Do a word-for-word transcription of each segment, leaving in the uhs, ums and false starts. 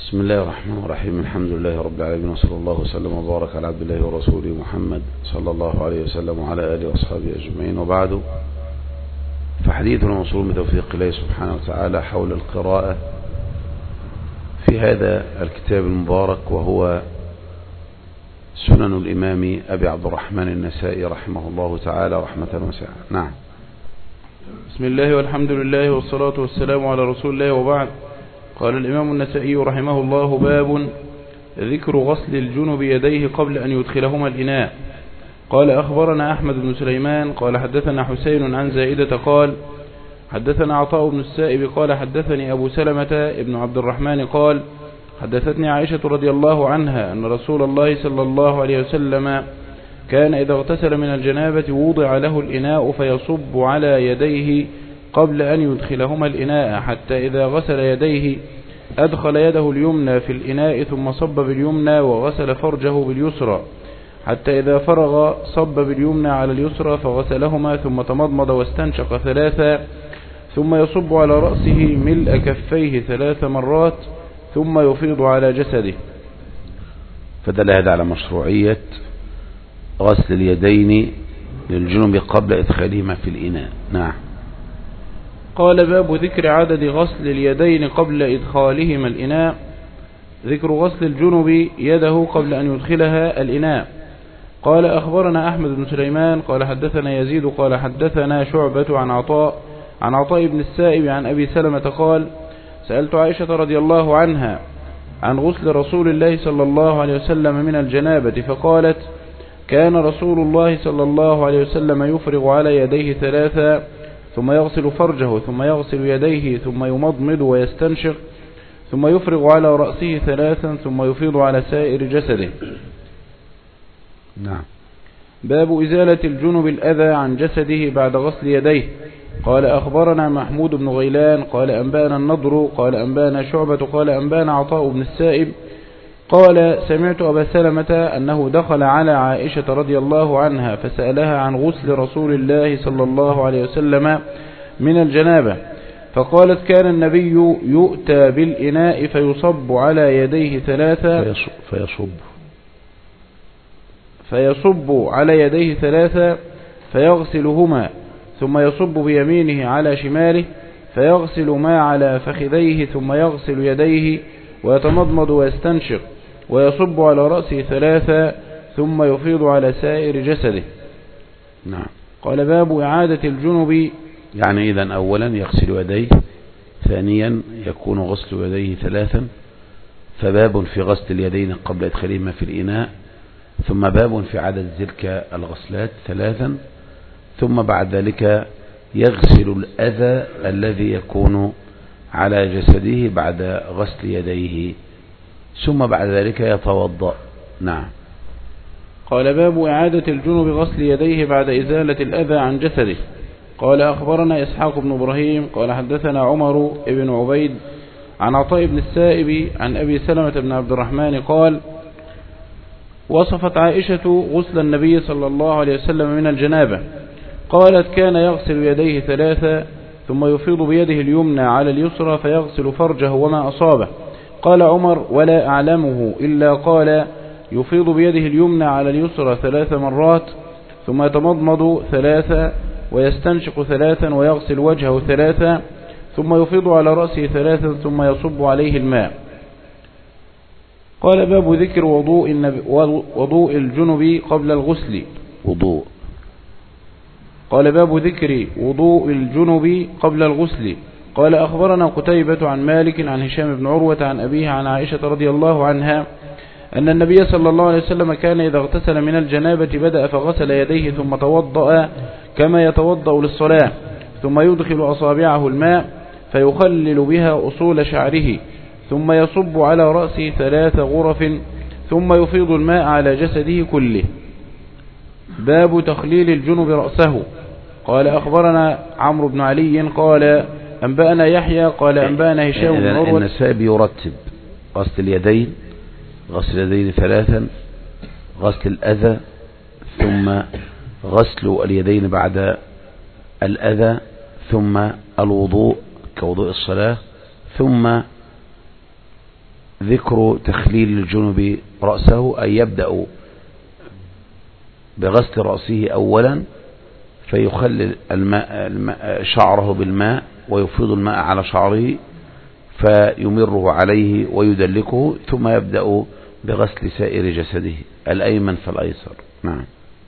بسم الله الرحمن الرحيم. الحمد لله رب العالمين، وصلى الله وسلم وبارك على عبد الله ورسوله محمد صلى الله عليه وسلم وعلى آله وأصحابه أجمعين، وبعد، فحديثنا موصول بتوفيق الله سبحانه وتعالى حول القراءة في هذا الكتاب المبارك، وهو سنن الإمام أبي عبد الرحمن النسائي رحمه الله تعالى رحمة واسعة. نعم. بسم الله والحمد لله والصلاة والسلام على رسول الله، وبعد. قال الإمام النسائي رحمه الله: باب ذكر غسل الجنب يديه قبل أن يدخلهما الإناء. قال: أخبرنا أحمد بن سليمان قال حدثنا حسين عن زائدة قال حدثنا عطاء بن السائب قال حدثني أبو سلمة ابن عبد الرحمن قال حدثتني عائشة رضي الله عنها أن رسول الله صلى الله عليه وسلم كان إذا اغتسل من الجنابة وضع له الإناء فيصب على يديه قبل أن يدخلهما الإناء، حتى إذا غسل يديه أدخل يده اليمنى في الإناء ثم صب باليمنى وغسل فرجه باليسرى، حتى إذا فرغ صب باليمنى على اليسرى فغسلهما ثم تمضمض واستنشق ثلاثا، ثم يصب على رأسه ملء كفيه ثلاث مرات ثم يفيض على جسده. فدل هذا على مشروعية غسل اليدين للجنب قبل إدخالهما في الإناء. نعم. قال: باب ذكر عدد غسل اليدين قبل إدخالهما الإناء. ذكر غسل الجنب يده قبل أن يدخلها الإناء. قال: أخبرنا أحمد بن سليمان قال حدثنا يزيد قال حدثنا شعبة عن عطاء عن عطاء بن السائب عن أبي سلمة قال: سألت عائشة رضي الله عنها عن غسل رسول الله صلى الله عليه وسلم من الجنابة، فقالت: كان رسول الله صلى الله عليه وسلم يفرغ على يديه ثلاثا، ثم يغسل فرجه ثم يغسل يديه ثم يمضمض ويستنشق، ثم يفرغ على رأسه ثلاثا ثم يفيض على سائر جسده. نعم. باب إزالة الجنب الأذى عن جسده بعد غسل يديه. قال: أخبرنا محمود بن غيلان قال أنبانا النضر قال أنبانا شعبة قال أنبانا عطاء بن السائب قال: سمعت أبا سلمة أنه دخل على عائشة رضي الله عنها فسألها عن غسل رسول الله صلى الله عليه وسلم من الجنابة، فقالت: كان النبي يؤتى بالإناء فيصب على يديه ثلاثة فيصب فيصب على يديه ثلاثة فيغسلهما، ثم يصب بيمينه على شماله فيغسل ما على فخذيه، ثم يغسل يديه ويتمضمض ويستنشق ويصب على رأسه ثلاثة ثم يفيض على سائر جسده. نعم. قال: باب إعادة الجنب. يعني إذن أولا يغسل يديه، ثانيا يكون غسل يديه ثلاثا، فباب في غسل اليدين قبل إدخالهما في الإناء، ثم باب في عدد تلك الغسلات ثلاثا، ثم بعد ذلك يغسل الأذى الذي يكون على جسده بعد غسل يديه، ثم بعد ذلك يتوضأ. نعم. قال: باب إعادة الجنب غسل يديه بعد إزالة الأذى عن جسده. قال: أخبرنا إسحاق بن إبراهيم قال حدثنا عمر بن عبيد عن عطاء بن السائب عن أبي سلمة بن عبد الرحمن قال: وصفت عائشة غسل النبي صلى الله عليه وسلم من الجنابة، قالت: كان يغسل يديه ثلاثة ثم يفيض بيده اليمنى على اليسرى فيغسل فرجه وما أصابه. قال عمر: ولا أعلمه إلا قال يفيض بيده اليمنى على اليسرى ثلاث مرات ثم يتمضمض ثلاثة ويستنشق ثلاثا ويغسل وجهه ثلاثة ثم يفيض على رأسه ثلاثا ثم يصب عليه الماء. قال: باب ذكر وضوء, النبي وضوء الجنب قبل الغسل. وضوء. قال: باب ذكر وضوء الجنب قبل الغسل. قال: أخبرنا قتيبة عن مالك عن هشام بن عروة عن أبيه عن عائشة رضي الله عنها أن النبي صلى الله عليه وسلم كان إذا اغتسل من الجنابة بدأ فغسل يديه ثم توضأ كما يتوضأ للصلاة، ثم يدخل أصابعه الماء فيخلل بها أصول شعره، ثم يصب على رأسه ثلاث غرف ثم يفيض الماء على جسده كله. باب تخليل الجنب رأسه. قال: أخبرنا عمرو بن علي قال أنبأنا يحيى قال أنبأنا هشام بن عروة. النسائي يرتب غسل اليدين غسل اليدين ثلاثا، غسل الأذى، ثم غسل اليدين بعد الأذى، ثم الوضوء كوضوء الصلاة، ثم ذكر تخليل الجنب رأسه، أي يبدأ بغسل رأسه أولا فيخلل الماء الماء شعره بالماء ويفيض الماء على شعره فيمره عليه ويدلكه، ثم يبدأ بغسل سائر جسده الأيمن فالأيسر. نعم.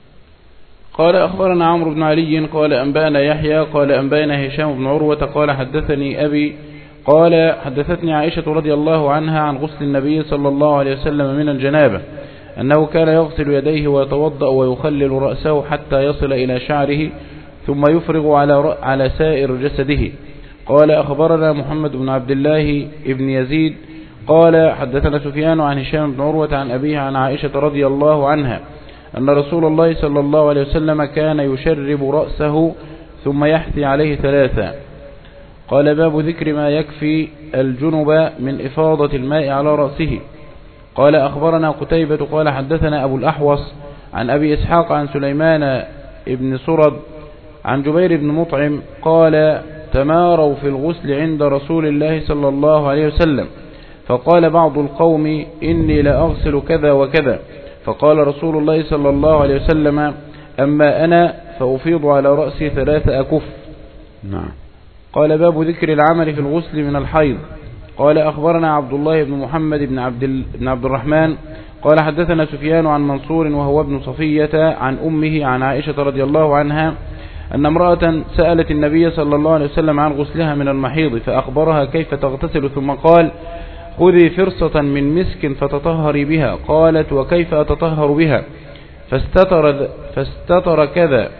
قال أخبرنا عمرو بن علي قال أنبأنا يحيى قال أنبأنا هشام بن عروة قال حدثني أبي قال حدثتني عائشة رضي الله عنها عن غسل النبي صلى الله عليه وسلم من الجنابة أنه كان يغسل يديه ويتوضأ ويخلل رأسه حتى يصل إلى شعره ثم يفرغ على على سائر جسده. قال أخبرنا محمد بن عبد الله بن يزيد قال حدثنا سفيان عن هشام بن عروة عن أبيه عن عائشة رضي الله عنها أن رسول الله صلى الله عليه وسلم كان يشرب رأسه ثم يحثي عليه ثلاثا. قال باب ذكر ما يكفي الجنب من إفاضة الماء على رأسه. قال أخبرنا قتيبة قال حدثنا أبو الأحوص عن أبي إسحاق عن سليمان بن سرد عن جبير بن مطعم قال تماروا في الغسل عند رسول الله صلى الله عليه وسلم فقال بعض القوم إني لأغسل كذا وكذا، فقال رسول الله صلى الله عليه وسلم أما أنا فأفيض على رأسي ثلاث أكف. نعم. قال باب ذكر العمل في الغسل من الحيض. قال أخبرنا عبد الله بن محمد بن عبد, بن عبد الرحمن قال حدثنا سفيان عن منصور وهو ابن صفية عن أمه عن عائشة رضي الله عنها أن امرأة سألت النبي صلى الله عليه وسلم عن غسلها من المحيض فأخبرها كيف تغتسل، ثم قال خذي فرصة من مسك فتطهري بها. قالت وكيف أتطهر بها؟ فاستتر, فاستتر كذا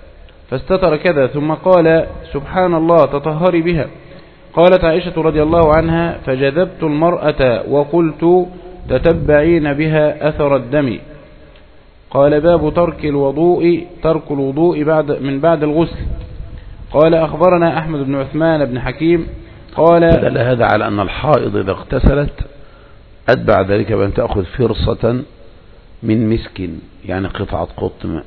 فاستتر كذا ثم قال سبحان الله تطهري بها. قالت عائشة رضي الله عنها فجذبت المرأة وقلت تتبعين بها أثر الدم. قال باب ترك الوضوء ترك الوضوء بعد من بعد الغسل. قال أخبرنا أحمد بن عثمان بن حكيم قال دل هذا على أن الحائض إذا اغتسلت أتبع ذلك بأن تأخذ فرصة من مسك، يعني قطعة قطن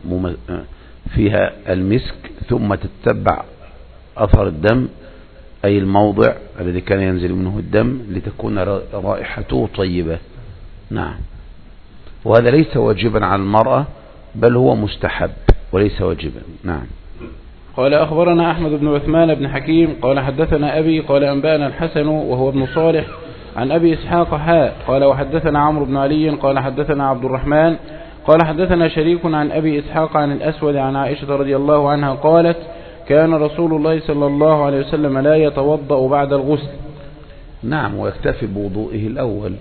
فيها المسك، ثم تتبع أثر الدم أي الموضع الذي كان ينزل منه الدم لتكون رائحته طيبة. نعم. وهذا ليس واجبا على المرأة بل هو مستحب وليس واجبا. نعم. قال أخبرنا أحمد بن عثمان بن حكيم قال حدثنا أبي قال أنبأنا الحسن وهو ابن صالح عن أبي إسحاق حاء قال وحدثنا عمرو بن علي قال حدثنا عبد الرحمن قال حدثنا شريك عن أبي إسحاق عن الأسود عن عائشة رضي الله عنها قالت كان رسول الله صلى الله عليه وسلم لا يتوضأ بعد الغسل. نعم. ويكتفي بوضوئه الأول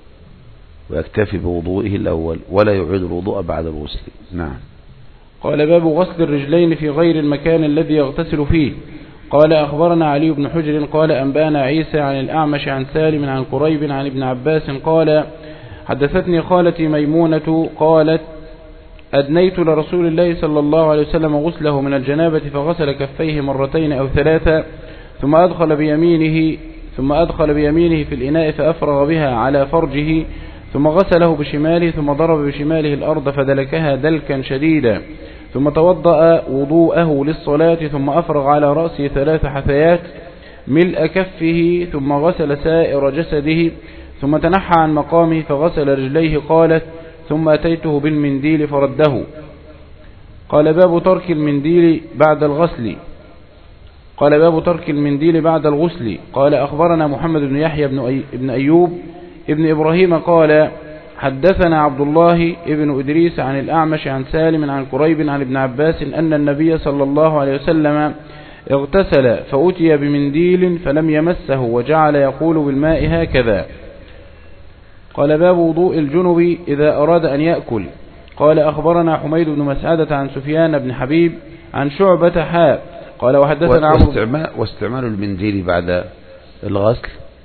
ويكتفي بوضوئه الأول ولا يعيد الوضوء بعد الغسل. نعم. قال باب غسل الرجلين في غير المكان الذي يغتسل فيه. قال أخبرنا علي بن حجر قال أنبأنا عيسى عن الأعمش عن سالم عن قريب عن ابن عباس قال حدثتني خالتي ميمونة قالت أدنيت لرسول الله صلى الله عليه وسلم غسله من الجنابة فغسل كفيه مرتين أو ثلاثة ثم أدخل بيمينه ثم أدخل بيمينه في الإناء فأفرغ بها على فرجه ثم غسله بشماله ثم ضرب بشماله الأرض فدلكها دلكا شديدا ثم توضأ وضوءه للصلاة ثم أفرغ على رأسه ثلاث حثيات ملء كفه ثم غسل سائر جسده ثم تنحى عن مقامه فغسل رجليه. قالت ثم أتيته بالمنديل فرده. قال باب ترك المنديل بعد الغسل. قال باب ترك المنديل بعد الغسل. قال أخبرنا محمد بن يحيى بن أيوب ابن إبراهيم قال حدثنا عبد الله ابن إدريس عن الأعمش عن سالم عن قريب عن ابن عباس أن النبي صلى الله عليه وسلم اغتسل فأتي بمنديل فلم يمسه وجعل يقول بالماء هكذا. قال باب وضوء الجنب إذا أراد أن يأكل. قال أخبرنا حميد بن مسعدة عن سفيان بن حبيب عن شعبة حاء قال وحدثنا واستعمال, واستعمال المنديل بعد الغسل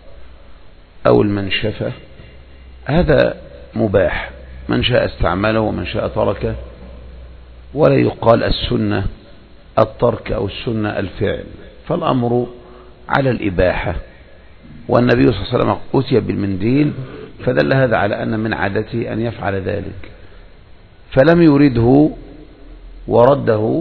أو المنشفة هذا مباح، من شاء استعمله ومن شاء تركه، ولا يقال السنة الترك أو السنة الفعل، فالأمر على الإباحة. والنبي صلى الله عليه وسلم أتي بالمنديل فدل هذا على أن من عادته أن يفعل ذلك، فلم يرده ورده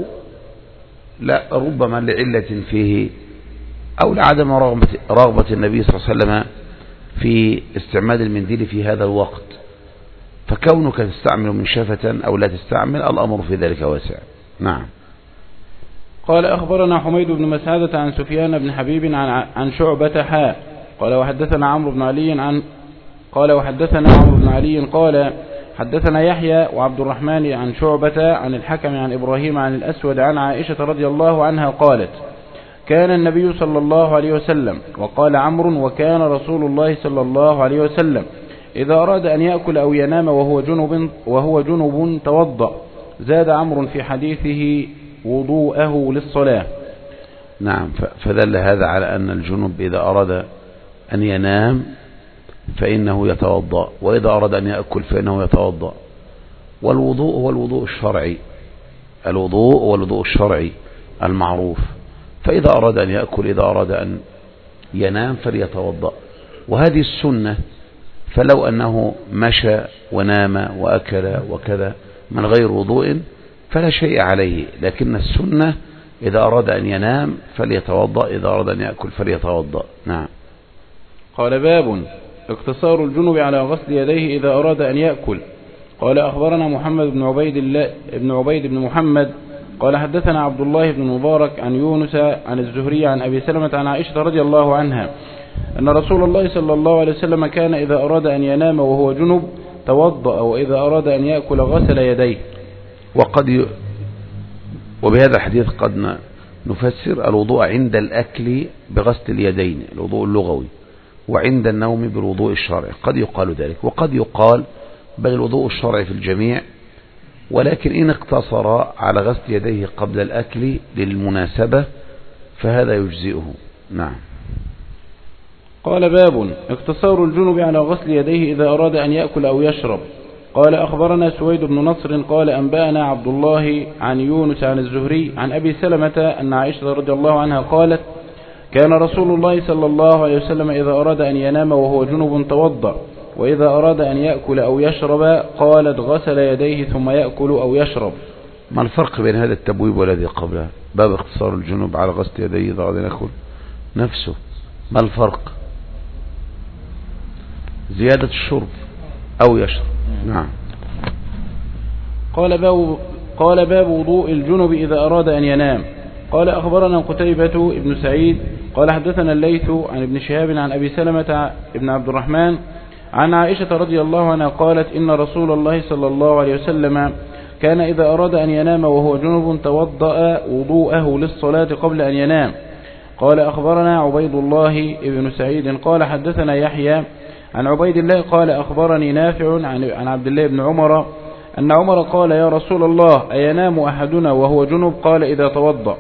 لا ربما لعلة فيه أو لعدم رغبة, رغبة النبي صلى الله عليه وسلم في استعمال المنديل في هذا الوقت، فكونك تستعمل منشفة أو لا تستعمل الأمر في ذلك واسع. نعم. قال أخبرنا حميد بن مسعدة عن سفيان بن حبيب عن عن شعبة حاء قال وحدثنا عمرو بن علي عن قال وحدثنا عمرو بن علي قال حدثنا يحيى وعبد الرحمن عن شعبة عن الحكم عن إبراهيم عن الأسود عن عائشة رضي الله عنها قالت كان النبي صلى الله عليه وسلم وقال عمرو وكان رسول الله صلى الله عليه وسلم إذا أراد أن يأكل أو ينام وهو جنب وهو جنب توضأ. زاد عمرو في حديثه وضوءه للصلاة. نعم. فدل هذا على أن الجنب إذا أراد أن ينام فإنه يتوضأ، وإذا أراد أن يأكل فإنه يتوضأ. والوضوء هو الوضوء الشرعي، الوضوء هو الوضوء الشرعي المعروف. فإذا أراد أن يأكل إذا أراد أن ينام فليتوضأ، وهذه السنة. فلو أنه مشى ونام وأكل وكذا من غير وضوء فلا شيء عليه، لكن السنة إذا أراد أن ينام فليتوضأ، إذا أراد أن يأكل فليتوضأ. نعم. قال باب اقتصار الجنب على غسل يديه إذا أراد أن يأكل. قال أخبرنا محمد بن عبيد الله بن عبيد بن محمد قال حدثنا عبد الله بن مبارك عن يونس عن الزهري عن أبي سلمة عن عائشة رضي الله عنها أن رسول الله صلى الله عليه وسلم كان إذا أراد أن ينام وهو جنب توضأ، وإذا أراد أن يأكل غسل يديه. وقد ي... وبهذا الحديث قد نفسر الوضوء عند الأكل بغسل اليدين، الوضوء اللغوي، وعند النوم بالوضوء الشرعي. قد يقال ذلك، وقد يقال بل الوضوء الشرعي في الجميع، ولكن إن اقتصر على غسل يديه قبل الأكل للمناسبة فهذا يجزئه. نعم. قال باب اقتصار الجنب على غسل يديه إذا أراد أن يأكل أو يشرب. قال أخبرنا سويد بن نصر قال أنبأنا عبد الله عن يونس عن الزهري عن أبي سلمة أن عائشة رضي الله عنها قالت كان رسول الله صلى الله عليه وسلم إذا أراد أن ينام وهو جنب توضأ، وإذا أراد أن يأكل أو يشرب قالت غسل يديه ثم يأكل أو يشرب. ما الفرق بين هذا التبويب والذي قبله؟ باب اقتصار الجنب على غسل يديه إذا أراد أن يأكل نفسه، ما الفرق؟ زيادة الشرب أو يشرب. نعم. قال باب قال باب وضوء الجنب إذا أراد أن ينام. قال أخبرنا قتيبة ابن سعيد قال حدثنا الليث عن ابن شهاب عن أبي سلمة ابن عبد الرحمن عن عائشة رضي الله عنها قالت إن رسول الله صلى الله عليه وسلم كان إذا أراد أن ينام وهو جنب توضأ وضوءه للصلاة قبل أن ينام. قال أخبرنا عبيد الله ابن سعيد قال حدثنا يحيى عن عبيد الله قال أخبرني نافع عن عبد الله بن عمر أن عمر قال يا رسول الله أينام أحدنا وهو جنب؟ قال إذا توضأ.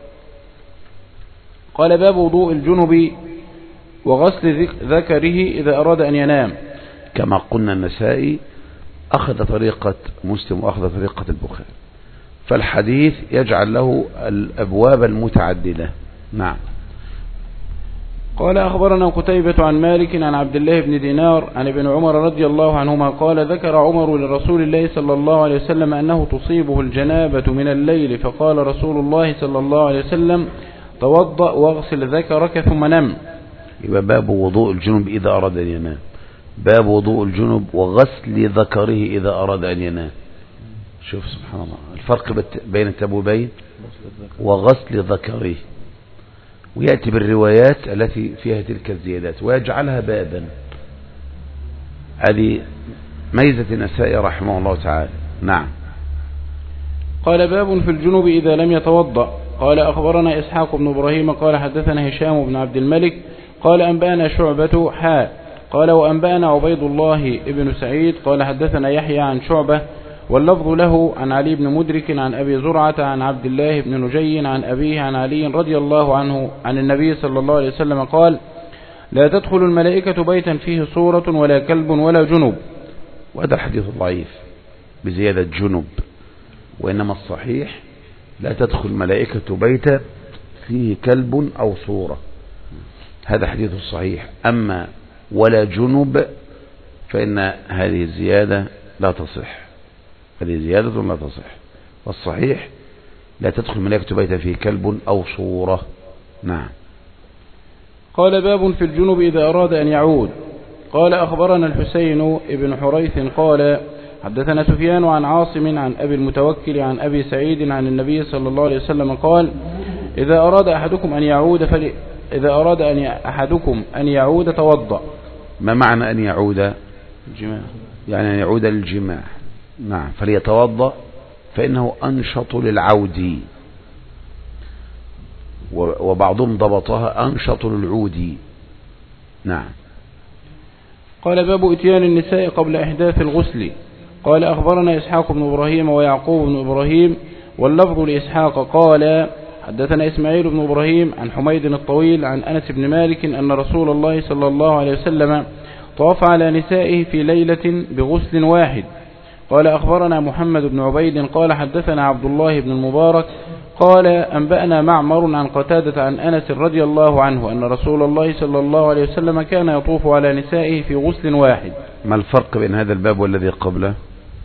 قال باب وضوء الجنب وغسل ذكره إذا أراد أن ينام. كما قلنا النسائي أخذ طريقة مسلم وأخذ طريقة البخاري، فالحديث يجعل له الأبواب المتعددة. نعم. قال أخبرنا قتيبة عن مالك عن عبد الله بن دينار عن ابن عمر رضي الله عنهما قال ذكر عمر لرسول الله صلى الله عليه وسلم أنه تصيبه الجنابة من الليل، فقال رسول الله صلى الله عليه وسلم توضأ واغسل ذكرك ثم نم. يبقى باب وضوء الجنب إذا أراد أن ينام، باب وضوء الجنب وغسل ذكره إذا أراد أن ينام. شوف سبحان الله الفرق بين التبويبين، وغسل ذكره، ويأتي بالروايات التي فيها تلك الزيادات ويجعلها بابا. هذه ميزة النسائي رحمه الله تعالى. نعم. قال باب في الجنوب إذا لم يتوضأ. قال أخبرنا إسحاق بن إبراهيم قال حدثنا هشام بن عبد الملك قال أنبأنا شعبة حاء قال وأنبأنا عبيد الله ابن سعيد قال حدثنا يحيى عن شعبة واللفظ له عن علي بن مدرك عن أبي زرعة عن عبد الله بن نجي عن أبيه عن علي رضي الله عنه عن النبي صلى الله عليه وسلم قال لا تدخل الملائكة بيتا فيه صورة ولا كلب ولا جنب. وهذا الحديث ضعيف بزيادة جنب، وإنما الصحيح لا تدخل الملائكة بيتا فيه كلب أو صورة، هذا حديث صحيح. أما ولا جنب فإن هذه الزيادة لا تصح، هذه زيادة لا تصح، والصحيح لا تدخل الملائكة بيتا فيه كلب أو صورة. نعم. قال باب في الجنوب إذا أراد أن يعود. قال أخبرنا الحسين بن حريث قال حدثنا سفيان عن عاصم عن أبي المتوكل عن أبي سعيد عن النبي صلى الله عليه وسلم قال إذا أراد أحدكم أن يعود فل... إذا أراد أن أحدكم أن يعود توضأ. ما معنى أن يعود؟ الجماع، يعني أن يعود للجماع. نعم، فليتوضأ فإنه أنشط للعود، وبعضهم ضبطها أنشط للعود. نعم. قال باب إتيان النساء قبل إحداث الغسل. قال أخبرنا إسحاق بن إبراهيم ويعقوب بن إبراهيم واللفظ لإسحاق قال حدثنا إسماعيل بن إبراهيم عن حميد الطويل عن أنس بن مالك أن رسول الله صلى الله عليه وسلم طاف على نسائه في ليلة بغسل واحد. قال أخبرنا محمد بن عبيد قال حدثنا عبد الله بن المبارك قال أنبأنا معمر عن قتادة عن أنس رضي الله عنه أن رسول الله صلى الله عليه وسلم كان يطوف على نسائه في غسل واحد. ما الفرق بين هذا الباب والذي قبله؟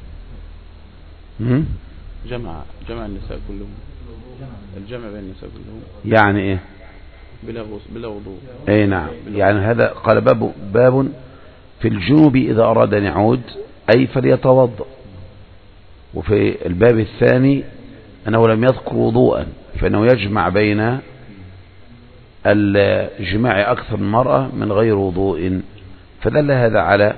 جمع جمع النساء كلهم، الجمع بين النساء كلهم. يعني إيه؟ بلا غسل بلا وضوء. أي نعم، يعني هذا قال باب باب في الجنوب إذا أراد أن يعود أي فليتوضأ. وفي الباب الثاني أنه لم يذكر وضوءا، فإنه يجمع بين الجماع أكثر من مرأة من غير وضوء، فدل هذا على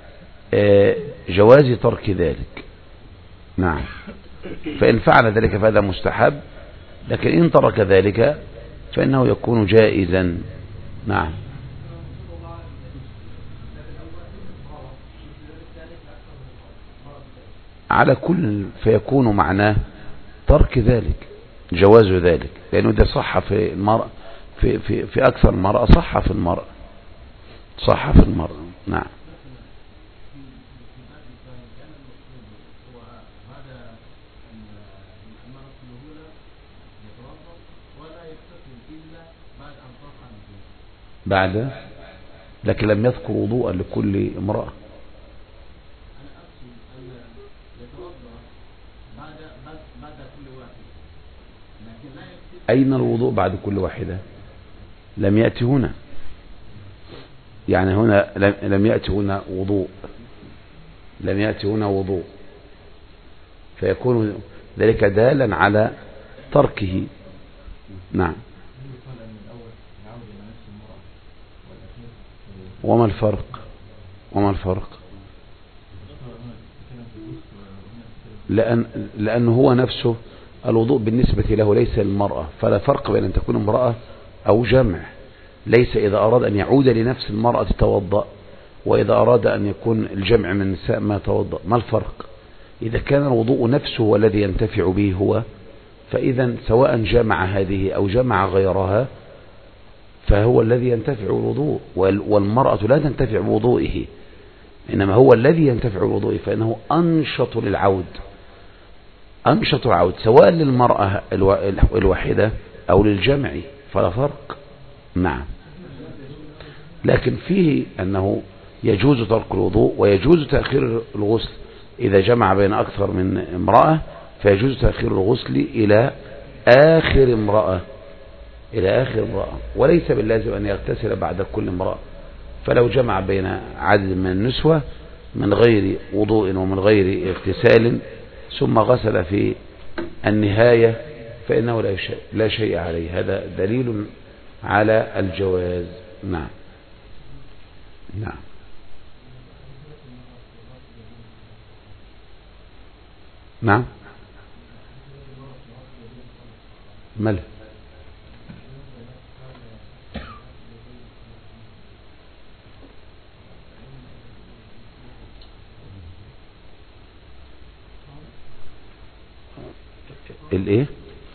جواز ترك ذلك. نعم، فإن فعل ذلك فهذا مستحب، لكن إن ترك ذلك فإنه يكون جائزا. نعم. على كل فيكون معناه ترك ذلك، جواز ذلك، لأنه إذا صح في المرأة في, في, في أكثر المرأة صح في المرأة صح في المرأة. نعم. بعد، لكن لم يذكر وضوءا لكل امرأة. أين الوضوء بعد كل واحدة؟ لم يأتي هنا، يعني هنا لم يأتي هنا وضوء، لم يأتي هنا وضوء، فيكون ذلك دالا على تركه. نعم. وما الفرق؟ وما الفرق؟ لأن لأنه هو نفسه الوضوء بالنسبة له ليس للمرأة، فلا فرق بين أن تكون امرأة أو جمع. ليس إذا أراد أن يعود لنفس المرأة توضأ، وإذا أراد أن يكون الجمع من النساء ما توضأ. ما الفرق؟ إذا كان الوضوء نفسه والذي ينتفع به هو، فإذا سواء جمع هذه أو جمع غيرها فهو الذي ينتفع الوضوء، والمرأة لا تنتفع بوضوئه، إنما هو الذي ينتفع بوضوئه، فإنه أنشط للعود، أنشط العود سواء للمرأة الواحدة أو للجمع، فلا فرق. نعم. لكن فيه أنه يجوز ترك الوضوء ويجوز تأخير الغسل إذا جمع بين أكثر من امرأة، فيجوز تأخير الغسل إلى آخر امرأة، إلى آخر امرأة، وليس باللازم أن يغتسل بعد كل امرأة. فلو جمع بين عدد من النسوة من غير وضوء ومن غير اغتسال ثم غسل في النهاية فإنه لا شيء, لا شيء عليه. هذا دليل على الجواز. نعم. نعم. نعم. ماله؟ الايه؟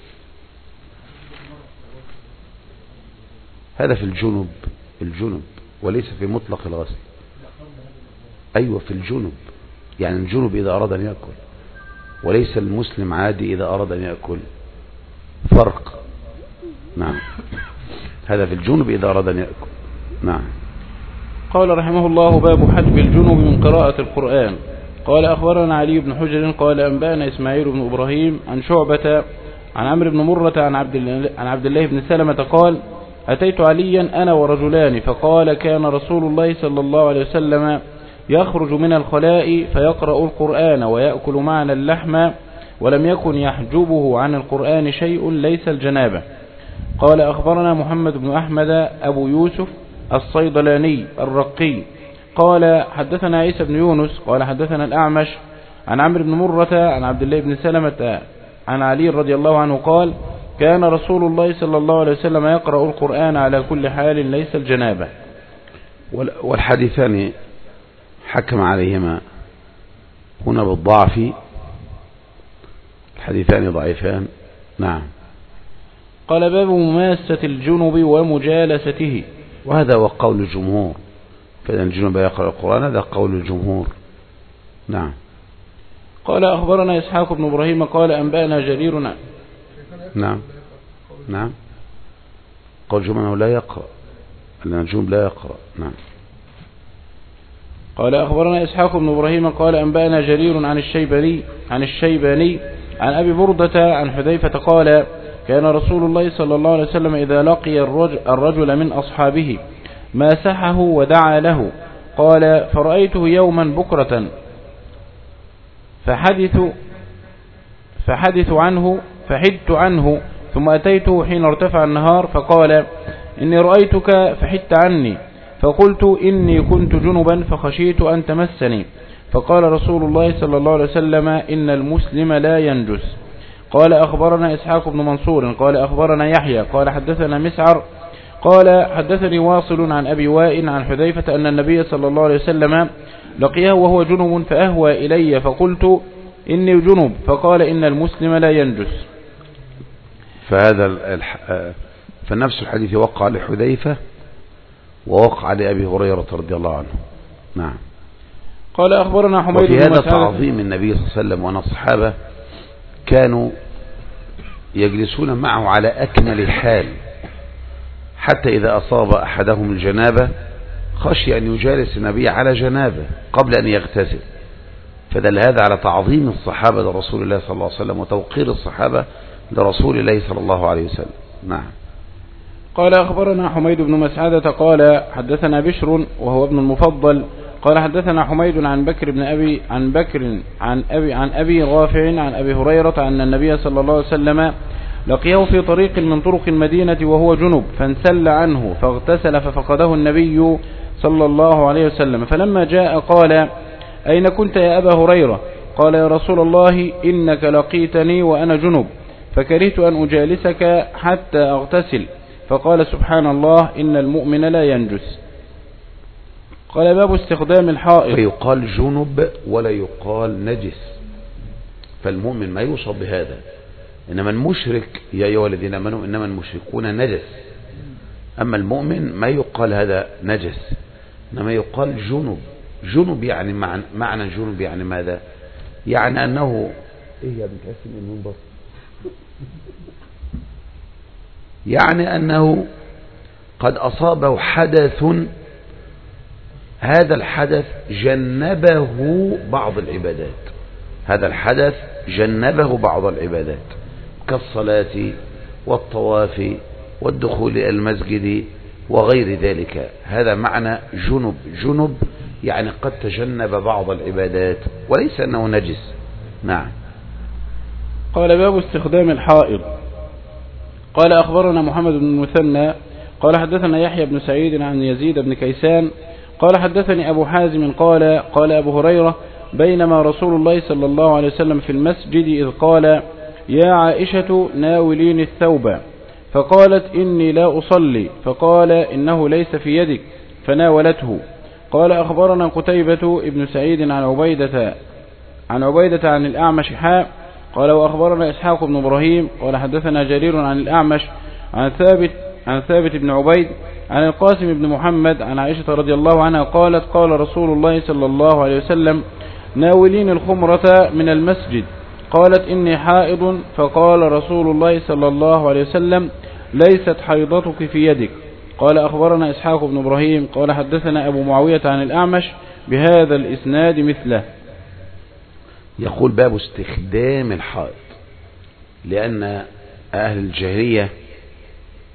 هذا في الجنب، الجنب وليس في مطلق الغسل. ايوه في الجنب، يعني الجنب اذا اراد ان يأكل، وليس المسلم عادي اذا اراد ان يأكل، فرق. نعم. هذا في الجنب اذا اراد ان يأكل. نعم. قال رحمه الله باب حجب الجنب من قراءة القرآن. قال أخبرنا علي بن حجر قال أنبأنا إسماعيل بن إبراهيم عن شعبة عن عمرو بن مرة عن عبد الله عن عبد الله بن سلمة قال أتيت عليا أنا ورجلان فقال كان رسول الله صلى الله عليه وسلم يخرج من الخلاء فيقرأ القرآن ويأكل معنا اللحم ولم يكن يحجبه عن القرآن شيء ليس الجنابة. قال أخبرنا محمد بن أحمد أبو يوسف الصيدلاني الرقي قال حدثنا عيسى بن يونس قال حدثنا الأعمش عن عمرو بن مرة عن عبد الله بن سلمة عن علي رضي الله عنه قال كان رسول الله صلى الله عليه وسلم يقرأ القرآن على كل حال ليس الجنابة. والحديثان حكم عليهما هنا بالضعف، الحديثان ضعيفان. نعم. قال باب مماسة الجنب ومجالسته، وهذا هو قول الجمهور، فإذا الجنب يقرأ القرآن هذا قول الجمهور. نعم. قال أخبرنا إسحاق بن إبراهيم قال أنبأنا جرير. نعم نعم. قول الجمهور لا يقرأ، لأن الجنب لا يقرأ. نعم. قال أخبرنا إسحاق بن إبراهيم قال أنبأنا جرير عن الشيباني عن الشيباني عن أبي بردة عن حذيفة قال كان رسول الله صلى الله عليه وسلم إذا لقي الرجل, الرجل من أصحابه ماسحه ودعا له. قال فرأيته يوما بكرة فحدث فحدث عنه فحدت عنه ثم أتيته حين ارتفع النهار فقال إني رأيتك فحدت عني، فقلت إني كنت جنبا فخشيت أن تمسني، فقال رسول الله صلى الله عليه وسلم إن المسلم لا ينجس. قال أخبرنا إسحاق بن منصور قال أخبرنا يحيى قال حدثنا مسعر قال حدثني واصل عن أبي وائل عن حذيفة أن النبي صلى الله عليه وسلم لقيه وهو جنب فأهوى إلي فقلت إني جنب، فقال إن المسلم لا ينجس. فهذا الح... فنفس الحديث وقع لحذيفة ووقع لأبي هريرة رضي الله عنه. نعم. قال أخبرنا حميد وفي بن هذا مسعود تعظيم النبي صلى الله عليه وسلم، وأن الصحابة كانوا يجلسون معه على أكمل حال، حتى إذا أصاب أحدهم الجنابة خشي أن يجالس النبي على جنابه قبل أن يغتسل، فدل هذا على تعظيم الصحابة لرسول الله صلى الله عليه وسلم وتوقير الصحابة لرسول الله صلى الله عليه وسلم. نعم. قال أخبرنا حميد بن مسعدة قال حدثنا بشر وهو ابن المفضل قال حدثنا حميد عن بكر بن أبي عن بكر عن أبي عن أبي رافع عن أبي هريرة أن النبي صلى الله عليه وسلم لقيه في طريق من طرق المدينة وهو جنب فانسل عنه فاغتسل ففقده النبي صلى الله عليه وسلم، فلما جاء قال أين كنت يا أبا هريرة؟ قال يا رسول الله إنك لقيتني وأنا جنب فكرهت أن أجالسك حتى أغتسل، فقال سبحان الله إن المؤمن لا ينجس. قال باب استخدام الحائط. فيقال جنب ولا يقال نجس، فالمؤمن ما يوصف بهذا، إنما المشرك يا أيها الذين آمنوا إنما المشركون نجس، أما المؤمن ما يقال هذا نجس، إنما يقال جنب. جنب يعني معنى, معنى جنب يعني ماذا؟ يعني أنه إيه يا بنت أسم المنبر؟ يعني أنه قد أصابه حدث، هذا الحدث جنبه بعض العبادات، هذا الحدث جنبه بعض العبادات كالصلاة والطواف والدخول إلى المسجد وغير ذلك، هذا معنى جنب. جنب يعني قد تجنب بعض العبادات وليس أنه نجس. نعم. قال باب استخدام الحائض. قال أخبرنا محمد بن المثنى قال حدثنا يحيى بن سعيد عن يزيد بن كيسان قال حدثني أبو حازم قال قال أبو هريرة بينما رسول الله صلى الله عليه وسلم في المسجد إذ قال يا عائشة ناولين الثوب، فقالت إني لا أصلي، فقال إنه ليس في يدك، فناولته. قال أخبرنا قتيبة ابن سعيد عن عبيدة عن عبيدة عن الأعمش حاء قال وأخبرنا إسحاق بن إبراهيم قال حدثنا جرير عن الأعمش عن ثابت عن ثابت بن عبيد عن القاسم بن محمد عن عائشة رضي الله عنها قالت قال رسول الله صلى الله عليه وسلم ناولين الخمرة من المسجد، قالت إني حائض، فقال رسول الله صلى الله عليه وسلم ليست حيضتك في يدك. قال أخبرنا إسحاق بن إبراهيم قال حدثنا أبو معاوية عن الأعمش بهذا الإسناد مثله. يقول باب استخدام الحائض، لأن أهل الجاهلية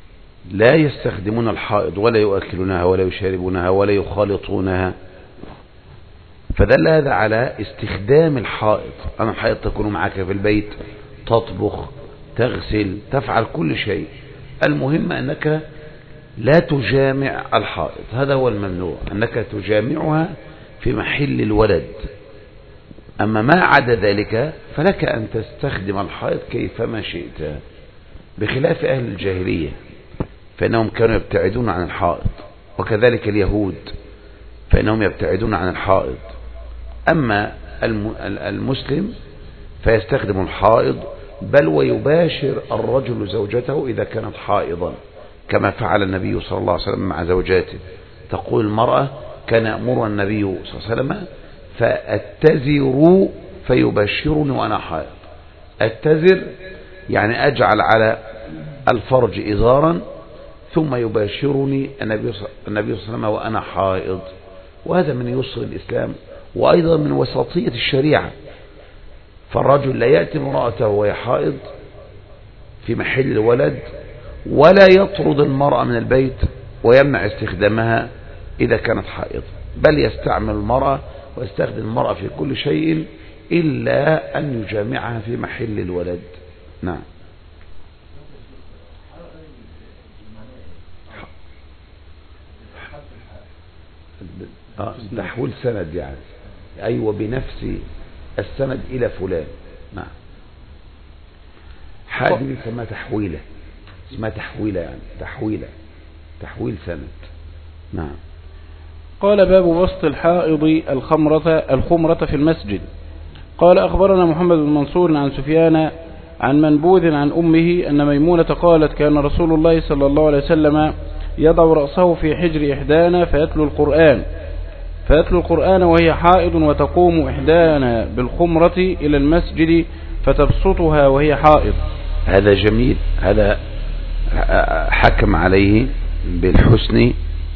لا يستخدمون الحائض ولا يؤكلونها ولا يشاربونها ولا يخالطونها، فدل هذا على استخدام الحائض. أنا الحائض تكون معك في البيت، تطبخ، تغسل، تفعل كل شيء، المهم أنك لا تجامع الحائض، هذا هو الممنوع، أنك تجامعها في محل الولد. أما ما عدا ذلك فلك أن تستخدم الحائض كيفما شئت، بخلاف أهل الجاهلية فإنهم كانوا يبتعدون عن الحائض، وكذلك اليهود فإنهم يبتعدون عن الحائض. أما المسلم فيستخدم الحائض، بل ويباشر الرجل زوجته إذا كانت حائضا، كما فعل النبي صلى الله عليه وسلم مع زوجاته. تقول المرأة: كان يأمر النبي صلى الله عليه وسلم فأتزر فيبشرني وأنا حائض. أتزر يعني أجعل على الفرج إزارا ثم يباشرني النبي صلى الله عليه وسلم وأنا حائض، وهذا من يسر الإسلام وأيضا من وسطية الشريعة. فالرجل لا يأتي امرأته وهي حائض في محل الولد، ولا يطرد المرأة من البيت ويمنع استخدامها إذا كانت حائض، بل يستعمل المرأة ويستخدم المرأة في كل شيء إلا أن يجامعها في محل الولد. نعم. تحويل سند يعني، أيوة، بنفس السند إلى فلان. نعم. حاجة اسمها تحويلة، اسمها تحويلة يعني تحويلة، تحويل سند. نعم. قال: باب بسط الحائض الخمرة الخمرة في المسجد. قال: أخبرنا محمد بن منصور عن سفيان عن منبوذ عن أمه أن ميمونة قالت: كان رسول الله صلى الله عليه وسلم يضع رأسه في حجر إحدانا فيتلو القرآن فيتلو القرآن وهي حائض، وتقوم إحدانا بالخمرة إلى المسجد فتبسطها وهي حائض. هذا جميل، هذا حكم عليه بالحسن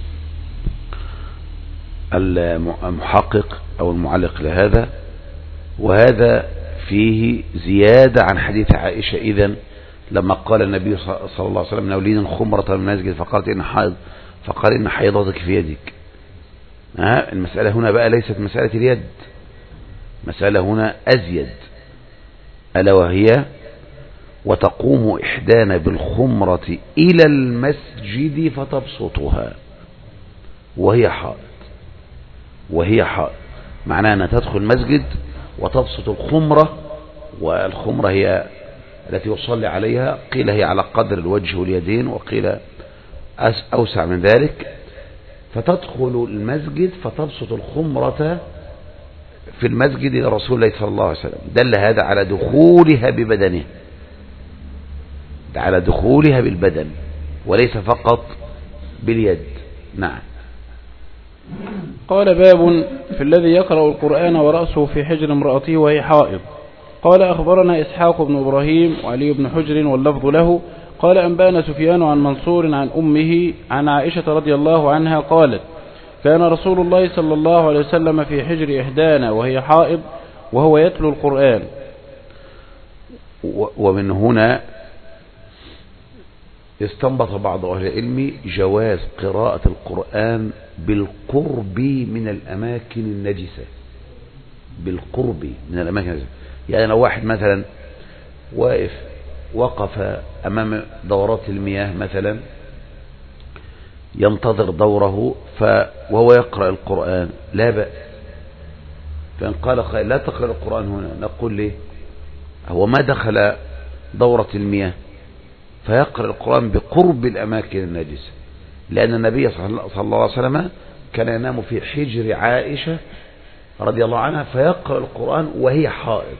المحقق أو المعلق لهذا، وهذا فيه زيادة عن حديث عائشة إذن لما قال النبي صلى الله عليه وسلم: نولين خمرة من المسجد، فقالت: إن حائض، فقال: إن حيضتك في يدك. ها، المسألة هنا بقى ليست مسألة اليد، مسألة هنا أزيد، ألا وهي: وتقوم إحدانا بالخمرة إلى المسجد فتبسطها وهي حائض. وهي حائض معناها أنها تدخل المسجد وتبسط الخمرة، والخمرة هي التي يصلي عليها، قيل هي على قدر الوجه واليدين، وقيل أوسع من ذلك، فتدخل المسجد فتبسط الخمرة في المسجد لرسول الله صلى الله عليه وسلم. دل هذا على دخولها ببدنه، على دخولها بالبدن وليس فقط باليد. نعم. قال: باب في الذي يقرأ القرآن ورأسه في حجر امرأته وهي حائض. قال: أخبرنا إسحاق بن إبراهيم وعلي بن حجر واللفظ له. قال: أنبانا سفيان عن منصور عن أمه عن عائشة رضي الله عنها قالت: كان رسول الله صلى الله عليه وسلم في حجر إحدانا وهي حائض وهو يتلو القرآن. ومن هنا استنبط بعض أهل العلم جواز قراءة القرآن بالقرب من الأماكن النجسة، بالقرب من الأماكن النجسة. يعني لو واحد مثلا واقف وقف أمام دورات المياه مثلا ينتظر دوره وهو يقرأ القرآن لا بأس، فإن قال لا تقرأ القرآن هنا نقول ليه؟ هو ما دخل دورة المياه، فيقرأ القرآن بقرب الأماكن النجسة، لأن النبي صلى الله عليه وسلم كان ينام في حجر عائشة رضي الله عنها فيقرأ القرآن وهي حائض،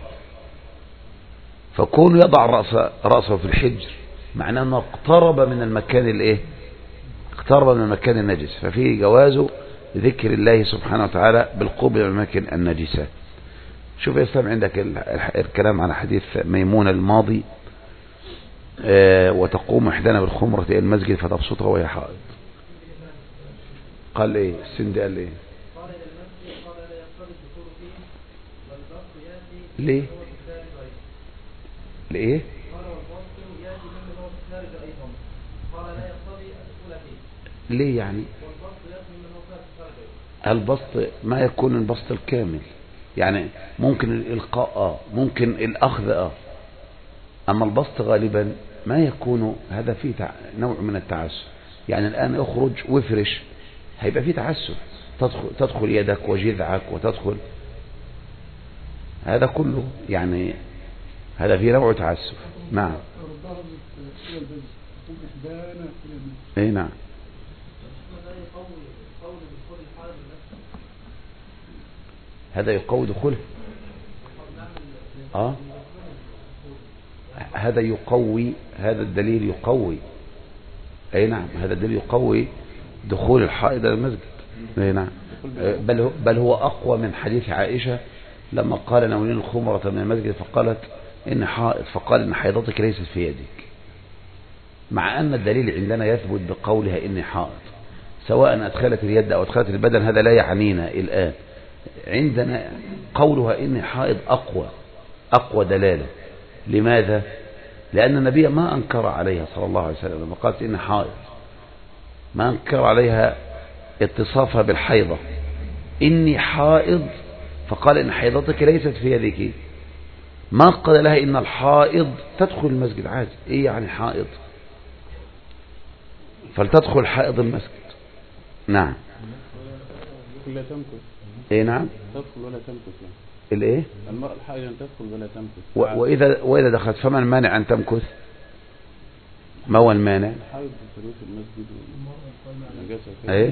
فكون يضع رأسه, رأسه في الحجر معناه أنه اقترب من المكان الايه اقترب من المكان النجس، ففيه جواز ذكر الله سبحانه وتعالى بالقرب من الأماكن النجسة. شوف يا إسلام عندك الكلام على حديث ميمونة الماضي، آه وتقوم إحدانا بالخمرة إلى المسجد فتبسطها وهي حائض. قال إيه السند؟ قال إيه؟ ليه؟ ليه؟ ليه يعني؟ البسط ما يكون البسط الكامل، يعني ممكن الإلقاء آه ممكن الأخذ آه أما البسط غالبا ما يكون، هذا فيه نوع من التعسف. يعني الآن اخرج وافرش، هيبقى فيه تعسف، تدخل, تدخل يدك وجذعك وتدخل، هذا كله يعني هذا فيه نوع تعسف. نعم. اي نعم. هذا يقوي دخوله. اه هذا يقوي، هذا الدليل يقوي. اي نعم، هذا الدليل يقوي دخول الحائض الى المسجد. اي نعم، بل هو, بل هو اقوى من حديث عائشة لما قال ناولين الخمرة من المسجد فقالت ان حائض، فقال ان حيضتك ليست في يدك، مع ان الدليل عندنا يثبت بقولها اني حائض، سواء ادخلت اليد او ادخلت البدن هذا لا يعنينا الان. عندنا قولها اني حائض اقوى، اقوى دلالة. لماذا؟ لأن النبي ما أنكر عليها صلى الله عليه وسلم لما قالت إن حائض، ما أنكر عليها اتصافها بالحيضة، إني حائض، فقال إن حيضتك ليست في يدك، ما قال لها إن الحائض تدخل المسجد عادي. إيه يعني حائض؟ فلتدخل حائض المسجد. نعم. لا تمكث. إيه نعم. تدخل ولا تمكث. الايه؟ المرأة الحائض ان تدخل ولا تمكث. و... واذا واذا دخلت فما المانع ان تمكث؟ ما هو المانع؟ الحائض في المسجد والنجاسة. ايه؟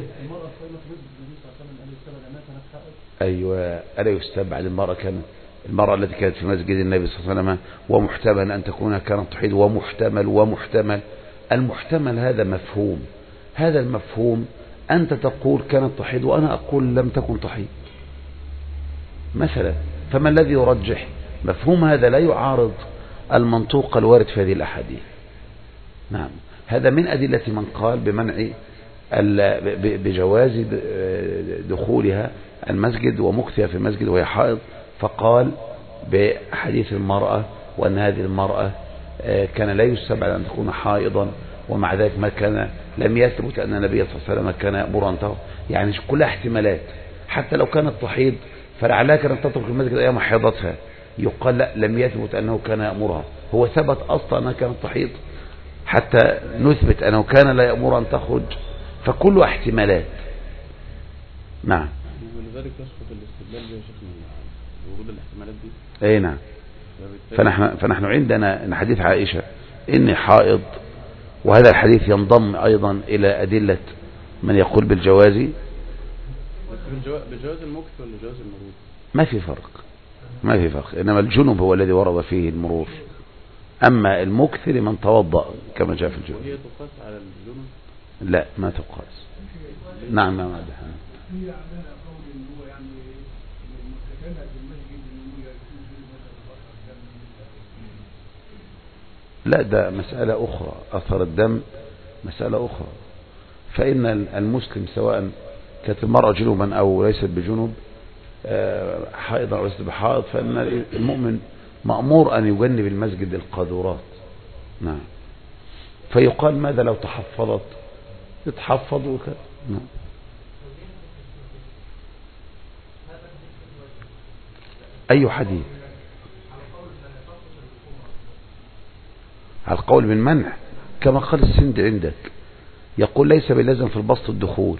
ايوه، الا يستبعد المرأة كانت المرأة التي كانت في مسجد النبي صلى الله عليه وسلم ومحتمل ان تكون كانت تحيض، ومحتمل ومحتمل. المحتمل هذا مفهوم، هذا المفهوم انت تقول كانت تحيض وانا اقول لم تكن تحيض مثلا، فما الذي يرجح؟ مفهوم هذا لا يعارض المنطوق الوارد في هذه الأحاديث. نعم، هذا من أدلة من قال بمنع بجواز دخولها المسجد ومكثها في المسجد وهي حائض، فقال بحديث المرأة وأن هذه المرأة كان لا يستبعد أن تكون حائضا، ومع ذلك ما كان لم يثبت أن النبي صلى الله عليه وسلم كان يأمر أن تطهر. يعني كلها احتمالات، حتى لو كانت تحيض فلعلها كانت تترك المسجد أيام حيضتها، يقال لا، لم يثبت أنه كان يأمرها. هو ثبت أصلا أنها كانت تحيض حتى نثبت أنه كان لا يأمر أن تخرج، فكله احتمالات. نعم. ولذلك يسقط الاستدلال يا شيخ من ورود الاحتمالات دي. اي نعم. فنحن فنحن عندنا ان حديث عائشة اني حائض، وهذا الحديث ينضم ايضا الى ادلة من يقول بالجواز. بجواز المكث ولا جواز المرور؟ ما في فرق، ما في فرق، انما الجنب هو الذي ورد فيه المرور، اما المكث لمن توضأ كما جاء في الجنب. وهي تقاس على الجنب؟ لا ما تقاس. نعم نعم. لا، ده مسألة أخرى، أثر الدم مسألة أخرى. فإن المسلم سواء كانت المرأة جنوبا أو ليست بجنوب، حائضا أو ليست بحائض، فإن المؤمن مأمور أن يجنب المسجد القاذورات. نعم. فيقال ماذا لو تحفظت؟ تتحفظ وكذا. نعم. أي حديث؟ على القول بالمنع كما قال السند عندك، يقول ليس باللازم في البسط الدخول.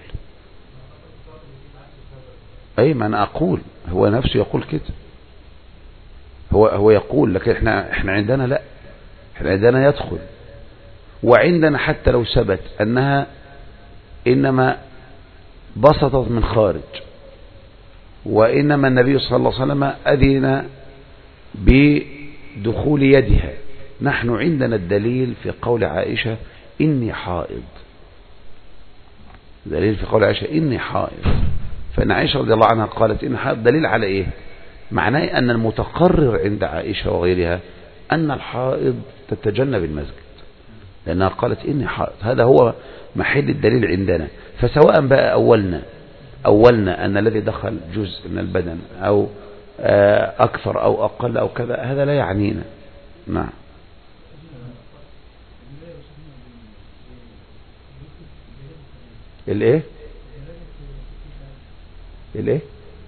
أي ما أنا أقول، هو نفسه يقول كده، هو هو يقول، لكن احنا احنا عندنا لا، احنا عندنا يدخل، وعندنا حتى لو ثبت أنها إنما بسطت من خارج، وإنما النبي صلى الله عليه وسلم أذن بدخول يدها، نحن عندنا الدليل في قول عائشة إني حائض، دليل في قول عائشة إني حائض. فإن عائشة رضي الله عنها قالت إني حائض، دليل على إيه؟ معناه أن المتقرر عند عائشة وغيرها أن الحائض تتجنب المسجد، لأنها قالت إني حائض، هذا هو محل الدليل عندنا. فسواء بقى أولنا أولنا أن الذي دخل جزء من البدن أو أكثر أو أقل أو كذا، هذا لا يعنينا. نعم. الايه الايه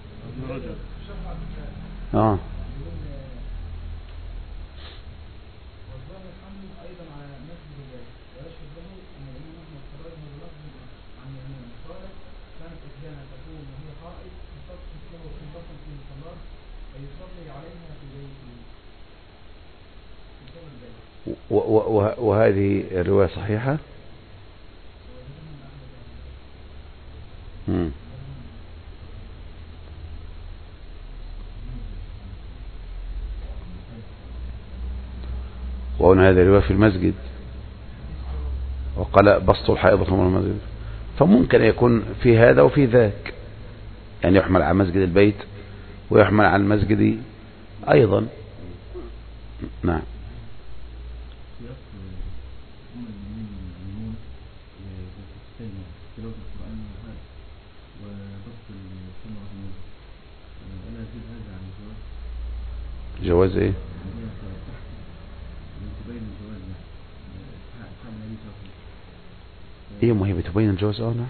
اه وهذه الرواية صحيحة. مم. وهنا هذه الرواية في المسجد، وقال بسط الحائض خمر المسجد، فممكن يكون في هذا وفي ذاك، يعني يحمل على مسجد البيت ويحمل على المسجد أيضا. نعم. جواز ايه؟ ايه ما هي بتبين الجواز؟ اه نعم.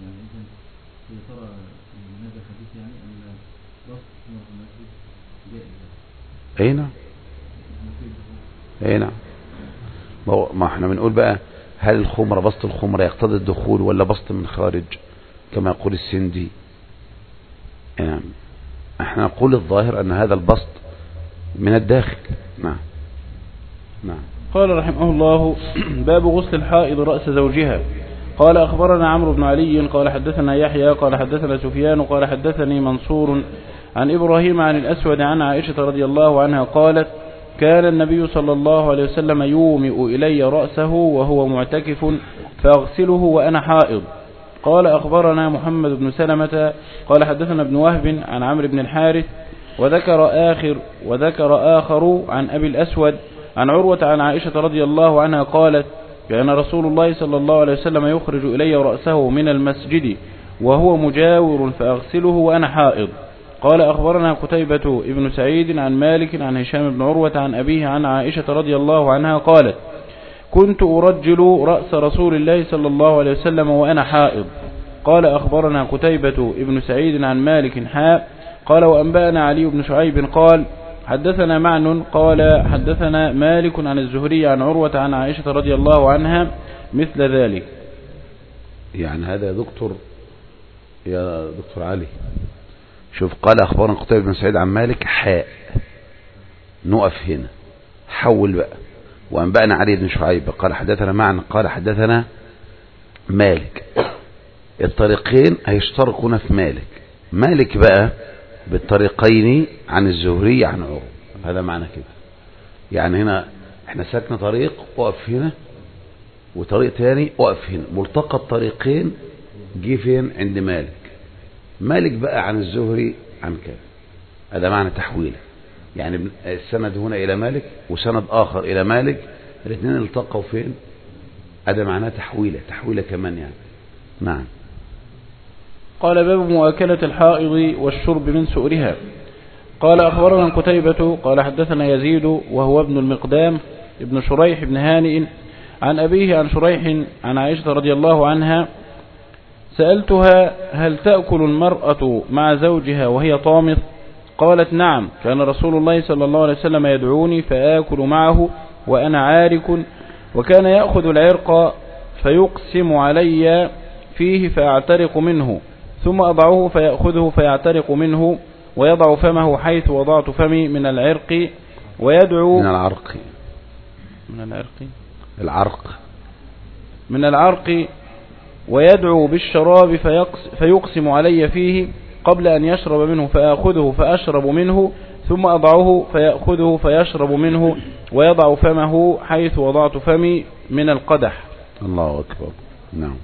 ايه نعم ايه نعم. ما احنا بنقول بقى هل الخمرة بسط الخمرة يقتضي الدخول ولا بسط من خارج كما يقول السندي؟ يعني احنا نقول الظاهر ان هذا البسط من الداخل. نعم نعم. قال رحمه الله باب غسل الحائض رأس زوجها. قال أخبرنا عمرو بن علي قال حدثنا يحيى قال حدثنا سفيان قال حدثني منصور عن إبراهيم عن الأسود عن عائشة رضي الله عنها قالت كان النبي صلى الله عليه وسلم يومئ إلي رأسه وهو معتكف فأغسله وأنا حائض. قال أخبرنا محمد بن سلمة قال حدثنا ابن وهب عن عمرو بن الحارث وذكر آخر وذكر آخر عن أبي الأسود عن عروة عن عائشة رضي الله عنها قالت كان رسول الله صلى الله عليه وسلم يخرج إلي رأسه من المسجد وهو مجاور فأغسله وأنا حائض. قال أخبرنا قتيبة ابن سعيد عن مالك عن هشام بن عروة عن أبيه عن عائشة رضي الله عنها قالت كنت أرجل رأس رسول الله صلى الله عليه وسلم وأنا حائض. قال أخبرنا قتيبة ابن سعيد عن مالك حاء قال وأنبأنا علي بن شعيب قال حدثنا معن قال حدثنا مالك عن الزهري عن عروة عن عائشة رضي الله عنها مثل ذلك. يعني هذا يا دكتور يا دكتور علي شوف قال أخبرنا قتيبة بن سعيد عن مالك حاء، نقف هنا حول بقى. وأنبأنا علي بن شعيب قال حدثنا معن قال حدثنا مالك. الطريقين هيشتركون في مالك. مالك بقى بالطريقين عن الزهري عن عروة، هذا معنى كده. يعني هنا احنا ساكنة طريق وقف هنا وطريق تاني وقف هنا، ملتقى الطريقين جه فين؟ عند مالك. مالك بقى عن الزهري عن كذا، هذا معنى تحويله. يعني السند هنا إلى مالك وسند آخر إلى مالك، الاثنين التقوا فين؟ هذا معناه تحويله، تحويله كمان يعني. نعم. قال باب مؤاكلة الحائض والشرب من سؤرها. قال أخبرنا قتيبة قال حدثنا يزيد وهو ابن المقدام ابن شريح بن هانئ عن أبيه عن شريح عن عائشة رضي الله عنها سألتها هل تأكل المرأة مع زوجها وهي طامث؟ قالت نعم، كان رسول الله صلى الله عليه وسلم يدعوني فآكل معه وأنا عارك، وكان يأخذ العرق فيقسم علي فيه فأعترق منه ثم أضعه فيأخذه فيعترق منه ويضع فمه حيث وضعت فمي من العرق ويدعو من العرق من العرق العرق من العرق ويدعو بالشراب فيقسم علي فيه قبل أن يشرب منه فأخذه فأشرب منه ثم أضعه فيأخذه فيشرب منه ويضع فمه حيث وضعت فمي من القدح. الله أكبر. نعم.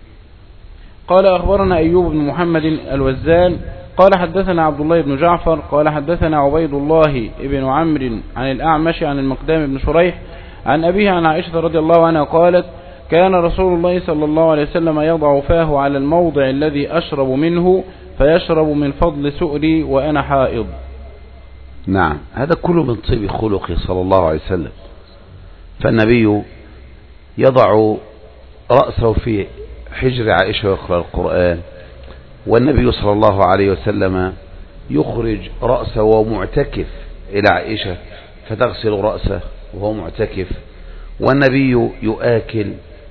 قال أخبرنا أيوب بن محمد الوزان قال حدثنا عبد الله بن جعفر قال حدثنا عبيد الله بن عمرو عن الأعمش عن المقدام بن شريح عن أبيه عن عائشة رضي الله عنها قالت كان رسول الله صلى الله عليه وسلم يضع فاه على الموضع الذي أشرب منه فيشرب من فضل سؤري وأنا حائض. نعم، هذا كله من طيب خلقه صلى الله عليه وسلم. فالنبي يضع رأسه في حجر عائشة ويقرأ القرآن، والنبي صلى الله عليه وسلم يخرج رأسه وهو معتكف إلى عائشة فتغسل رأسه وهو معتكف، والنبي يؤكل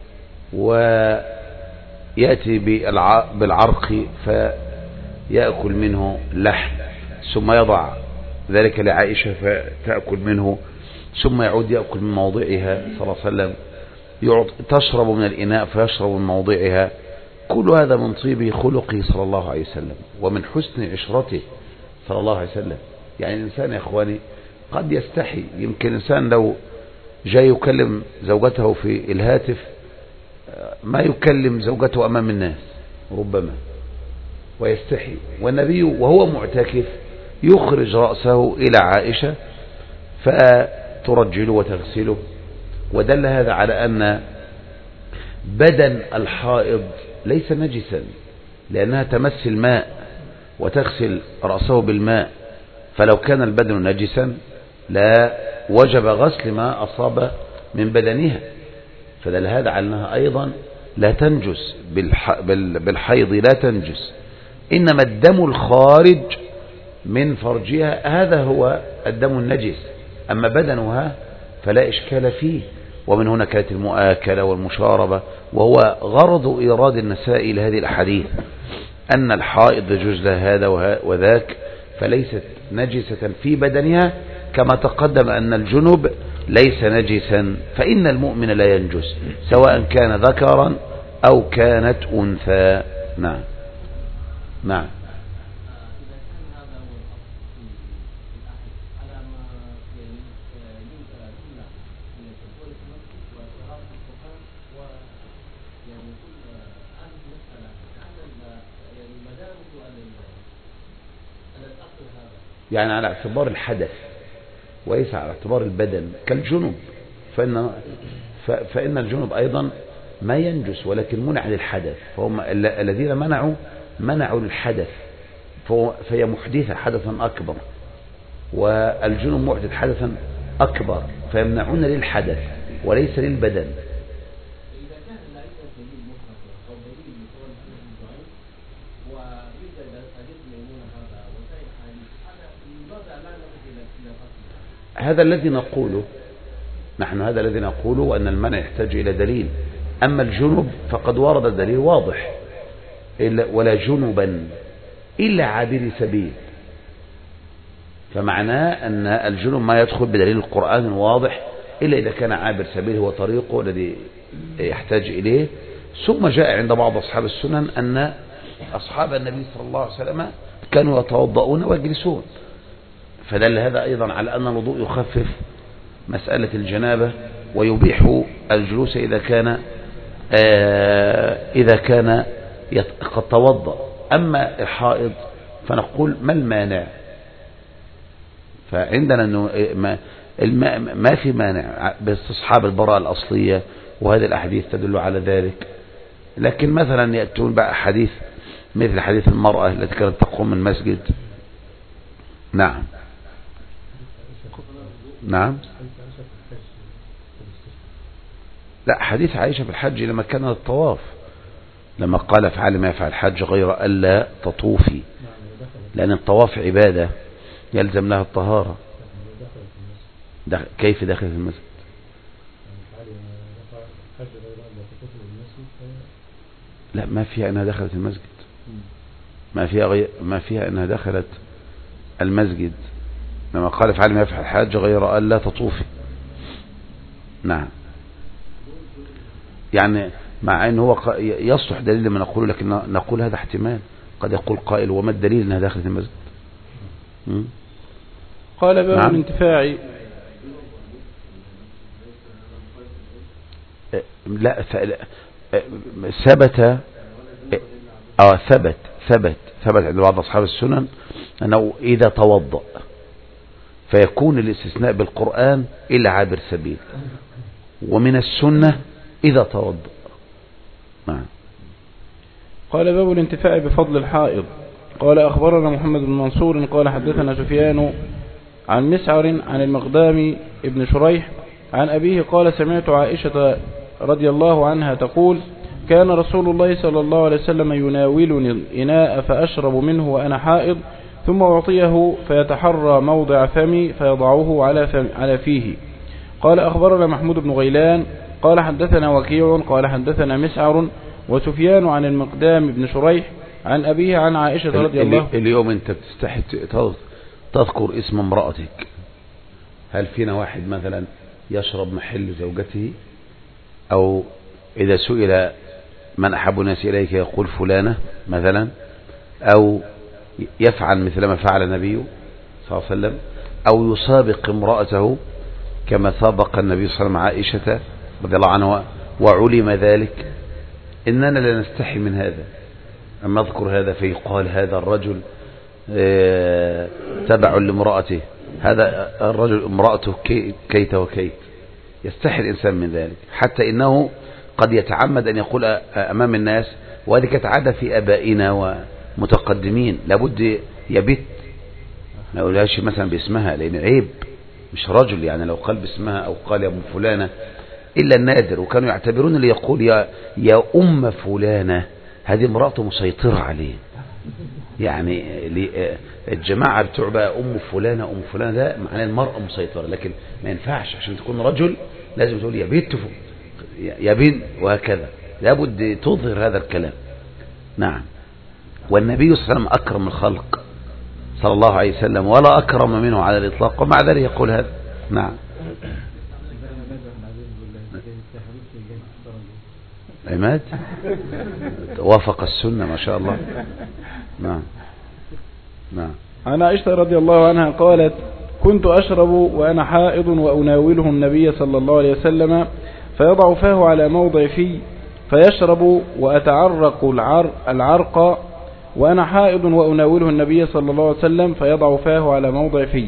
ويأتي بالعرق فيأكل منه لحم ثم يضع ذلك لعائشة فتأكل منه ثم يعود يأكل من موضعها صلى الله عليه وسلم، تشرب من الإناء فيشرب من موضعها. كل هذا من طيب خلقه صلى الله عليه وسلم ومن حسن عشرته صلى الله عليه وسلم. يعني الإنسان يا إخواني قد يستحي، يمكن الإنسان لو جاي يكلم زوجته في الهاتف ما يكلم زوجته أمام الناس ربما ويستحي، والنبي وهو معتكف يخرج رأسه إلى عائشة فترجله وتغسله. ودل هذا على أن بدن الحائض ليس نجسا لأنها تمس الماء وتغسل رأسه بالماء، فلو كان البدن نجسا لا وجب غسل ما أصاب من بدنها، فدل هذا على أنها أيضا لا تنجس بالحيض، لا تنجس، إنما الدم الخارج من فرجها هذا هو الدم النجس، أما بدنها فلا إشكال فيه. ومن هنا كانت المؤاكلة والمشاربة، وهو غرض إيراد النساء لهذه الأحاديث أن الحائض يجوز لها هذا وذاك، فليست نجسة في بدنها، كما تقدم أن الجنب ليس نجسا، فإن المؤمن لا ينجس سواء كان ذكرا أو كانت أنثى. نعم نعم. يعني على اعتبار الحدث وليس على اعتبار البدن كالجنوب، فإن, فإن الجنوب أيضا ما ينجس ولكن منع للحدث، فهم الذين منعوا منعوا للحدث، فهي محدثة حدثا أكبر، والجنوب محدث حدثا أكبر، فيمنعون للحدث وليس للبدن. هذا الذي نقوله نحن، هذا الذي نقوله أن المنع يحتاج إلى دليل. أما الجنب فقد ورد الدليل واضح، ولا جنبا إلا عابر سبيل، فمعناه أن الجنب ما يدخل بدليل القرآن الواضح إلا إذا كان عابر سبيل هو طريقه الذي يحتاج إليه. ثم جاء عند بعض أصحاب السنن أن أصحاب النبي صلى الله عليه وسلم كانوا يتوضؤون ويجلسون، فدل هذا أيضا على أن الوضوء يخفف مسألة الجنابة ويبيح الجلوس إذا كان آه إذا كان قد توضأ. أما الحائض فنقول ما المانع؟ فعندنا أنه ما, ما في مانع باستصحاب البراءة الأصلية، وهذه الأحاديث تدل على ذلك. لكن مثلا يأتون بقى حديث مثل حديث المرأة التي كانت تقوم من المسجد. نعم نعم. لا، حديث عائشة في الحج لما كان الطواف، لما قال افعل ما يفعل الحج غير ألا تطوفي، لأن الطواف عبادة يلزم لها الطهارة. دخل كيف دخل في المسجد؟ لا، ما فيها أنها دخلت المسجد، ما فيها غير ما فيها أنها دخلت المسجد لما قال افعل ما يفعل الحج غير ألا تطوفي. نعم. يعني مع أنه هو يصلح دليل لما نقول، لكن نقول هذا احتمال، قد يقول قائل وما الدليل أنها دخلت المسجد؟ م? قال باب نعم. الانتفاع. لا ثبت اه ثبت ثبت ثبت عند بعض أصحاب السنن أنه إذا توضأ فيكون الاستثناء بالقرآن إلا عابر سبيل، ومن السنة إذا توضأ. نعم. قال باب الانتفاع بفضل الحائض. قال أخبرنا محمد بن منصور قال حدثنا سفيان عن مسعر عن المقدام ابن شريح عن أبيه قال سمعت عائشة رضي الله عنها تقول كان رسول الله صلى الله عليه وسلم يناولني الإناء فأشرب منه وأنا حائض ثم أعطيه فيتحرى موضع فمي فيضعه على, فم على فيه. قال أخبرنا محمود بن غيلان قال حدثنا وكيع قال حدثنا مسعر وسفيان عن المقدام بن شريح عن أبيه عن عائشة رضي الله. اليوم أنت بتستحي تذكر اسم امرأتك، هل فينا واحد مثلا يشرب محل زوجته، أو إذا سئل من أحب الناس إليك يقول فلانة مثلا، أو يفعل مثل ما فعل النبي صلى الله عليه وسلم، أو يسابق امرأته كما سابق النبي صلى الله عليه وسلم عائشة رضي الله عنها وعلم ذلك. إننا لا نستحي من هذا، أما أذكر هذا فيقال هذا الرجل تبع لامرأته، هذا الرجل امرأته كيت وكيت. يستحي الإنسان من ذلك، حتى إنه قد يتعمد أن يقول أمام الناس، وهذه كانت عادة في أبائنا ومتقدمين، لابد يبت ما يقولهاش مثلا باسمها، لأن عيب، مش رجل يعني لو قال باسمها أو قال يا أم فلانة إلا النادر. وكانوا يعتبرون اللي يقول يا, يا أم فلانة هذه امرأته مسيطرة عليه، يعني الجماعة بتوع بقى أم فلانة أم فلانة ده معناه المرأة مسيطرة، لكن ما ينفعش عشان تكون رجل لازم تقول يا بنت يا بنت، وهكذا لابد تظهر هذا الكلام. نعم. والنبي صلى الله عليه وسلم أكرم الخلق صلى الله عليه وسلم، ولا أكرم منه على الإطلاق، ومع ذلك يقول هذا. نعم. عماد وافق السنة ما شاء الله. نعم. نعم. عن عائشة رضي الله عنها قالت كنت أشرب وأنا حائض وأناوله النبي صلى الله عليه وسلم فيضع فاه على موضع في فيشرب وأتعرق العرق وأنا حائض وأناوله النبي صلى الله عليه وسلم فيضع فاه على موضع في.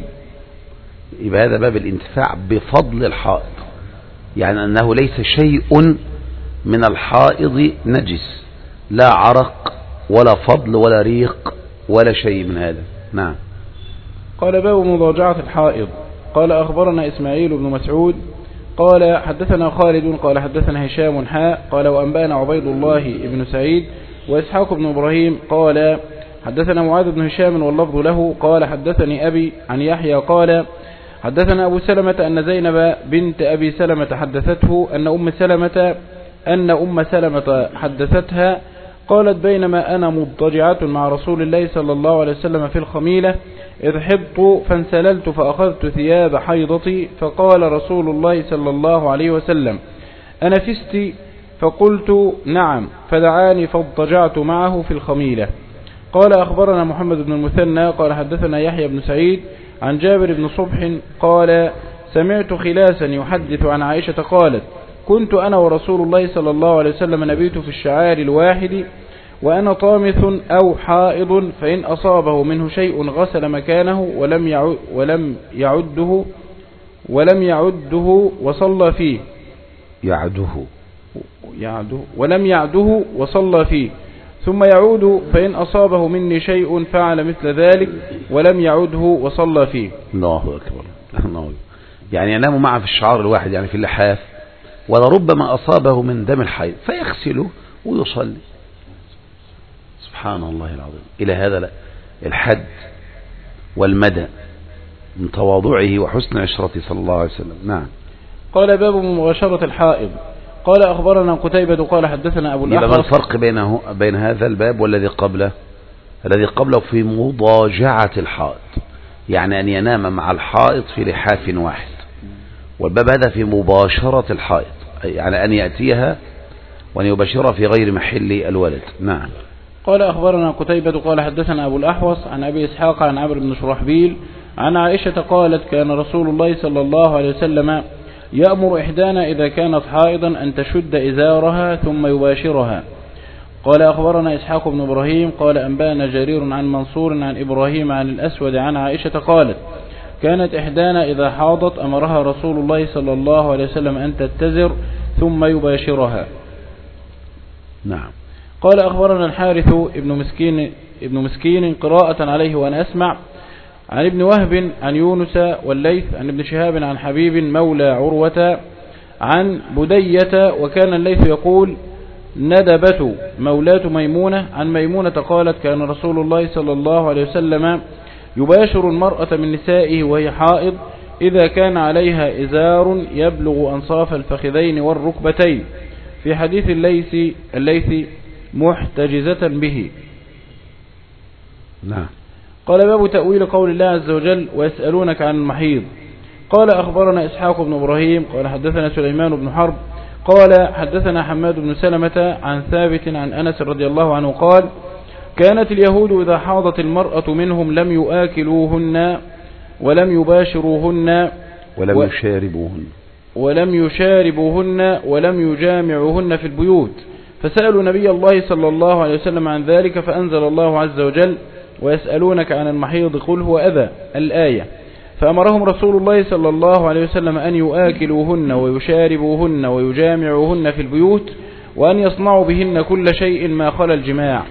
يبقى هذا باب الانتفاع بفضل الحائض، يعني أنه ليس شيء من الحائض نجس، لا عرق ولا فضل ولا ريق ولا شيء من هذا. نعم. قال باب مضاجعة الحائض. قال أخبرنا إسماعيل بن مسعود قال حدثنا خالد قال حدثنا هشام حاء قال وأنبأنا عبيد الله بن سعيد وإسحاق بن إبراهيم قال حدثنا معاذ بن هشام واللفظ له قال حدثني أبي عن يحيى قال حدثنا أبو سلمة أن زينب بنت أبي سلمة حدثته أن أم سلمة أن أم سلمة حدثتها قالت بينما أنا مضطجعة مع رسول الله صلى الله عليه وسلم في الخميلة إذ حضت فانسللت فأخذت ثياب حيضتي فقال رسول الله صلى الله عليه وسلم أنفست؟ فقلت نعم، فدعاني فاضطجعت معه في الخميلة. قال أخبرنا محمد بن المثنى قال حدثنا يحيى بن سعيد عن جابر بن صبح قال سمعت خلاسا يحدث عن عائشة قالت كنت أنا ورسول الله صلى الله عليه وسلم نبيت في الشعار الواحد وأنا طامث أو حائض فإن أصابه منه شيء غسل مكانه ولم يعد ولم يعده ولم يعده وصلى فيه يعده يعده ولم يعده وصلى فيه ثم يعود فإن أصابه مني شيء فعل مثل ذلك ولم يعده وصلى فيه. الله أكبر. الله. يعني ينام معه في الشعار الواحد، يعني في اللحاف، ولربما أصابه من دم الحيض فيغسله ويصلي. سبحان الله العظيم، إلى هذا الحد والمدى من تواضعه وحسن عشرته صلى الله عليه وسلم. نعم. قال باب مباشرة الحائض. قال أخبرنا قتيبة قال حدثنا أبو الأحوص. ما الفرق بينه بين هذا الباب والذي قبله؟ الذي قبله في مضاجعة الحائض، يعني أن ينام مع الحائض في لحاف واحد، والباب هذا في مباشرة الحائض، يعني أن يأتيها وأن يباشرها في غير محل الولد. نعم. قال أخبرنا قتيبة قال حدثنا أبو الأحوص عن أبي إسحاق عن عمرو بن شرحبيل عن عائشة قالت كان رسول الله صلى الله عليه وسلم يأمر إحدانا إذا كانت حائضا أن تشد إزارها ثم يباشرها. قال أخبرنا إسحاق بن إبراهيم قال أنبانا جرير عن منصور عن إبراهيم عن الأسود عن عائشة قالت كانت إحدانا إذا حاضت أمرها رسول الله صلى الله عليه وسلم أن تتزر ثم يباشرها. نعم. قال أخبرنا الحارث ابن مسكين, ابن مسكين قراءة عليه وأنا أسمع عن ابن وهب عن يونس والليث عن ابن شهاب عن حبيب مولى عروة عن بدية وكان الليث يقول ندبة مولاة ميمونة عن ميمونة قالت كان رسول الله صلى الله عليه وسلم يباشر المرأة من نسائه وهي حائض إذا كان عليها إزار يبلغ أنصاف الفخذين والركبتين، في حديث الليث الليث محتجزة به. نعم. قال باب تأويل قول الله عز وجل ويسألونك عن المحيض. قال أخبرنا إسحاق بن إبراهيم قال حدثنا سليمان بن حرب قال حدثنا حماد بن سلمة عن ثابت عن أنس رضي الله عنه قال كانت اليهود إذا حاضت المرأة منهم لم يؤكلوهن ولم يباشروهن ولم و... يشاربوهن ولم يشاربوهن ولم يجامعوهن في البيوت، فسألوا نبي الله صلى الله عليه وسلم عن ذلك فأنزل الله عز وجل ويسألونك عن المحيض قل هو أذى الآية، فأمرهم رسول الله صلى الله عليه وسلم أن يؤكلوهن ويشاربوهن ويجامعوهن في البيوت وأن يصنعوا بهن كل شيء ما خلا الجماع.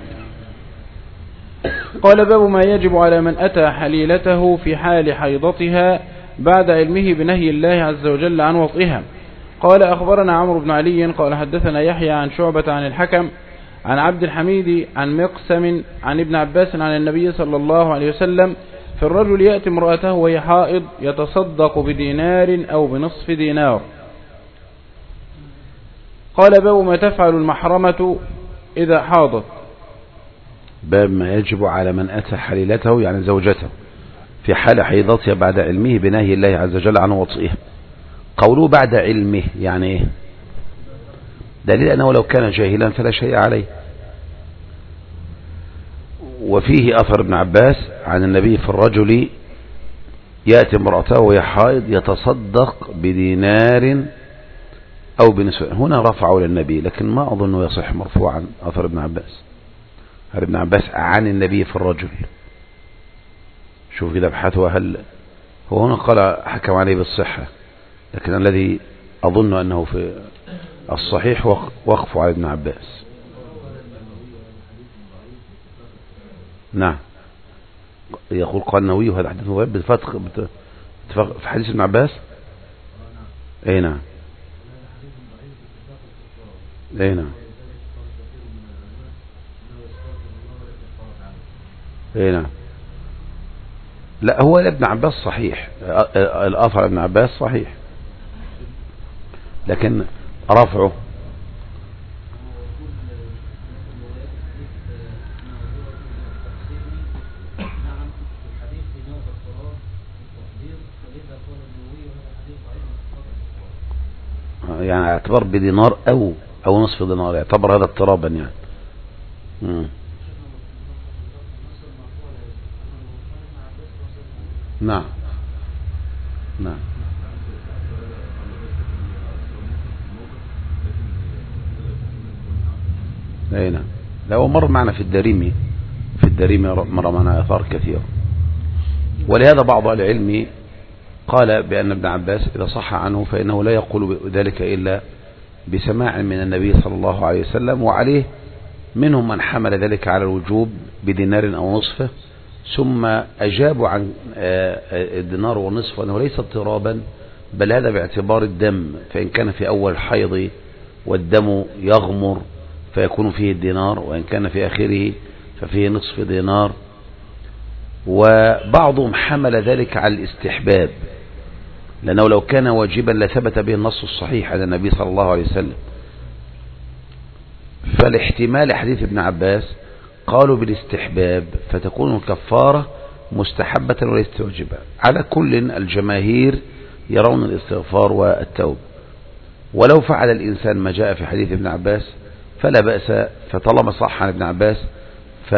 قال باب ما يجب على من أتى حليلته في حال حيضتها بعد علمه بنهي الله عز وجل عن وطئها. قال أخبرنا عمرو بن علي قال حدثنا يحيى عن شعبة عن الحكم عن عبد الحميد عن مقسم عن ابن عباس عن النبي صلى الله عليه وسلم في الرجل يأتي امرأته وهي حائض يتصدق بدينار أو بنصف دينار. قال باب ما تفعل المحرمة إذا حاضت. باب ما يجب على من أتى حليلته يعني زوجته في حال حيضتها بعد علمه بنهي الله عز وجل عن وطئها. قوله بعد علمه يعني ايه؟ دليل أنه لو كان جاهلا فلا شيء عليه. وفيه أثر ابن عباس عن النبي في الرجل يأتي امرأته وهي حائض يتصدق بدينار أو بنصف. هنا رفعه للنبي لكن ما أظنه يصح مرفوعا أثر ابن عباس. هل ابن عباس عن النبي في الرجل؟ شوف كده ابحثوا هل هو هنا قال حكم عليه بالصحة، لكن الذي أظن أنه في الصحيح وقف على ابن عباس. نعم يقول قال النووي وهذا حديث مغيب بالفتح في حديث ابن عباس. اي نعم اي نعم اي نعم لا هو ابن عباس صحيح، الأثر ابن عباس صحيح لكن رفعه يعني اعتبر بدينار او او نصف دينار، يعتبر هذا اضطرابا يعني. مم. نعم نعم اي نعم. لا هو مر معنا في الدارمي في الدارمي مر معنا اثار كثيرة، ولهذا بعض العلم قال بأن ابن عباس إذا صح عنه فإنه لا يقول ذلك إلا بسماع من النبي صلى الله عليه وسلم، وعليه منهم من حمل ذلك على الوجوب بدينار أو نصفه، ثم أجابوا عن الدينار والنصف أنه ليس اضطرابا بل هذا باعتبار الدم، فإن كان في أول حيض والدم يغمر فيكون فيه الدينار، وإن كان في آخره ففيه نصف دينار. وبعضهم حمل ذلك على الاستحباب، لأنه لو كان واجبا لثبت به النص الصحيح عن النبي صلى الله عليه وسلم، فالاحتمال حديث ابن عباس قالوا بالاستحباب فتكون الكفارة مستحبة وليست واجبة. على كل الجماهير يرون الاستغفار والتوبة، ولو فعل الإنسان ما جاء في حديث ابن عباس فلا بأس، فطالما صح عن ابن عباس ف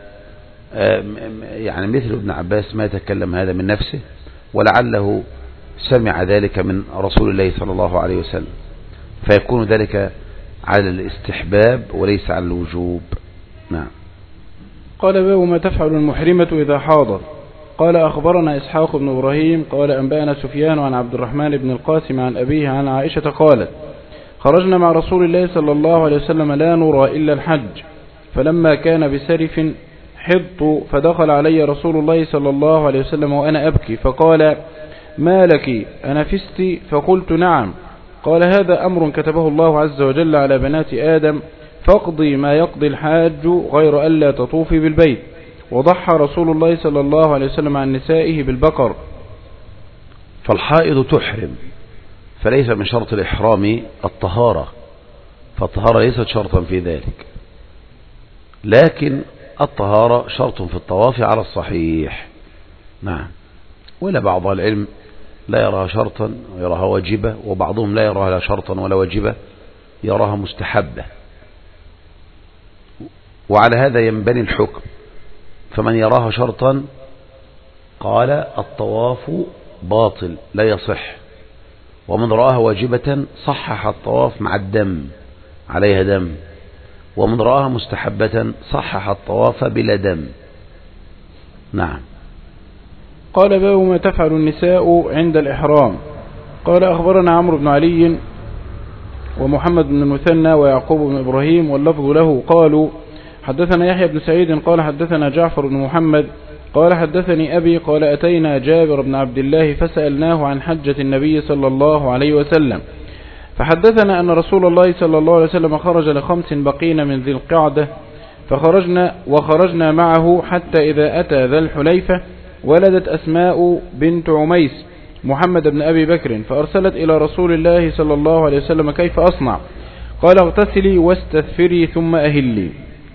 يعني مثل ابن عباس ما يتكلم هذا من نفسه، ولعله سمع ذلك من رسول الله صلى الله عليه وسلم، فيكون ذلك على الاستحباب وليس على الوجوب. نعم. قال باب ما تفعل المحرمة إذا حاضت. قال أخبرنا إسحاق بن إبراهيم قال أنبأنا سفيان عن عبد الرحمن بن القاسم عن أبيه عن عائشة قالت خرجنا مع رسول الله صلى الله عليه وسلم لا نرى إلا الحج، فلما كان بسرف حضت فدخل علي رسول الله صلى الله عليه وسلم وأنا أبكي فقال ما لك أنفست؟ فقلت نعم. قال هذا أمر كتبه الله عز وجل على بنات آدم فاقضي ما يقضي الحاج غير ألا تطوفي بالبيت. وضحى رسول الله صلى الله عليه وسلم عن نسائه بالبقر. فالحائض تحرم، فليس من شرط الإحرام الطهارة، فالطهارة ليست شرطا في ذلك، لكن الطهارة شرط في الطواف على الصحيح. نعم. ولا بعض العلم لا يراها شرطا ويراها واجبة، وبعضهم لا يراها لا شرطا ولا واجبة، يراها مستحبة، وعلى هذا ينبني الحكم. فمن يراها شرطا قال الطواف باطل لا يصح، ومن رآها واجبة صحح الطواف مع الدم، عليها دم، ومن رآها مستحبة صحح الطواف بلا دم. نعم. قال باب ما تفعل النساء عند الإحرام. قال أخبرنا عمرو بن علي ومحمد بن المثنى ويعقوب بن إبراهيم واللفظ له قالوا حدثنا يحيى بن سعيد قال حدثنا جعفر بن محمد قال حدثني أبي قال أتينا جابر بن عبد الله فسألناه عن حجة النبي صلى الله عليه وسلم، فحدثنا أن رسول الله صلى الله عليه وسلم خرج لخمس بقين من ذي القعدة، فخرجنا وخرجنا معه حتى إذا أتى ذا الحليفة ولدت أسماء بنت عميس محمد بن أبي بكر، فأرسلت إلى رسول الله صلى الله عليه وسلم كيف أصنع؟ قال اغتسلي واستثفري ثم أهلي.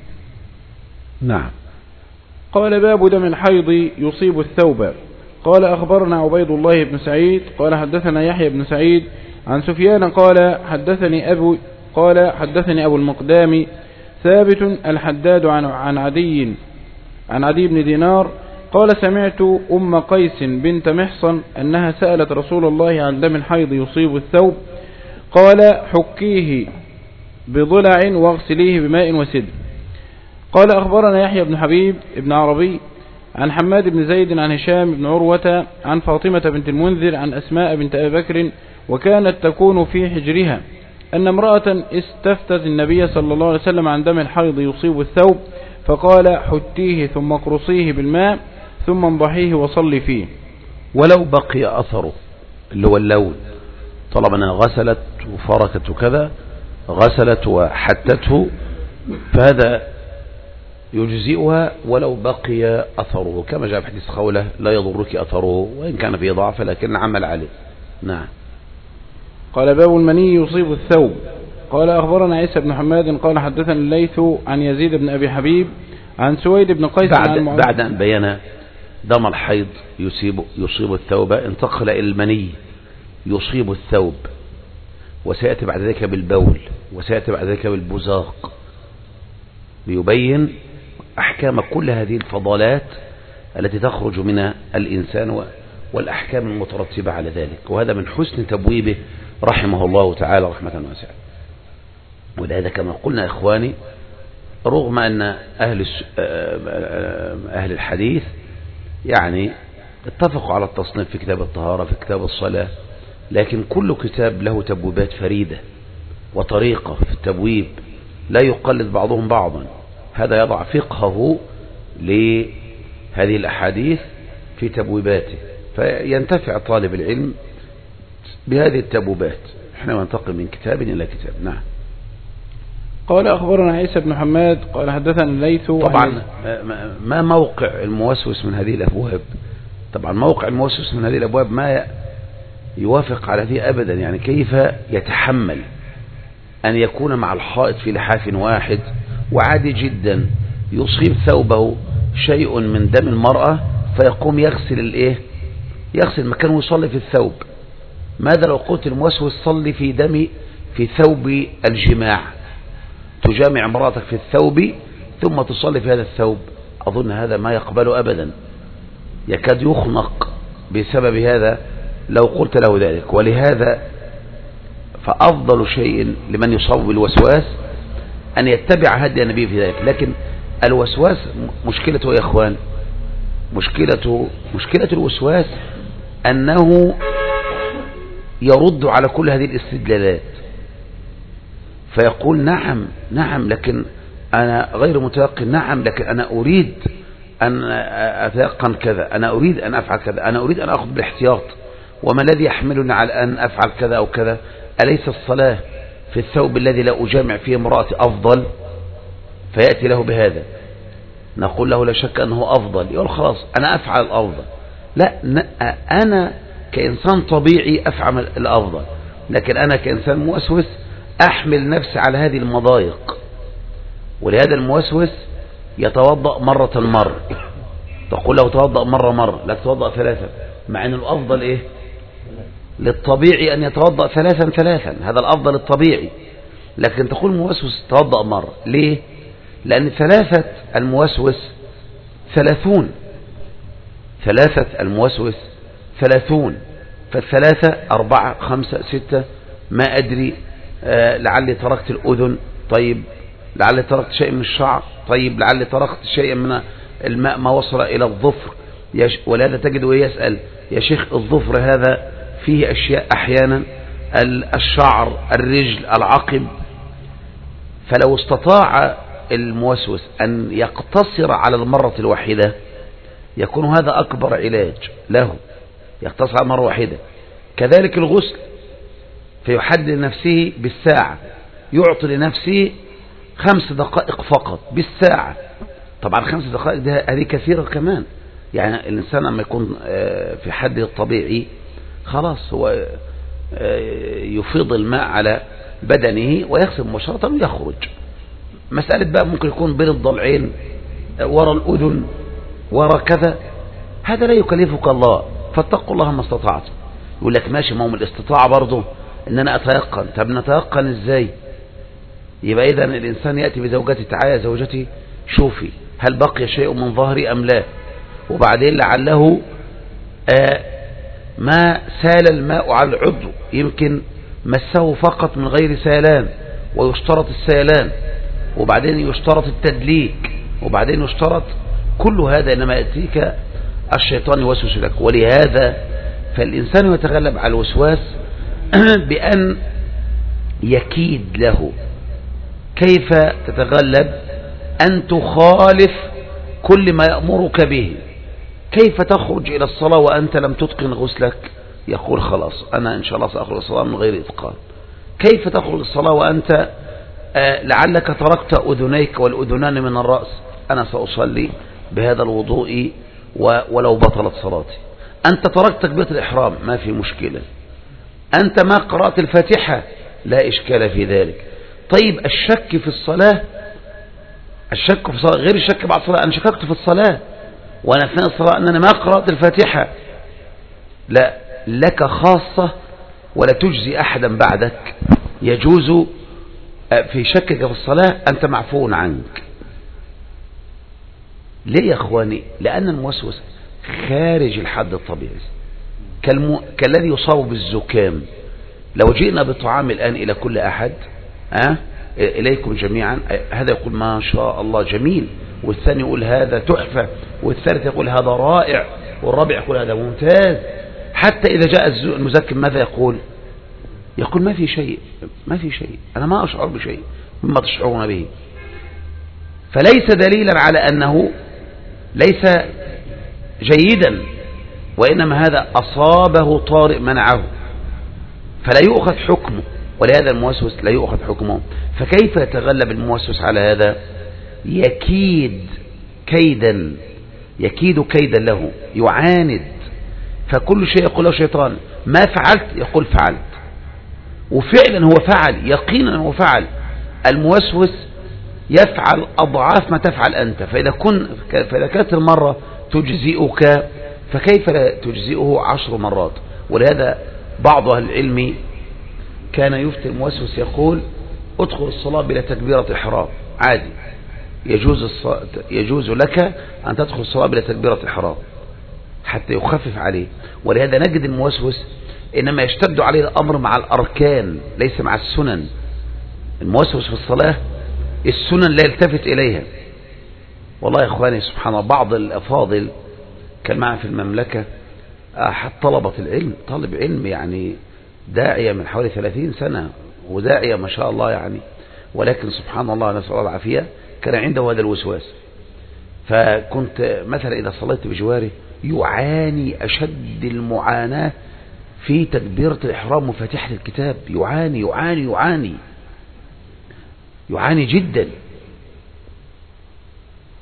نعم. قال باب دم الحيض يصيب الثوب. قال أخبرنا عبيد الله بن سعيد قال حدثنا يحيى بن سعيد عن سفيان قال حدثني أبو قال حدثني أبو المقدام ثابت الحداد عن عن عدي عن عدي بن دينار قال سمعت أم قيس بنت محصن أنها سألت رسول الله عن دم الحيض يصيب الثوب، قال حكيه بضلع واغسليه بماء وسدر. قال أخبرنا يحيى بن حبيب بن عربي عن حماد بن زيد عن هشام بن عروة عن فاطمة بنت المنذر عن أسماء بنت أبي بكر وكانت تكون في حجرها أن امرأة استفتت النبي صلى الله عليه وسلم عن دم الحيض يصيب الثوب، فقال حتيه ثم اقرصيه بالماء ثم انضحيه وصلي فيه. ولو بقي أثره اللي هو اللون، طالما أنها غسلت وفركت وكذا، غسلت وحتته، فهذا يجزئها ولو بقي أثره، كما جاء في حديث خولة لا يضرك أثره وإن كان فيه ضعف لكن عمل عليه. نعم. قال باب المني يصيب الثوب. قال أخبرنا عيسى بن حماد قال حدثنا الليث عن يزيد بن أبي حبيب عن سويد بن قيس بعد, بعد أن بينا دم الحيض يصيب, يصيب الثوب انتقل إلى المني يصيب الثوب، وسيأتي بعد ذلك بالبول، وسيأتي بعد ذلك بالبزاق، ليبين أحكام كل هذه الفضلات التي تخرج من الإنسان والأحكام المترتبة على ذلك. وهذا من حسن تبويبه رحمه الله تعالى رحمة واسعة. ولهذا كما قلنا إخواني، رغم أن أهل أهل الحديث يعني اتفقوا على التصنيف في كتاب الطهارة في كتاب الصلاة، لكن كل كتاب له تبويبات فريدة وطريقة في التبويب، لا يقلد بعضهم بعضا. هذا يضع فقهه لهذه الأحاديث في تبويباته، فينتفع طالب العلم بهذه التبويبات. احنا ننتقل من كتاب إلى كتاب. نعم. قال أخبرنا عيسى بن حماد قال حدثنا الليث. طبعا ما موقع الموسوس من هذه الأبواب؟ طبعا موقع الموسوس من هذه الأبواب ما يوافق على ذي أبدا. يعني كيف يتحمل أن يكون مع الحائط في لحاف واحد وعادي جدا يصيب ثوبه شيء من دم المرأة فيقوم يغسل الايه يغسل مكانه ويصلي في الثوب؟ ماذا لو قلت الموسوس صلي في دم في ثوب الجماع، تجامع امرأتك في الثوب ثم تصلي في هذا الثوب؟ أظن هذا ما يقبله أبدا، يكاد يخنق بسبب هذا لو قلت له ذلك. ولهذا فأفضل شيء لمن يصاب بالوسواس أن يتبع هدي النبي في ذلك. لكن الوسواس مشكلته يا إخوان، مشكلته مشكلة الوسواس أنه يرد على كل هذه الاستدلالات، فيقول نعم نعم لكن أنا غير متيقن، نعم لكن أنا أريد أن أتيقن كذا، أنا أريد أن أفعل كذا، أنا أريد أن أخذ بالاحتياط، وما الذي يحملني على أن أفعل كذا أو كذا؟ أليس الصلاة في الثوب الذي لا أجامع فيه امرأتي أفضل؟ فيأتي له بهذا، نقول له لا شك أنه أفضل، يقول خلاص أنا أفعل الأفضل. لا، أنا كإنسان طبيعي أفعل الأفضل، لكن أنا كإنسان موسوس أحمل نفسي على هذه المضايق. ولهذا الموسوس يتوضأ مرة مرة، تقول له توضأ مرة مرة، لا تتوضأ ثلاثة، مع أن الأفضل إيه؟ للطبيعي أن يتوضأ ثلاثا ثلاثا، هذا الأفضل الطبيعي. لكن تقول موسوس توضأ مرة، ليه؟ لأن ثلاثة الموسوس ثلاثون، ثلاثة الموسوس ثلاثون، فالثلاثة أربعة خمسة ستة، ما أدري، آه لعلي تركت الأذن، طيب لعلي تركت شيء من الشعر، طيب لعلي تركت شيء من الماء ما وصل إلى الظفر. ولهذا تجده يسأل يا شيخ الظفر هذا فيه أشياء أحيانا، الشعر، الرجل، العقب. فلو استطاع الموسوس أن يقتصر على المرة الواحدة يكون هذا أكبر علاج له، يقتصر على مرة واحدة. كذلك الغسل، فيحدد لنفسه بالساعة، يعطي لنفسه خمس دقائق فقط بالساعة. طبعا خمس دقائق دي هذه كثيرة كمان، يعني الإنسان لما يكون في حد الطبيعي خلاص هو يفيض الماء على بدنه ويغسل مباشرة ويخرج. مسألة بقى ممكن يكون بين الضلعين، ورا الأذن، ورا كذا، هذا لا يكلفك الله، فاتقوا الله ما استطعتم. يقول لك ماشي، ما هو من الاستطاعة برضه ان انا اتيقن. طب نتيقن ازاي؟ يبقى اذا الانسان يأتي بزوجته، تعالى يا زوجتي شوفي هل بقي شيء من ظهري ام لا، وبعدين لعله آه ما سال الماء على العضو، يمكن مسه فقط من غير سيلان، ويشترط السيلان، وبعدين يشترط التدليك، وبعدين يشترط كل هذا، إنما يأتيك الشيطان يوسوس لك. ولهذا فالإنسان يتغلب على الوسواس بأن يكيد له. كيف تتغلب؟ أن تخالف كل ما يأمرك به. كيف تخرج إلى الصلاة وأنت لم تتقن غسلك؟ يقول خلاص أنا إن شاء الله سأخرج الصلاة من غير إتقان. كيف تخرج الصلاة وأنت آه لعلك تركت أذنيك والأذنان من الرأس؟ أنا سأصلي بهذا الوضوء ولو بطلت صلاتي. أنت تركت تكبيرة الإحرام، ما في مشكلة. أنت ما قرأت الفاتحة، لا إشكال في ذلك. طيب الشك في الصلاة، الشك في الصلاة غير الشك بعد الصلاة. أنا شككت في الصلاة وأنا أثناء الصلاة أن أنا ما قرأت الفاتحة، لا، لك خاصة ولا تجزي أحدا بعدك. يجوز في شكك في الصلاة أنت معفو عنك. ليه يا أخواني؟ لأن الموسوس خارج الحد الطبيعي، كالم... كالذي يصاب بالزكام. لو جئنا بطعام الآن إلى كل أحد، أه؟ إليكم جميعا، هذا يقول ما شاء الله جميل، والثاني يقول هذا تحفة، والثالث يقول هذا رائع، والرابع يقول هذا ممتاز. حتى إذا جاء المزكم ماذا يقول؟ يقول ما في شيء، ما في شيء، أنا ما أشعر بشيء مما تشعرون به. فليس دليلا على أنه ليس جيدا، وإنما هذا أصابه طارئ منعه، فلا يؤخذ حكمه. ولهذا الموسوس لا يؤخذ حكمه. فكيف يتغلب الموسوس على هذا؟ يكيد كيدا، يكيد كيدا له، يعاند. فكل شيء يقول له الشيطان ما فعلت، يقول فعلت، وفعلا هو فعل، يقينا هو فعل. الموسوس يفعل أضعاف ما تفعل أنت. فإذا, كن فإذا كانت المرة تجزئك، فكيف لا تجزئه عشر مرات؟ ولهذا بعض أهل العلم كان يفتي الموسوس يقول ادخل الصلاة بلا تكبيرة إحرام، عادي، يجوز, الصلاة يجوز لك أن تدخل الصلاة بلا تكبيرة إحرام حتى يخفف عليه. ولهذا نجد الموسوس إنما يشتد عليه الأمر مع الأركان ليس مع السنن. الموسوس في الصلاة السنن لا يلتفت إليها. والله يا إخواني سبحان الله، بعض الأفاضل كان معنا في المملكة أحد طلبة العلم، طالب علم يعني داعية من حوالي ثلاثين سنة، وداعية ما شاء الله يعني، ولكن سبحان الله نسأل الله العافية كان عنده هذا الوسواس. فكنت مثلا إذا صليت بجواره يعاني أشد المعاناة في تكبيرة الإحرام وفاتحة الكتاب، يعاني يعاني يعاني يعاني جدا.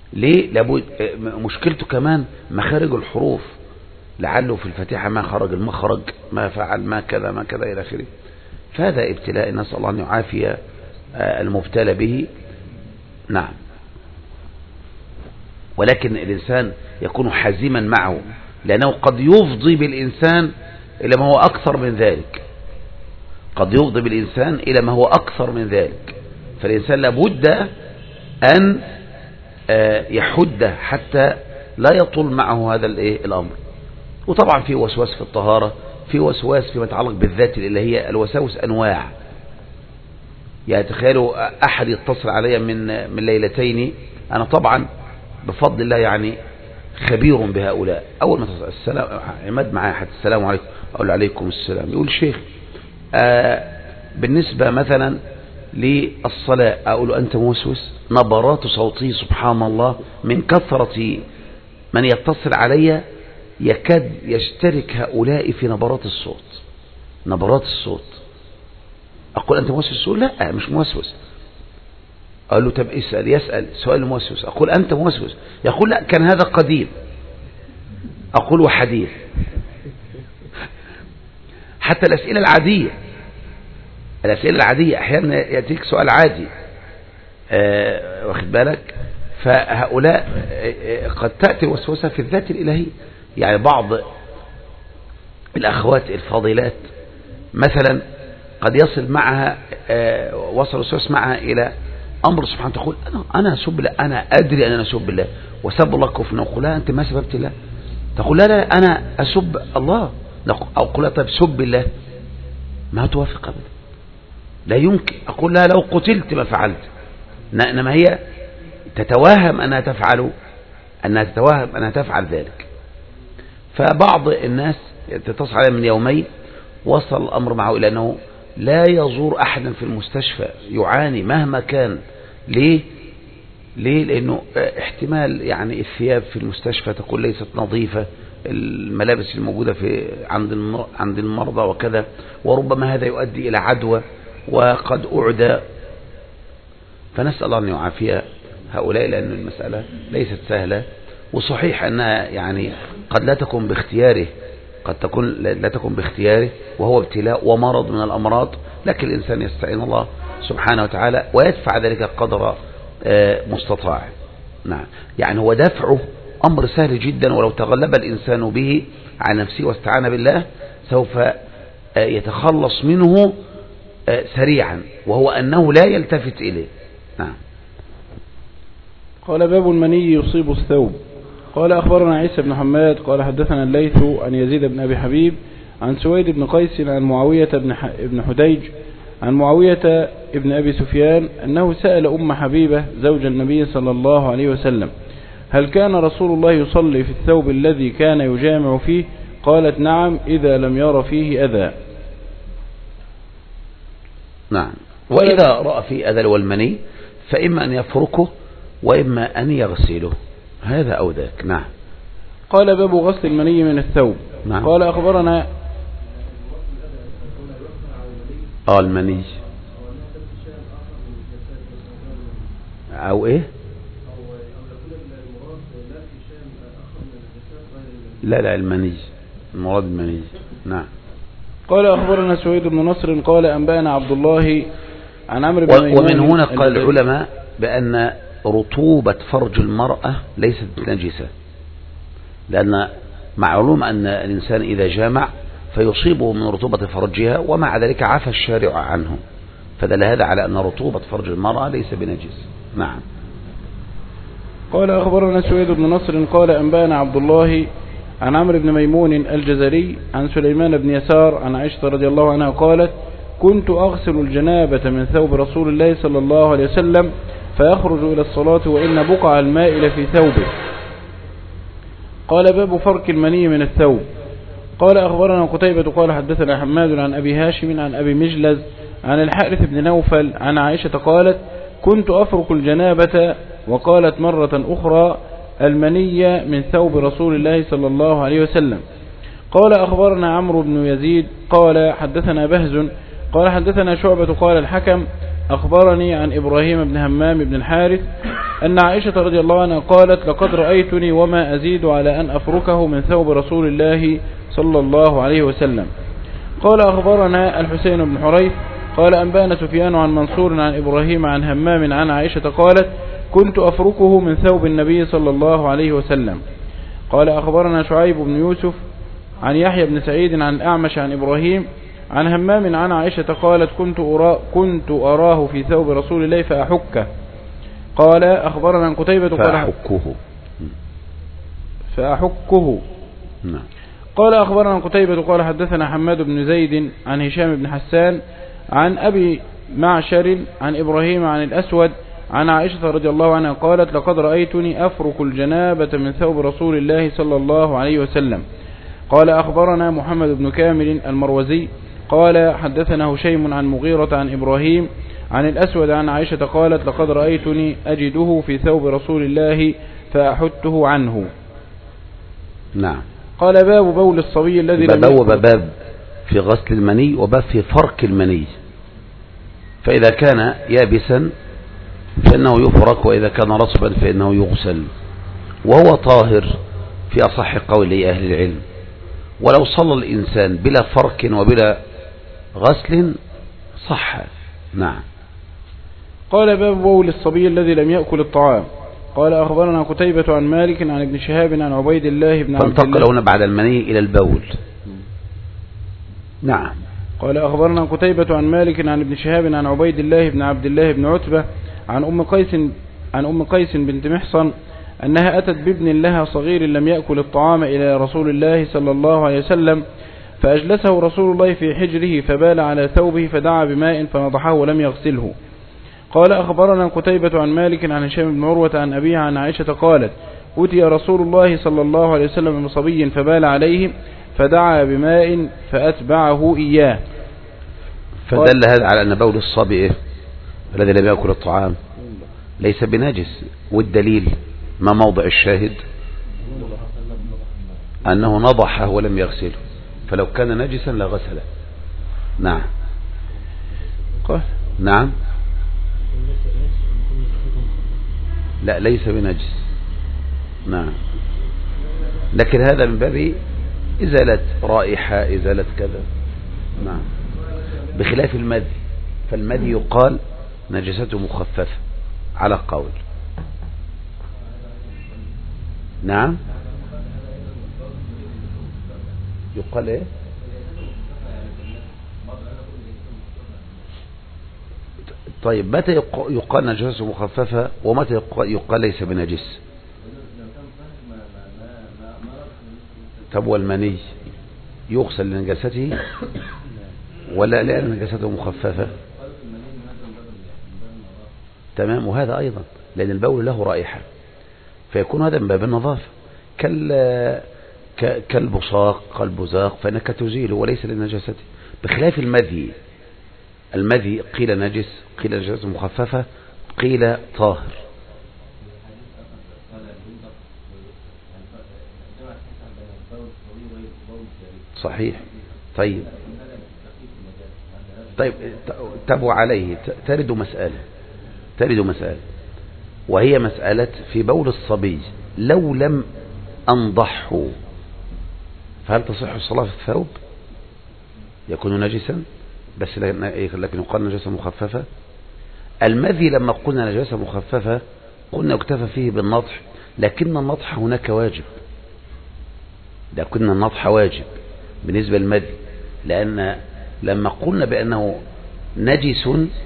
ليه؟ لابد مشكلته كمان مخارج الحروف، لعله في الفاتحة ما خرج المخرج، ما فعل ما كذا ما كذا إلى آخره. فهذا ابتلاء، نسأل الله أن يعافي المبتلى به. نعم. ولكن الإنسان يكون حازما معه، لأنه قد يفضي بالإنسان إلى ما هو أكثر من ذلك، قد يفضي بالإنسان إلى ما هو أكثر من ذلك. فالإنسان لابد أن يحد حتى لا يطول معه هذا الأمر. وطبعا في وسواس في الطهارة، في وسواس فيما يتعلق بالذات الإلهية. الوساوس أنواع، يعني تخيلوا أحد يتصل علي من من ليلتين، أنا طبعا بفضل الله يعني خبير بهؤلاء. أول ما السلام عماد معايا حتى السلام عليكم، أقول عليكم السلام، يقول شيخ آه بالنسبة مثلا للصلاة، أقول له أنت موسوس. نبرات صوتي سبحان الله من كثرة من يتصل علي يكاد يشترك هؤلاء في نبرات الصوت، نبرات الصوت. أقول أنت موسوس؟ يقول لا مش موسوس. أقول له طب اسأل، يسأل سؤال موسوس. أقول أنت موسوس؟ يقول لا كان هذا قديم. أقول وحديث. حتى الأسئلة العادية، الأسئلة العادية أحيانا يأتيك سؤال عادي، أه واخد بالك. فهؤلاء أه قد تأتي وسوسة في الذات الإلهية. يعني بعض الأخوات الفاضلات مثلا قد يصل معها أه وصل وسوس معها إلى أمر سبحانه، تقول أنا أنا أسب الله، أنا أدري أن أنا أسب الله وسب الله كفر. نقول لا أنت ما سببت الله. تقول لا لا أنا أسب الله. أو قل طيب سب الله، ما توافق أبدا، لا يمكن. أقول لها لو قتلت ما فعلت. إنما هي تتوهم أنها تفعل أنها تتوهم أنها تفعل ذلك. فبعض الناس تتصل عليه من يومين، وصل الأمر معه إلى أنه لا يزور أحدا في المستشفى، يعاني مهما كان. ليه؟ ليه؟ لأنه احتمال يعني الثياب في المستشفى تكون ليست نظيفة، الملابس الموجودة في عند عند المرضى وكذا، وربما هذا يؤدي إلى عدوى وقد أعدى. فنسأل الله أن يعافي هؤلاء، لأن المسألة ليست سهلة. وصحيح أنها يعني قد لا تكون باختياره، قد تكون لا تكون باختياره، وهو ابتلاء ومرض من الأمراض. لكن الإنسان يستعين الله سبحانه وتعالى ويدفع ذلك قدر مستطاع. نعم. يعني هو دفعه أمر سهل جدا، ولو تغلب الإنسان به على نفسه واستعان بالله سوف يتخلص منه سريعا، وهو أنه لا يلتفت إليه. نعم. قال باب المني يصيب الثوب. قال أخبرنا عيسى بن حماد قال حدثنا الليث عن يزيد بن أبي حبيب عن سويد بن قيس عن معاوية بن حديج عن معاوية بن أبي سفيان أنه سأل أم حبيبة زوج النبي صلى الله عليه وسلم هل كان رسول الله يصلي في الثوب الذي كان يجامع فيه؟ قالت نعم إذا لم ير فيه أذى. نعم. وإذا رأى فيه أذى والمني فإما أن يفركه وإما أن يغسله، هذا أو ذاك. نعم. قال باب غسل المني من الثوب. نعم. قال أخبرنا آه المني أو إيه؟ لا لا المني، المراد المني. نعم. قال أخبرنا سويد بن نصر قال أنبأنا عبد الله عن عمرو بن ميمون. ومن هنا قال العلماء بأن رطوبة فرج المرأة ليست نجسة، لأن معلوم أن الإنسان إذا جامع فيصيبه من رطوبة فرجها، ومع ذلك عفى الشارع عنه، فدل هذا على أن رطوبة فرج المرأة ليس بنجس. نعم. قال أخبرنا سويد بن نصر قال أنبأنا عبد الله عن عمرو بن ميمون الجزري عن سليمان بن يسار عن عائشة رضي الله عنها قالت كنت أغسل الجنابة من ثوب رسول الله صلى الله عليه وسلم فيخرج إلى الصلاة وإن بقع الماء في ثوبه. قال باب فرك المني من الثوب. قال أخبرنا قتيبة قال حدثنا حماد عن أبي هاشم عن أبي مجلز عن الحارث بن نوفل عن عائشة قالت كنت أفرك الجنابة، وقالت مرة أخرى المني من ثوب رسول الله صلى الله عليه وسلم. قال أخبرنا عمرو بن يزيد قال حدثنا بهز قال حدثنا شعبة قال الحكم أخبرني عن إبراهيم بن همام بن الحارث أن عائشة رضي الله عنها قالت لقد رأيتني وما أزيد على أن أفركه من ثوب رسول الله صلى الله عليه وسلم. قال أخبرنا الحسين بن حريث قال أنبأنا سفيان عن منصور عن إبراهيم عن همام عن عائشة قالت كنت أفركه من ثوب النبي صلى الله عليه وسلم. قال أخبرنا شعيب بن يوسف عن يحيى بن سعيد عن الأعمش عن إبراهيم عن همام عن عائشة قالت كنت, أرا كنت أراه في ثوب رسول الله فأحكه. قال أخبرنا عن قتيبة فأحكه فأحكه نعم. قال أخبرنا عن قتيبة قال حدثنا حماد بن زيد عن هشام بن حسان عن أبي معشر عن إبراهيم عن الأسود عن عائشة رضي الله عنها قالت لقد رأيتني أفرك الجنابة من ثوب رسول الله صلى الله عليه وسلم. قال أخبرنا محمد بن كامل المروزي قال حدثنا هشيم عن مغيرة عن إبراهيم عن الأسود عن عائشة قالت لقد رأيتني أجده في ثوب رسول الله فأحته عنه. نعم. قال باب بول الصبي الذي لم باب باب في غسل المني وباب في فرك المني. فإذا كان يابسا فإنه يفرك وإذا كان رطبا فإنه يغسل وهو طاهر في أصح قول أهل العلم. ولو صلى الإنسان بلا فرك وبلا غسل صح. نعم. قال باب بول الصبي الذي لم يأكل الطعام. قال أخبرنا قتيبة عن مالك عن ابن شهاب عن عبيد الله بن عبد الله فانتقل هنا بعد المني إلى البول. نعم. قال أخبرنا قتيبة عن مالك عن ابن شهاب عن عبيد الله بن عبد الله بن عتبة عن أم قيس عن أم قيس بنت محصن أنها أتت بابن لها صغير لم يأكل الطعام إلى رسول الله صلى الله عليه وسلم فأجلسه رسول الله في حجره فبال على ثوبه فدعا بماء فنضحه ولم يغسله. قال أخبرنا قتيبة عن مالك عن هشام بن عروة عن أبيه عن عائشة قالت أتي رسول الله صلى الله عليه وسلم بصبي فبال عليه فدعا بماء فأتبعه إياه. فدل هذا على أن بول الصبي الذي لم يأكل الطعام ليس بنجس. والدليل ما موضع الشاهد أنه نضحه ولم يغسله فلو كان نجسا لغسله. نعم. قال نعم. لا ليس بنجس. نعم. لكن هذا من باب إزالة رائحة إزالة كذا. نعم. بخلاف المذي فالمذي يقال نجسته مخففة على قول. نعم. يقال ايه؟ طيب متى يقال نجسته مخففة ومتى يقال ليس بنجس؟ طب والمني يغسل لنجاسته ولا لأن نجاسته مخففة؟ تمام. وهذا أيضا لأن البول له رائحة فيكون هذا من باب النظافة كال كالبصاق كالبزاق فإنك تزيله وليس لنجاسته. بخلاف المذي المذي قيل نجس قيل نجاسة مخففة قيل طاهر. صحيح. طيب طيب تبوا عليه ترد مسألة ترد مسألة وهي مسألة في بول الصبي لو لم أنضحه فهل تصح الصلاة في الثوب؟ يكون نجسا بس لكن يقال نجاسة مخففة. المذي لما قلنا نجاسة مخففة قلنا يكتفى فيه بالنضح لكن النضح هناك واجب. لكن النضح واجب بالنسبة للمذي لأن لما قلنا بأنه نجس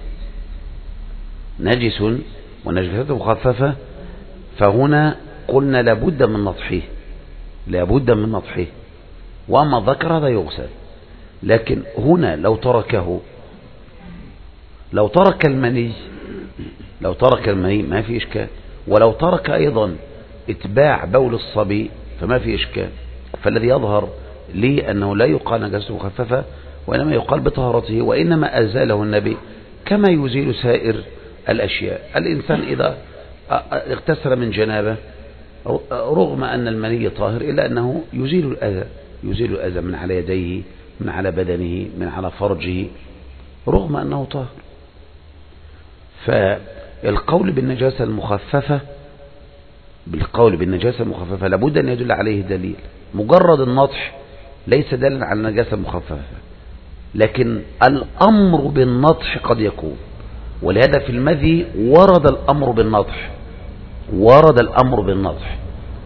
نجس ونجاسته مخففة فهنا قلنا لابد من نضحه لابد من نضحه وأما الذكر هذا يغسل. لكن هنا لو تركه لو ترك المني لو ترك المني ما في إشكال ولو ترك أيضا اتباع بول الصبي فما في إشكال. فالذي يظهر لي أنه لا يقال نجاسته مخففة وإنما يقال بطهارته وإنما أزاله النبي كما يزيل سائر الأشياء. الإنسان إذا اغتسل من جنابه رغم أن المني طاهر إلا أنه يزيل الأذى يزيل الأذى من على يديه من على بدنه من على فرجه رغم أنه طاهر. القول بالنجاسة المخففة بالقول بالنجاسة المخففة لابد أن يدل عليه دليل. مجرد النطح ليس دليلا على النجاسة المخففة، لكن الأمر بالنطح قد يكون، ولهذا في المذي ورد الأمر بالنطح ورد الأمر بالنطح.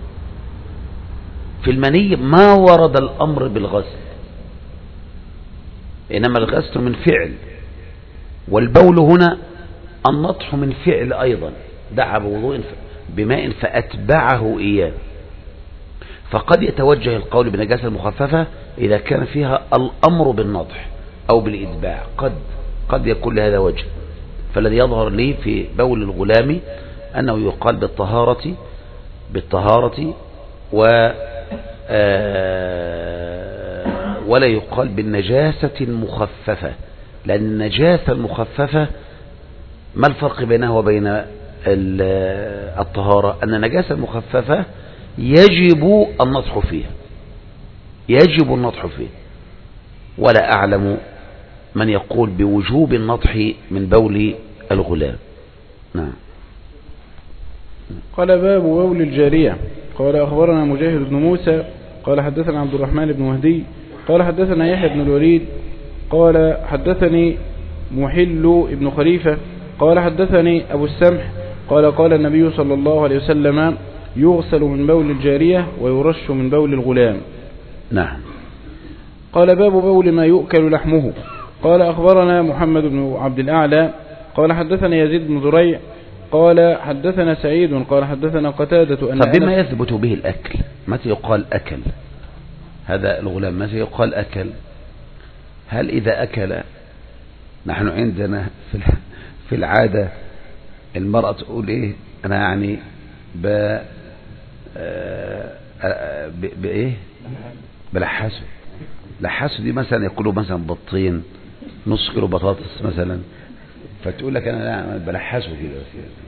في المني ما ورد الأمر بالغسل، إنما الغسل من فعل، والبول هنا النطح من فعل أيضا، دعا بوضوء بماء فأتبعه إياه. فقد يتوجه القول بالنجاسة المخففة إذا كان فيها الأمر بالنطح أو بالإتباع، قد قد يكون لهذا وجه. فالذي يظهر لي في بول الغلام أنه يقال بالطهارة بالطهارة و ولا يقال بالنجاسة المخففة، لأن النجاسة المخففة ما الفرق بينها وبين الطهارة؟ أن النجاسة المخففة يجب النطح فيها يجب النطح فيها ولا أعلم من يقول بوجوب النطح من بول الغلام. نعم. قال باب بول الجارية. قال أخبرنا مجاهد بن موسى قال حدثنا عبد الرحمن بن مهدي قال حدثنا يحيى بن الوليد قال حدثني محل بن خليفة قال حدثني أبو السمح قال قال النبي صلى الله عليه وسلم يغسل من بول الجارية ويرش من بول الغلام. نعم. قال باب بول ما يؤكل لحمه. قال أخبرنا محمد بن عبد الأعلى قال حدثنا يزيد بن زريع قال حدثنا سعيد قال حدثنا قتادة أن طب بما يثبت به الأكل متى يقال أكل هذا الغلام؟ متى يقال أكل؟ هل إذا أكل؟ نحن عندنا في العادة المرأة تقول إيه أنا يعني ب بإيه بلحسه لحسه دي مثلا يأكلوا مثلا بطين نص كيلو بطاطس مثلا، فتقول لك أنا لا بلحسه كده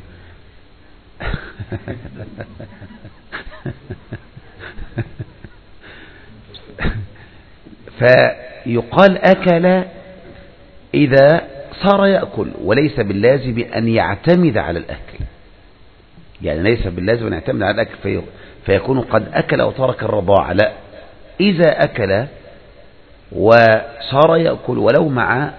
فيقال أكل إذا صار يأكل، وليس باللازم أن يعتمد على الأكل، يعني ليس باللازم أن يعتمد على الأكل في فيكون قد أكل وترك الرضاعة، لا، إذا أكل وصار يأكل ولو مع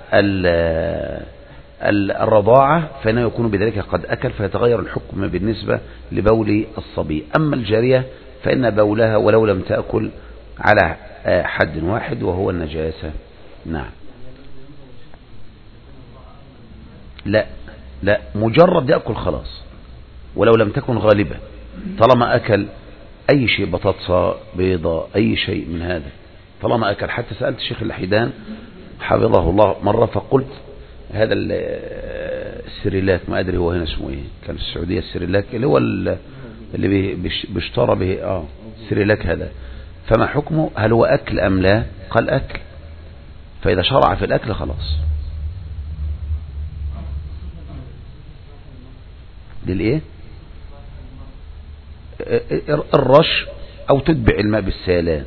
الرضاعة فإنه يكون بذلك قد أكل، فيتغير الحكم بالنسبة لبول الصبي. أما الجارية فإن بولها ولو لم تأكل على حد واحد وهو النجاسة. نعم. لا لا مجرد يأكل خلاص ولو لم تكن غالبة، طالما أكل أي شيء بطاطسة بيضة أي شيء من هذا طالما أكل. حتى سألت الشيخ الحيدان حفظه الله مرة فقلت هذا السريلاك ما أدري هو هنا اسمه إيه، كان في السعودية السريلاك اللي هو اللي بيشترى به آه السريلاك هذا، فما حكمه؟ هل هو أكل أم لا؟ قال أكل، فإذا شرع في الأكل خلاص. للإيه؟ الرش أو تتبع الماء بالسيلان،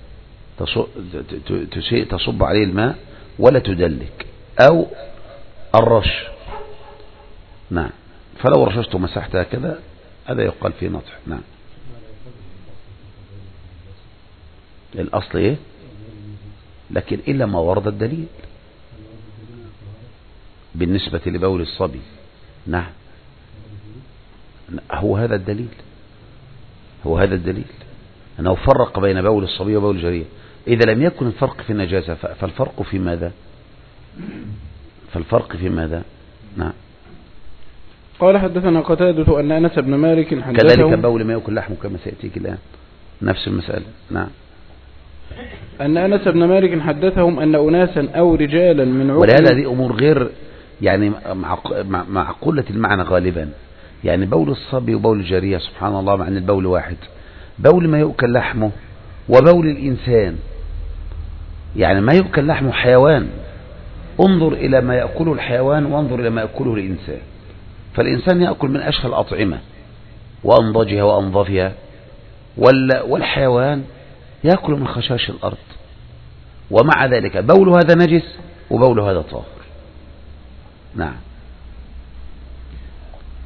تصب عليه الماء ولا تدلك، أو الرش. نعم. فلو رششت ومسحتها كذا هذا يقال فيه نطح. نعم. الأصل إيه؟ لكن إلا ما ورد الدليل بالنسبة لبول الصبي. نعم. هو هذا الدليل هو هذا الدليل أنه فرق بين بول الصبي وبول الجارية. إذا لم يكن الفرق في النجاسة فالفرق في ماذا؟ فالفرق في ماذا؟ نعم. قال حدثنا قتادة أن أنس بن مالك حدثه كذلك بول ما يأكل لحمه كما سيأتيك الآن نفس المسألة. نعم. أن أنس بن مالك حدثهم أن أناسا أو رجالا من عقل، ولهذا هذه أمور غير يعني معقولة المعنى غالبا، يعني بول الصبي وبول الجارية سبحان الله مع أن البول واحد، بول ما يؤكل لحمه وبول الإنسان، يعني ما يؤكل لحمه حيوان، انظر إلى ما يأكله الحيوان وانظر إلى ما يأكله الإنسان، فالإنسان يأكل من أشهى الأطعمة وأنضجها وأنظفها، والحيوان يأكل من خشاش الأرض، ومع ذلك بول هذا نجس وبول هذا طاهر. نعم.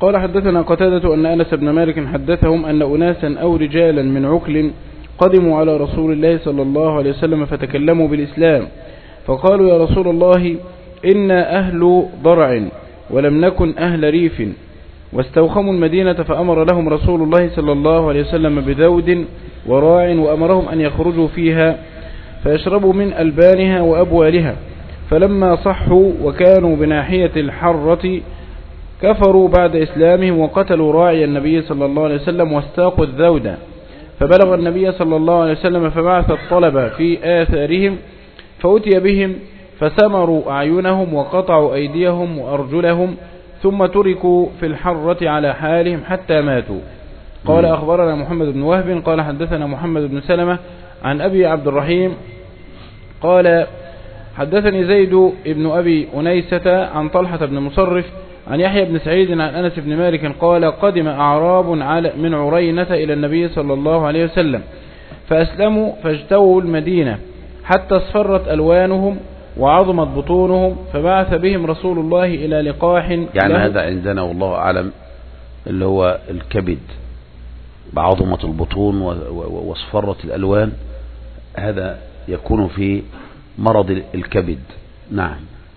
قال حدثنا قتادة أن أنس بن مالك حدثهم أن أناسا أو رجالا من عكل قدموا على رسول الله صلى الله عليه وسلم فتكلموا بالإسلام، فقالوا يا رسول الله إنا أهل ضرع ولم نكن أهل ريف، واستوخموا المدينة، فأمر لهم رسول الله صلى الله عليه وسلم بذود وراع، وأمرهم أن يخرجوا فيها فيشربوا من ألبانها وأبوالها، فلما صحوا وكانوا بناحية الحرة كفروا بعد إسلامهم وقتلوا راعي النبي صلى الله عليه وسلم واستاقوا الذود، فبلغ النبي صلى الله عليه وسلم فبعث الطلب في آثارهم فأتي بهم فسمروا أعينهم وقطعوا أيديهم وأرجلهم ثم تركوا في الحرة على حالهم حتى ماتوا. قال أخبرنا محمد بن وهب قال حدثنا محمد بن سلمة عن أبي عبد الرحيم قال حدثني زيد بن أبي أنيسة عن طلحة بن مصرف عن يحيى بن سعيد عن أنس بن مالك قال قدم أعراب من عرينة إلى النبي صلى الله عليه وسلم فأسلموا فاجتووا المدينة حتى اصفرت ألوانهم وعظمت بطونهم، فبعث بهم رسول الله إلى لقاح. يعني هذا عندنا والله أعلم اللي هو الكبد بعظمة البطون واصفرت الألوان، هذا يكون في مرض الكبد. نعم.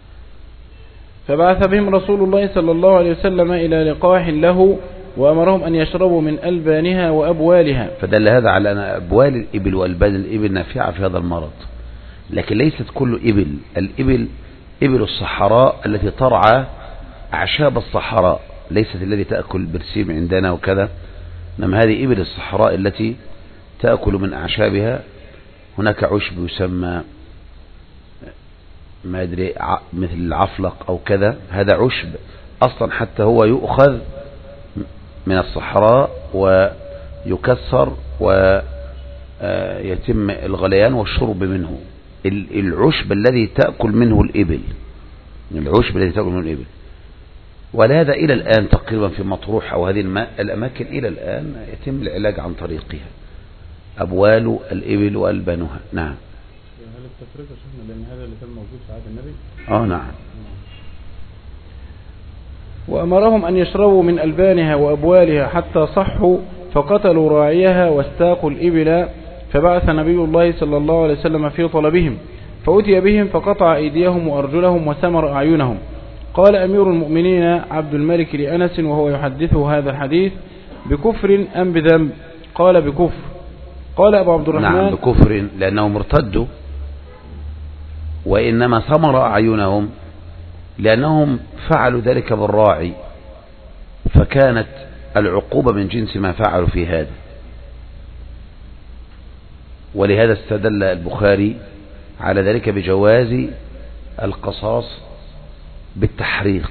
فبعث بهم رسول الله صلى الله عليه وسلم إلى لقاح له وأمرهم أن يشربوا من ألبانها وأبوالها. فدل هذا على أن أبوال الإبل وألبان الإبل نافعة في هذا المرض، لكن ليست كل إبل. الإبل إبل الصحراء التي ترعى أعشاب الصحراء، ليست التي تأكل برسيم عندنا وكذا، إنما هذه إبل الصحراء التي تأكل من أعشابها. هناك عشب يسمى ما أدري مثل العفلق أو كذا، هذا عشب أصلا حتى هو يؤخذ من الصحراء ويكسر ويتم الغليان والشرب منه. العشب الذي تأكل منه الإبل، العشب الذي تأكل منه الإبل، ولهذا إلى الآن تقريبا في مطروح أو هذه الأماكن إلى الآن يتم العلاج عن طريقها، أبوال الإبل وألبانها. نعم. هل التفريق شفنا لأن هذا اللي كان موجود في عهد النبي؟ آه نعم. وأمرهم أن يشربوا من ألبانها وأبوالها حتى صحوا، فقتلوا راعيها واستاقوا الإبل، فبعث نبي الله صلى الله عليه وسلم في طلبهم فأتي بهم فقطع أيديهم وأرجلهم وسمر أعينهم. قال أمير المؤمنين عبد الملك لأنس وهو يحدثه هذا الحديث بكفر أم بذنب؟ قال بكفر. قال أبو عبد الرحمن نعم بكفر لأنهم ارتدوا، وإنما سمر أعينهم لأنهم فعلوا ذلك بالراعي، فكانت العقوبة من جنس ما فعلوا في هذا. ولهذا استدل البخاري على ذلك بجواز القصاص بالتحريق،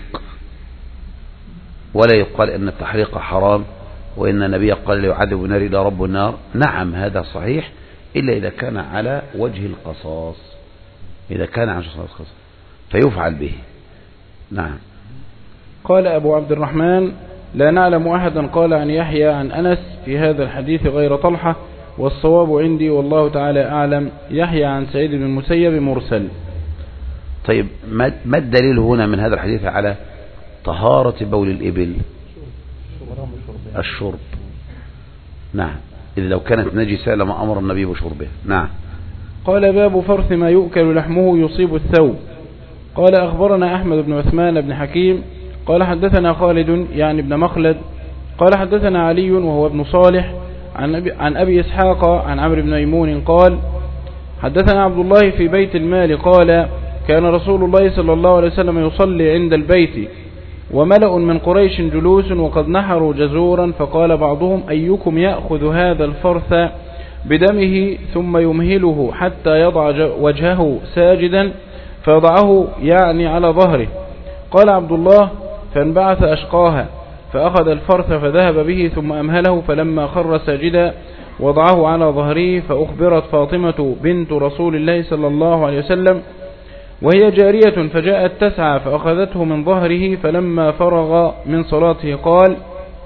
ولا يقال أن التحريق حرام وإن النبي قال لا يعذب بالنار إلا رب النار. نعم هذا صحيح، إلا إذا كان على وجه القصاص، إذا كان على وجه القصاص فيفعل به. نعم. قال أبو عبد الرحمن لا نعلم أحدا قال عن يحيى عن أنس في هذا الحديث غير طلحة، والصواب عندي والله تعالى أعلم يحيى عن سعيد بن المسيب مرسل. طيب ما الدليل هنا من هذا الحديث على طهارة بول الإبل؟ الشرب. نعم، إذا لو كانت نجسة لما أمر النبي بشربها. نعم. قال باب فرث ما يؤكل لحمه يصيب الثوب. قال أخبرنا أحمد بن عثمان بن حكيم قال حدثنا خالد يعني ابن مخلد قال حدثنا علي وهو ابن صالح عن أبي, عن أبي إسحاق عن عمرو بن ميمون قال حدثنا عبد الله في بيت المال قال كان رسول الله صلى الله عليه وسلم يصلي عند البيت وملأ من قريش جلوس وقد نحروا جزورا، فقال بعضهم أيكم يأخذ هذا الفرث بدمه ثم يمهله حتى يضع وجهه ساجدا فيضعه يعني على ظهره. قال عبد الله فانبعث أشقاها فأخذ الفرث فذهب به ثم أمهله، فلما خر ساجدا وضعه على ظهره، فأخبرت فاطمة بنت رسول الله صلى الله عليه وسلم وهي جارية فجاءت تسعى فأخذته من ظهره، فلما فرغ من صلاته قال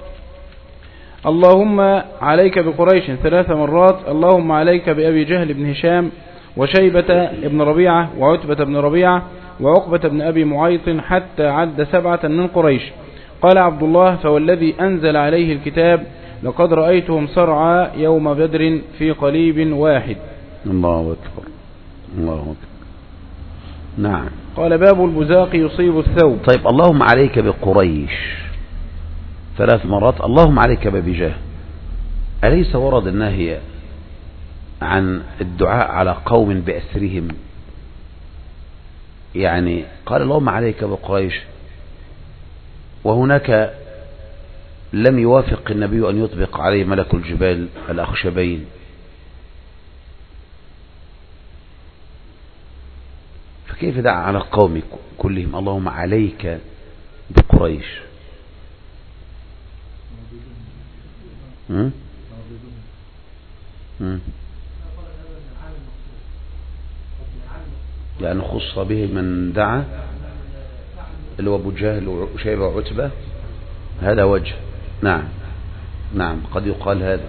اللهم عليك بقريش ثلاث مرات، اللهم عليك بأبي جهل بن هشام وشيبة بن ربيعة وعتبة بن ربيعة وعقبة بن أبي معيط، حتى عد سبعة من قريش. قال عبد الله: فوالذي أنزل عليه الكتاب لقد رأيتهم صرعى يوم بدر في قليب واحد. الله أكبر الله أكبر. نعم. قال: باب البزاق يصيب الثوب. طيب، اللهم عليك بقريش ثلاث مرات، اللهم عليك ببجاه. أليس ورد النهي عن الدعاء على قوم بأسرهم؟ يعني قال اللهم عليك بقريش، وهناك لم يوافق النبي أن يطبق عليه ملك الجبال الأخشبين. فكيف دعا على القوم كلهم اللهم عليك بقريش؟ م? م? يعني خص به من دعا اللي هو أبو جهل وشيبة وعتبة، هذا وجه. نعم نعم قد يقال هذا.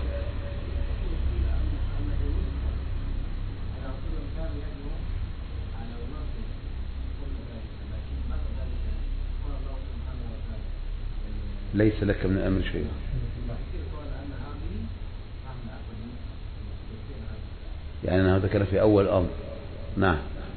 ليس لك من الأمر شيء. يعني هذا كان في أول أمر. نعم.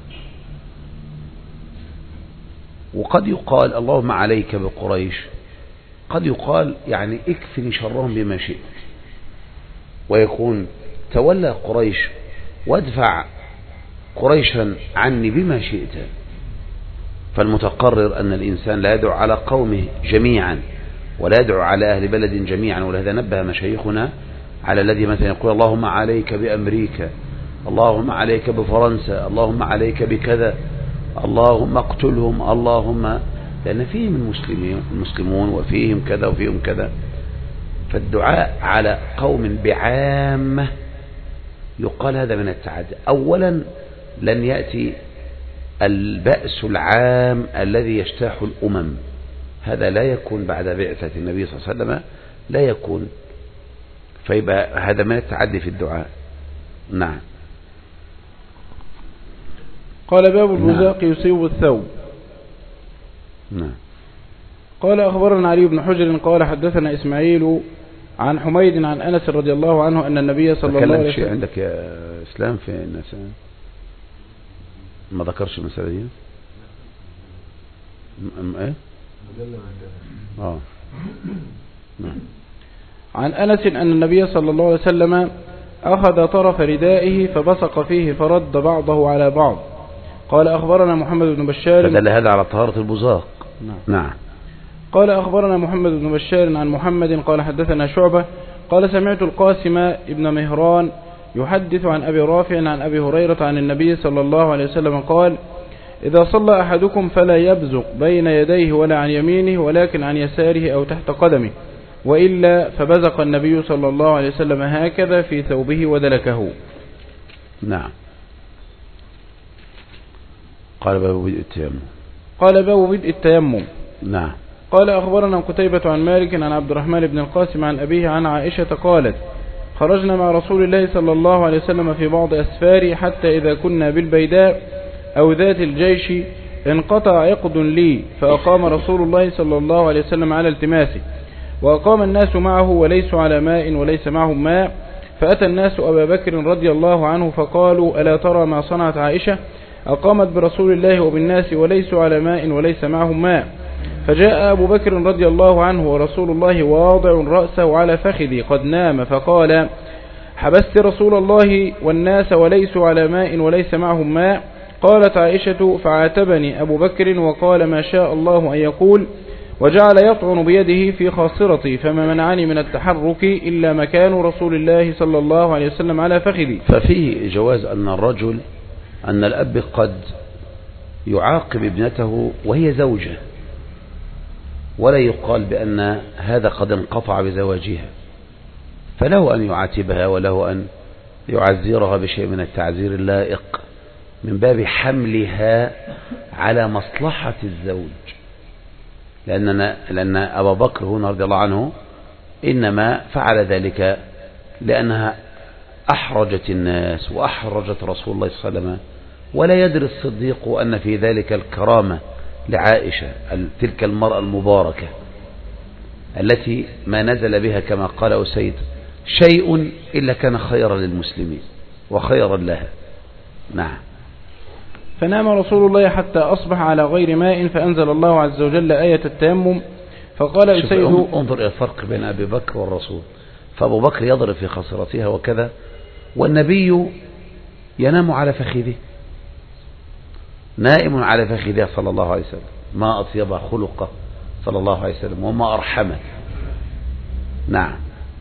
وقد يقال اللهم عليك بقريش، قد يقال يعني اكفني شرهم بما شئت، ويكون تولى قريش وادفع قريشا عني بما شئت. فالمتقرر أن الإنسان لا يدعو على قومه جميعا ولا يدعو على أهل بلد جميعا، ولهذا نبه مشايخنا على الذي مثلا يقول اللهم عليك بأمريكا، اللهم عليك بفرنسا، اللهم عليك بكذا، اللهم اقتلهم، اللهم، لأن فيهم المسلمين المسلمون وفيهم كذا وفيهم كذا. فالدعاء على قوم بعامة يقال هذا من التعدي. أولا لن يأتي البأس العام الذي يجتاح الأمم، هذا لا يكون بعد بعثة النبي صلى الله عليه وسلم، لا يكون. فيبقى هذا من التعدي في الدعاء. نعم. قال باب البزاق يصيب الثوب. نعم. قال أخبرنا علي بن حجر قال حدثنا إسماعيل عن حميد عن أنس رضي الله عنه أن النبي صلى الله عليه وسلم. عندك يا إسلام في الناس ما ذكرش المسألة دي؟ م ايه؟ اه. نعم. عن أنس أن النبي صلى الله عليه وسلم أخذ طرف ردائه فبصق فيه فرد بعضه على بعض. قال أخبرنا محمد بن بشار. فدل هذا على طهارة البزاق. نعم. نعم. قال أخبرنا محمد بن بشار عن محمد قال حدثنا شعبة قال سمعت القاسم ابن مهران يحدث عن أبي رافع عن أبي هريرة عن النبي صلى الله عليه وسلم قال إذا صلى أحدكم فلا يبزق بين يديه ولا عن يمينه ولكن عن يساره أو تحت قدمه، وإلا فبزق النبي صلى الله عليه وسلم هكذا في ثوبه ودلكه. نعم. قال باب بدء التيمم. قال باب بدء التيمم. نعم. قال أخبرنا قتيبة عن مالك عن عبد الرحمن بن القاسم عن أبيه عن عائشة قالت خرجنا مع رسول الله صلى الله عليه وسلم في بعض أسفاره حتى إذا كنا بالبيداء أو ذات الجيش انقطع عقد لي، فأقام رسول الله صلى الله عليه وسلم على التماسه، وأقام الناس معه وليسوا على ماء وليس معهم ماء، فأتى الناس أبا بكر رضي الله عنه فقالوا ألا ترى ما صنعت عائشة؟ أقامت برسول الله وبالناس وليسوا على ماء وليس معهم ماء. فجاء أبو بكر رضي الله عنه ورسول الله واضع رأسه على فخذي قد نام، فقال حبست رسول الله والناس وليسوا على ماء وليس معهم ماء. قالت عائشة فعاتبني أبو بكر وقال ما شاء الله أن يقول، وجعل يطعن بيده في خاصرتي، فما منعني من التحرك إلا مكان رسول الله صلى الله عليه وسلم على فخذي. ففيه جواز أن الرجل أن الأب قد يعاقب ابنته وهي زوجة، ولا يقال بأن هذا قد انقطع بزواجها، فله أن يعاتبها وله أن يعزرها بشيء من التعزير اللائق من باب حملها على مصلحة الزوج، لأننا لأن أبا بكر هنا رضي الله عنه إنما فعل ذلك لأنها أحرجت الناس وأحرجت رسول الله صلى الله عليه وسلم، ولا يدري الصديق أن في ذلك الكرامة لعائشة تلك المرأة المباركة. التي ما نزل بها كما قال أسيد شيء إلا كان خيرا للمسلمين وخيرا لها. نعم. فنام رسول الله حتى أصبح على غير ماء فأنزل الله عز وجل آية التيمم فقال أسيد انظر إلى الفرق بين أبي بكر والرسول، فأبو بكر يضرب في خصرتها وكذا، والنبي ينام على فخذه، نائم على فخذه صلى الله عليه وسلم، ما أطيب خلقه صلى الله عليه وسلم وما أرحمه. نعم.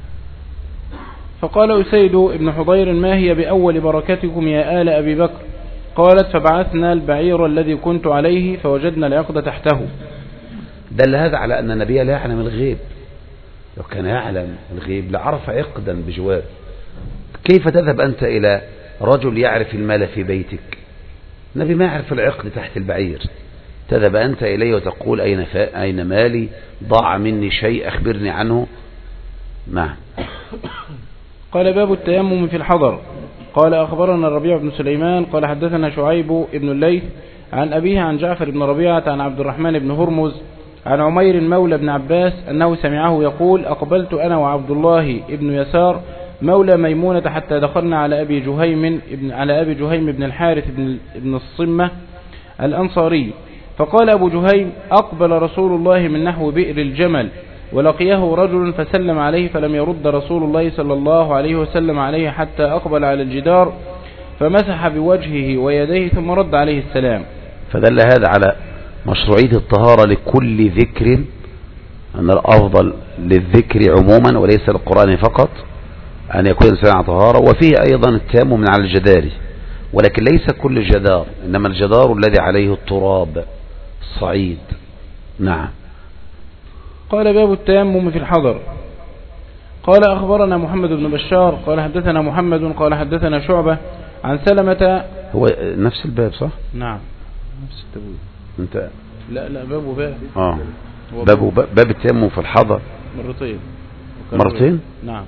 فقال أسيد ابن حضير ما هي بأول بركتكم يا آل أبي بكر؟ قالت فبعثنا البعير الذي كنت عليه فوجدنا العقد تحته. دل هذا على أن النبي لا يعلم الغيب، لو كان يعلم الغيب لعرف عقدا بجوار. كيف تذهب أنت إلى رجل يعرف المال في بيتك؟ النبي ما يعرف العقد تحت البعير، تذهب أنت إليه وتقول أين, أين مالي، ضاع مني شيء أخبرني عنه. نعم. قال باب التيمم في الحضر. قال أخبرنا الربيع بن سليمان قال حدثنا شعيب ابن الليث عن أبيه عن جعفر بن ربيعة عن عبد الرحمن بن هرمز عن عمير مولى بن عباس أنه سمعه يقول أقبلت أنا وعبد الله ابن يسار مولى ميمونة حتى دخلنا على أبي جهيم ابن على أبي جهيم بن الحارث بن, بن الصمة الأنصاري، فقال أبو جهيم أقبل رسول الله من نحو بئر الجمل ولقيه رجل فسلم عليه فلم يرد رسول الله صلى الله عليه وسلم عليه حتى أقبل على الجدار فمسح بوجهه ويديه ثم رد عليه السلام. فدل هذا على مشروعية الطهارة لكل ذكر، أن الأفضل للذكر عموما وليس القرآن فقط أن يكون الإنسان على طهارة، وفيه أيضا التيمم من على الجدار، ولكن ليس كل جدار، إنما الجدار الذي عليه التراب الصعيد. نعم. قال باب التيمم في الحضر. قال أخبرنا محمد بن بشار قال حدثنا محمد قال حدثنا شعبة عن سلمة. هو نفس الباب صح؟ نعم نفس التبويب. انت لا لا باب وباب اه باب باب التيمم في الحضر مرتين مرتين. نعم.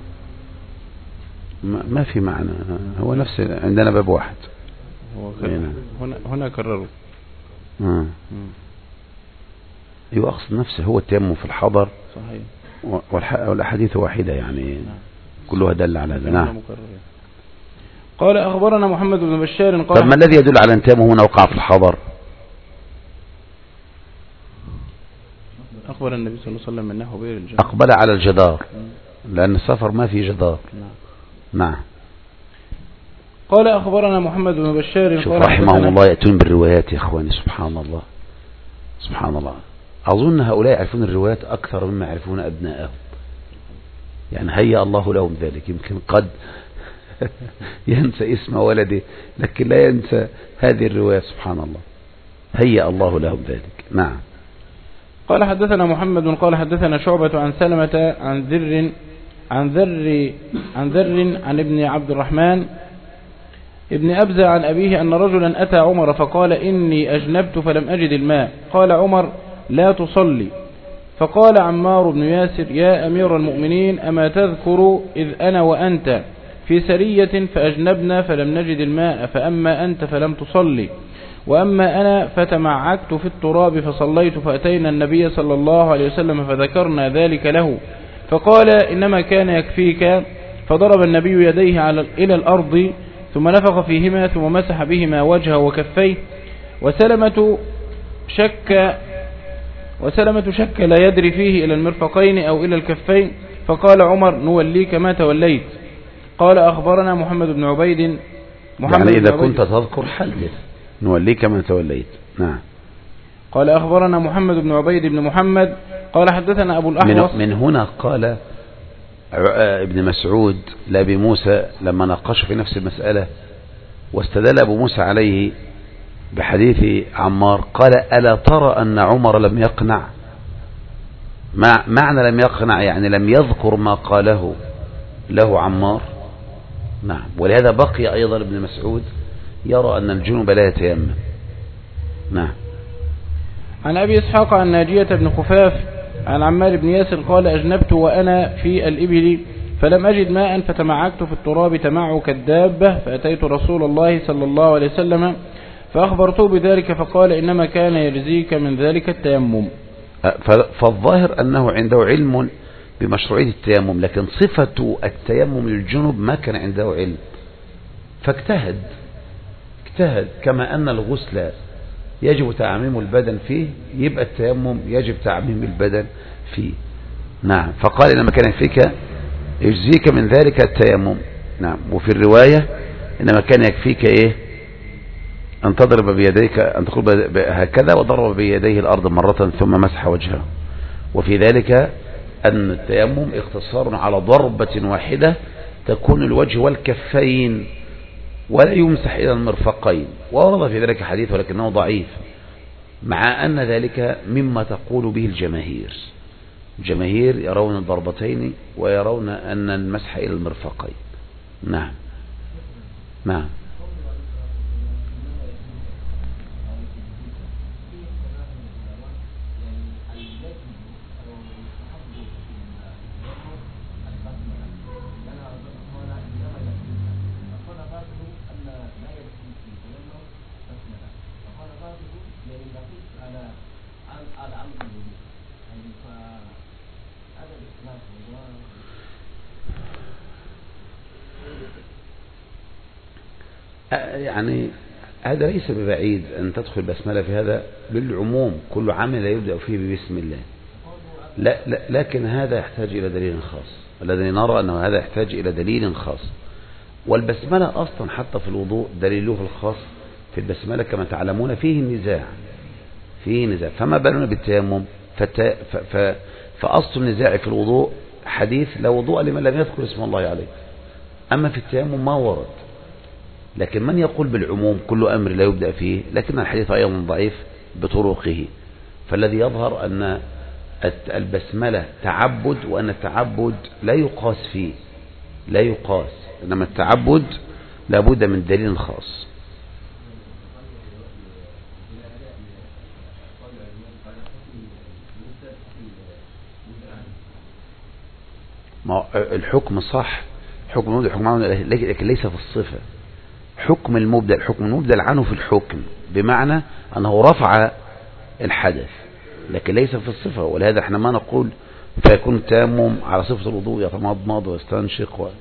ما في معنى، هو نفس عندنا باب واحد. هو هنا هنا كرروا. امم ايوه اقصد نفسه، هو التيمم في الحضر صحيح، والاحاديث واحده يعني. نعم. كلها دل على هذا. نعم. قال اخبرنا محمد بن بشار قال طب ما الذي يدل على ان التيمم هنا وقع في الحضر؟ اخبر النبي صلى الله عليه وسلم انه بئر الجدار، اقبل على الجدار لان السفر ما في جدار. نعم. نعم. قال أخبرنا محمد بن بشار شوف رحمهم الله يأتون بالروايات يا إخواني، سبحان الله سبحان الله. أظن هؤلاء يعرفون الروايات أكثر مما يعرفون أبنائهم، يعني هيا الله لهم ذلك. يمكن قد ينسى اسم ولده لكن لا ينسى هذه الرواية، سبحان الله، هيا الله لهم ذلك. نعم. قال حدثنا محمد قال حدثنا شعبة عن سلمة عن ذر عن ذر عن ذر عن ابن عبد الرحمن ابن أبزة عن أبيه أن رجلا أتى عمر فقال إني أجنبت فلم أجد الماء. قال عمر لا تصلي. فقال عمار بن ياسر يا أمير المؤمنين أما تذكر إذ أنا وأنت في سرية فأجنبنا فلم نجد الماء، فأما أنت فلم تصلي وأما أنا فتمعكت في التراب فصليت، فأتينا النبي صلى الله عليه وسلم فذكرنا ذلك له فقال إنما كان يكفيك، فضرب النبي يديه على إلى الأرض ثم نفخ فيهما ثم مسح بهما وجهه وكفيه. وسلمة شك وسلمة شك لا يدري فيه إلى المرفقين أو إلى الكفين، فقال عمر نوليك ما توليت. قال أخبرنا محمد بن عبيد محمد يعني إذا بن كنت تذكر حدث نوليك ما توليت. نعم. قال أخبرنا محمد بن عبيد بن محمد قال حدثنا أبو الأحوص. من, من هنا قال ابن مسعود لأبي موسى لما ناقش في نفس المسألة واستدل أبو موسى عليه بحديث عمار قال ألا ترى أن عمر لم يقنع؟ معنى لم يقنع يعني لم يذكر ما قاله له عمار. نعم. ولهذا بقي أيضا ابن مسعود يرى أن الجنوب لا يتيمم. نعم. عن أبي إسحاق عن ناجية بن خفاف عن عمار بن ياسر قال أجنبت وأنا في الإبل فلم أجد ماء فتمعكت في التراب تمعك الدابة، فأتيت رسول الله صلى الله عليه وسلم فأخبرته بذلك فقال إنما كان يجزيك من ذلك التيمم. فالظاهر أنه عنده علم بمشروعية التيمم، لكن صفة التيمم للجنب ما كان عنده علم، فاجتهد اجتهد كما أن الغسل يجب تعميم البدن فيه، يبقى التيمم يجب تعميم البدن فيه. نعم. فقال إنما كان يكفيك يجزيك من ذلك التيمم. نعم. وفي الرواية إنما كان يكفيك إيه؟ أن تضرب بيديك، أن تقول هكذا وضرب بيديه الأرض مرة ثم مسح وجهه. وفي ذلك أن التيمم اختصار على ضربة واحدة تكون الوجه والكفين ولا يمسح إلى المرفقين. وورد في ذلك حديث ولكنه ضعيف، مع أن ذلك مما تقول به الجماهير. الجماهير يرون الضربتين ويرون أن المسح إلى المرفقين. نعم. نعم. يعني هذا ليس ببعيد أن تدخل بسملة في هذا للعموم، كل عمل لا يبدأ فيه ببسم الله. لا, لا لكن هذا يحتاج إلى دليل خاص، الذي نرى أنه هذا يحتاج إلى دليل خاص. والبسملة أصلا حتى في الوضوء دليله الخاص في البسملة كما تعلمون فيه النزاع فيه نزاع فما بالنا بالتيمم. فأصل النزاع في الوضوء حديث لا وضوء لمن لم يذكر اسم الله عليه، أما في التيمم ما ورد. لكن من يقول بالعموم كل أمر لا يبدأ فيه، لكن الحديث أيضا ضعيف بطرقه. فالذي يظهر أن البسملة تعبد، وأن التعبد لا يقاس فيه، لا يقاس، إنما التعبد لابد من دليل خاص. ما الحكم صح، حكم المبدأ حكم عنه، لكن ليس في الصفة. حكم المبدأ الحكم المبدأ عنه في الحكم، بمعنى أنه رفع الحدث، لكن ليس في الصفة. ولهذا احنا ما نقول فيكون التيمم على صفة الوضوء يتمضمض ويستنشق و...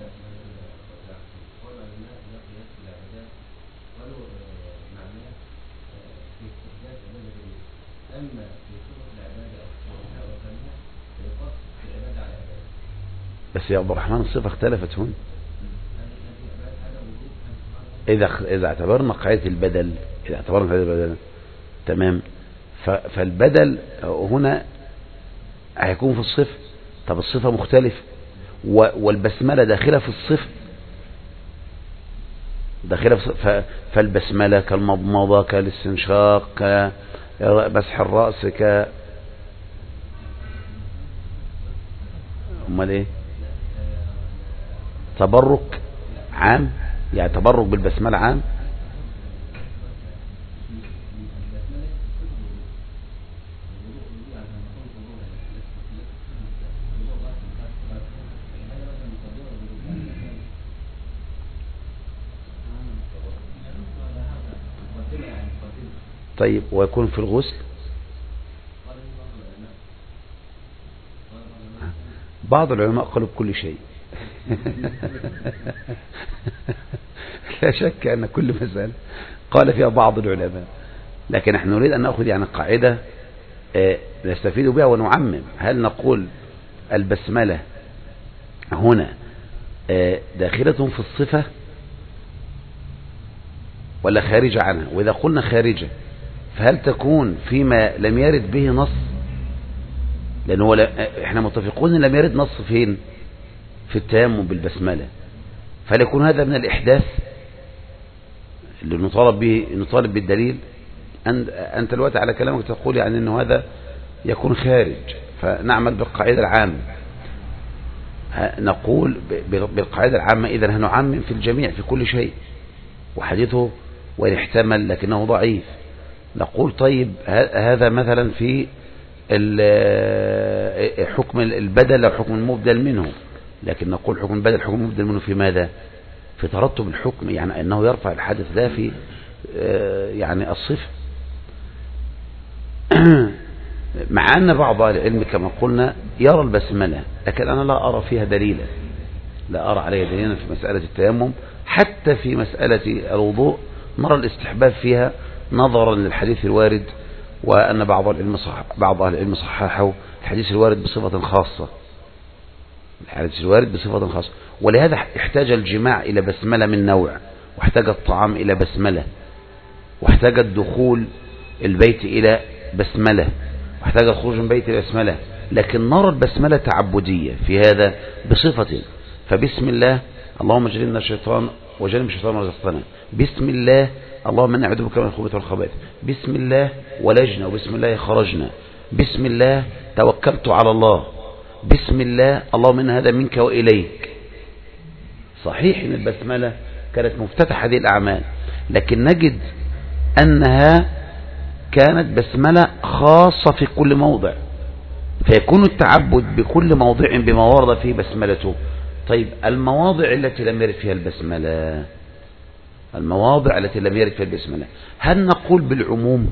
بس يا عبد الرحمن الصفة اختلفت هنا. إذا إذا اعتبرنا قاعدة البدل، إذا اعتبرنا قاعدة البدل تمام، فالبدل هنا هيكون في الصفة. طب الصفة مختلفة، والبسملة داخلة في الصفة، داخلة في الصفة. فالبسملة كالمضمضة كالاستنشاق كمسح الرأس ك امال ايه؟ تبرك عام، يعني تبرك بالبسملة عام. طيب ويكون في الغسل بعض العلماء قالوا بكل شيء. لا شك أن كل مسألة قال فيها بعض العلماء، لكن نحن نريد أن نأخذ يعني قاعدة نستفيد بها ونعمم. هل نقول البسملة هنا داخلة في الصفة ولا خارجة عنها؟ وإذا قلنا خارجة فهل تكون فيما لم يرد به نص؟ لأنه احنا متفقون ان لم يرد نص فين؟ في التيمم بالبسملة. فهل يكون هذا من الإحداث اللي نطالب به، نطالب بالدليل؟ أنت الوقت على كلامك تقول يعني أنه هذا يكون خارج، فنعمل بالقاعدة العامة. نقول بالقاعدة العامة إذا هنعمم في الجميع في كل شيء، وحديثه وإن احتمل لكنه ضعيف. نقول طيب هذا مثلا في حكم البدل أو حكم المبدل منه، لكن نقول حكم البدل حكم المبدل منه في ماذا؟ في ترتب الحكم، يعني أنه يرفع الحدث ده في يعني الصفة. مع أن بعض أهل العلم كما قلنا يرى البسملة، لكن أنا لا أرى فيها دليلا، لا أرى عليها دليلا في مسألة التيمم. حتى في مسألة الوضوء نرى الاستحباب فيها نظرا للحديث الوارد، وأن بعض العلم صح بعض أهل العلم صححه الحديث الوارد بصفة خاصة، الحديث الوارد بصفة خاصة. ولهذا احتاج الجماع إلى بسملة من نوع، واحتاج الطعام إلى بسملة، واحتاج الدخول البيت إلى بسملة، واحتاج الخروج من بيت إلى بسملة. لكن نرى البسملة تعبدية في هذا بصفة، فبسم الله اللهم جنبنا الشيطان وجنب الشيطان رزقنا، بسم الله اللهم إنا نعوذ بك من الخبث والخبائث، بسم الله ولجنا وبسم الله خرجنا، بسم الله توكلت على الله، بسم الله اللهم إن هذا منك وإليك. صحيح إن البسملة كانت مفتتح هذه الأعمال، لكن نجد أنها كانت بسملة خاصة في كل موضع، فيكون التعبد بكل موضع بما ورد فيه بسملته. طيب المواضع التي لم يرد فيها البسملة، المواضع التي لم يرد فيها البسملة، هل نقول بالعموم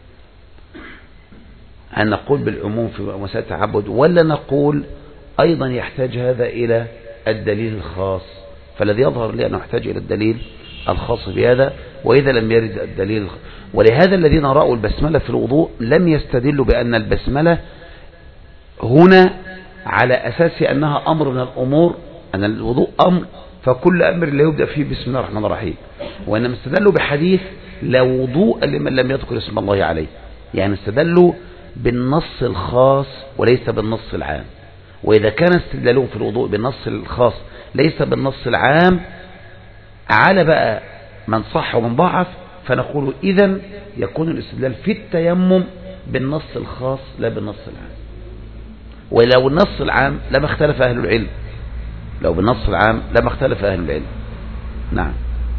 هل نقول بالعموم في مسألة التعبد، ولا نقول أيضا يحتاج هذا إلى الدليل الخاص؟ فالذي يظهر لي أنه يحتاج إلى الدليل الخاص بهذا، وإذا لم يرد الدليل. ولهذا الذين رأوا البسملة في الوضوء لم يستدلوا بأن البسملة هنا على أساس أنها أمر من الأمور، أن الوضوء أمر، فكل أمر لا يبدأ فيه بسم الله الرحمن الرحيم، وإنما استدلوا بحديث لا وضوء لمن لم يذكر اسم الله عليه، يعني استدلوا بالنص الخاص وليس بالنص العام. وإذا كان استدلالهم في الوضوء بالنص الخاص ليس بالنص العام، على بقى من صح ومن ضعف، فنقول إذن يكون الاستدلال في التيمم بالنص الخاص لا بالنص العام. ولو النص العام لما اختلف أهل العلم، لو بالنص العام لما اختلف أهل العلم. نعم.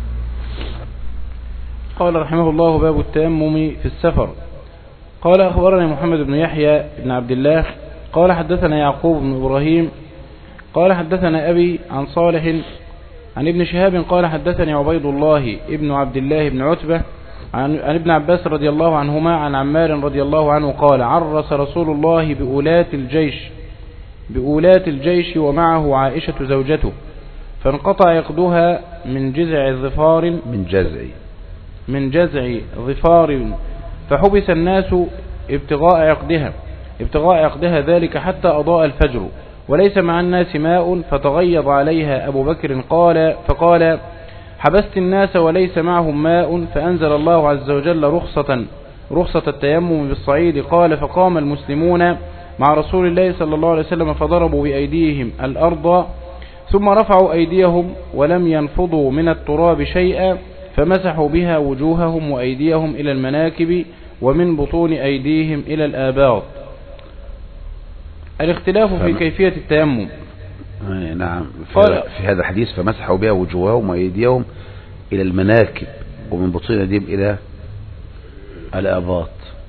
قال رحمه الله: باب التيمم في السفر. قال: أخبرني محمد بن يحيى بن عبد الله قال حدثنا يعقوب بن إبراهيم قال حدثنا أبي عن صالح عن ابن شهاب قال حدثني عبيد الله ابن عبد الله بن عتبة عن, عن ابن عباس رضي الله عنهما عن عمار رضي الله عنه قال: عرس رسول الله بأولات الجيش بأولات الجيش ومعه عائشة زوجته، فانقطع عقدها من جذع ظفار من جزع من جزع ظفار، فحبس الناس ابتغاء عقدها ابتغاء عقدها ذلك حتى أضاء الفجر، وليس مع الناس ماء، فتغيظ عليها أبو بكر قال فقال: حبست الناس وليس معهم ماء، فأنزل الله عز وجل رخصة رخصة التيمم بالصعيد. قال: فقام المسلمون مع رسول الله صلى الله عليه وسلم فضربوا بأيديهم الأرض، ثم رفعوا أيديهم ولم ينفضوا من التراب شيئا، فمسحوا بها وجوههم وأيديهم إلى المناكب ومن بطون أيديهم إلى الآباط. الاختلاف في كيفية التيمم. نعم. في, في هذا الحديث فمسحوا بها وجوههم وأيديهم إلى المناكب ومن بطون أيديهم إلى الآباط.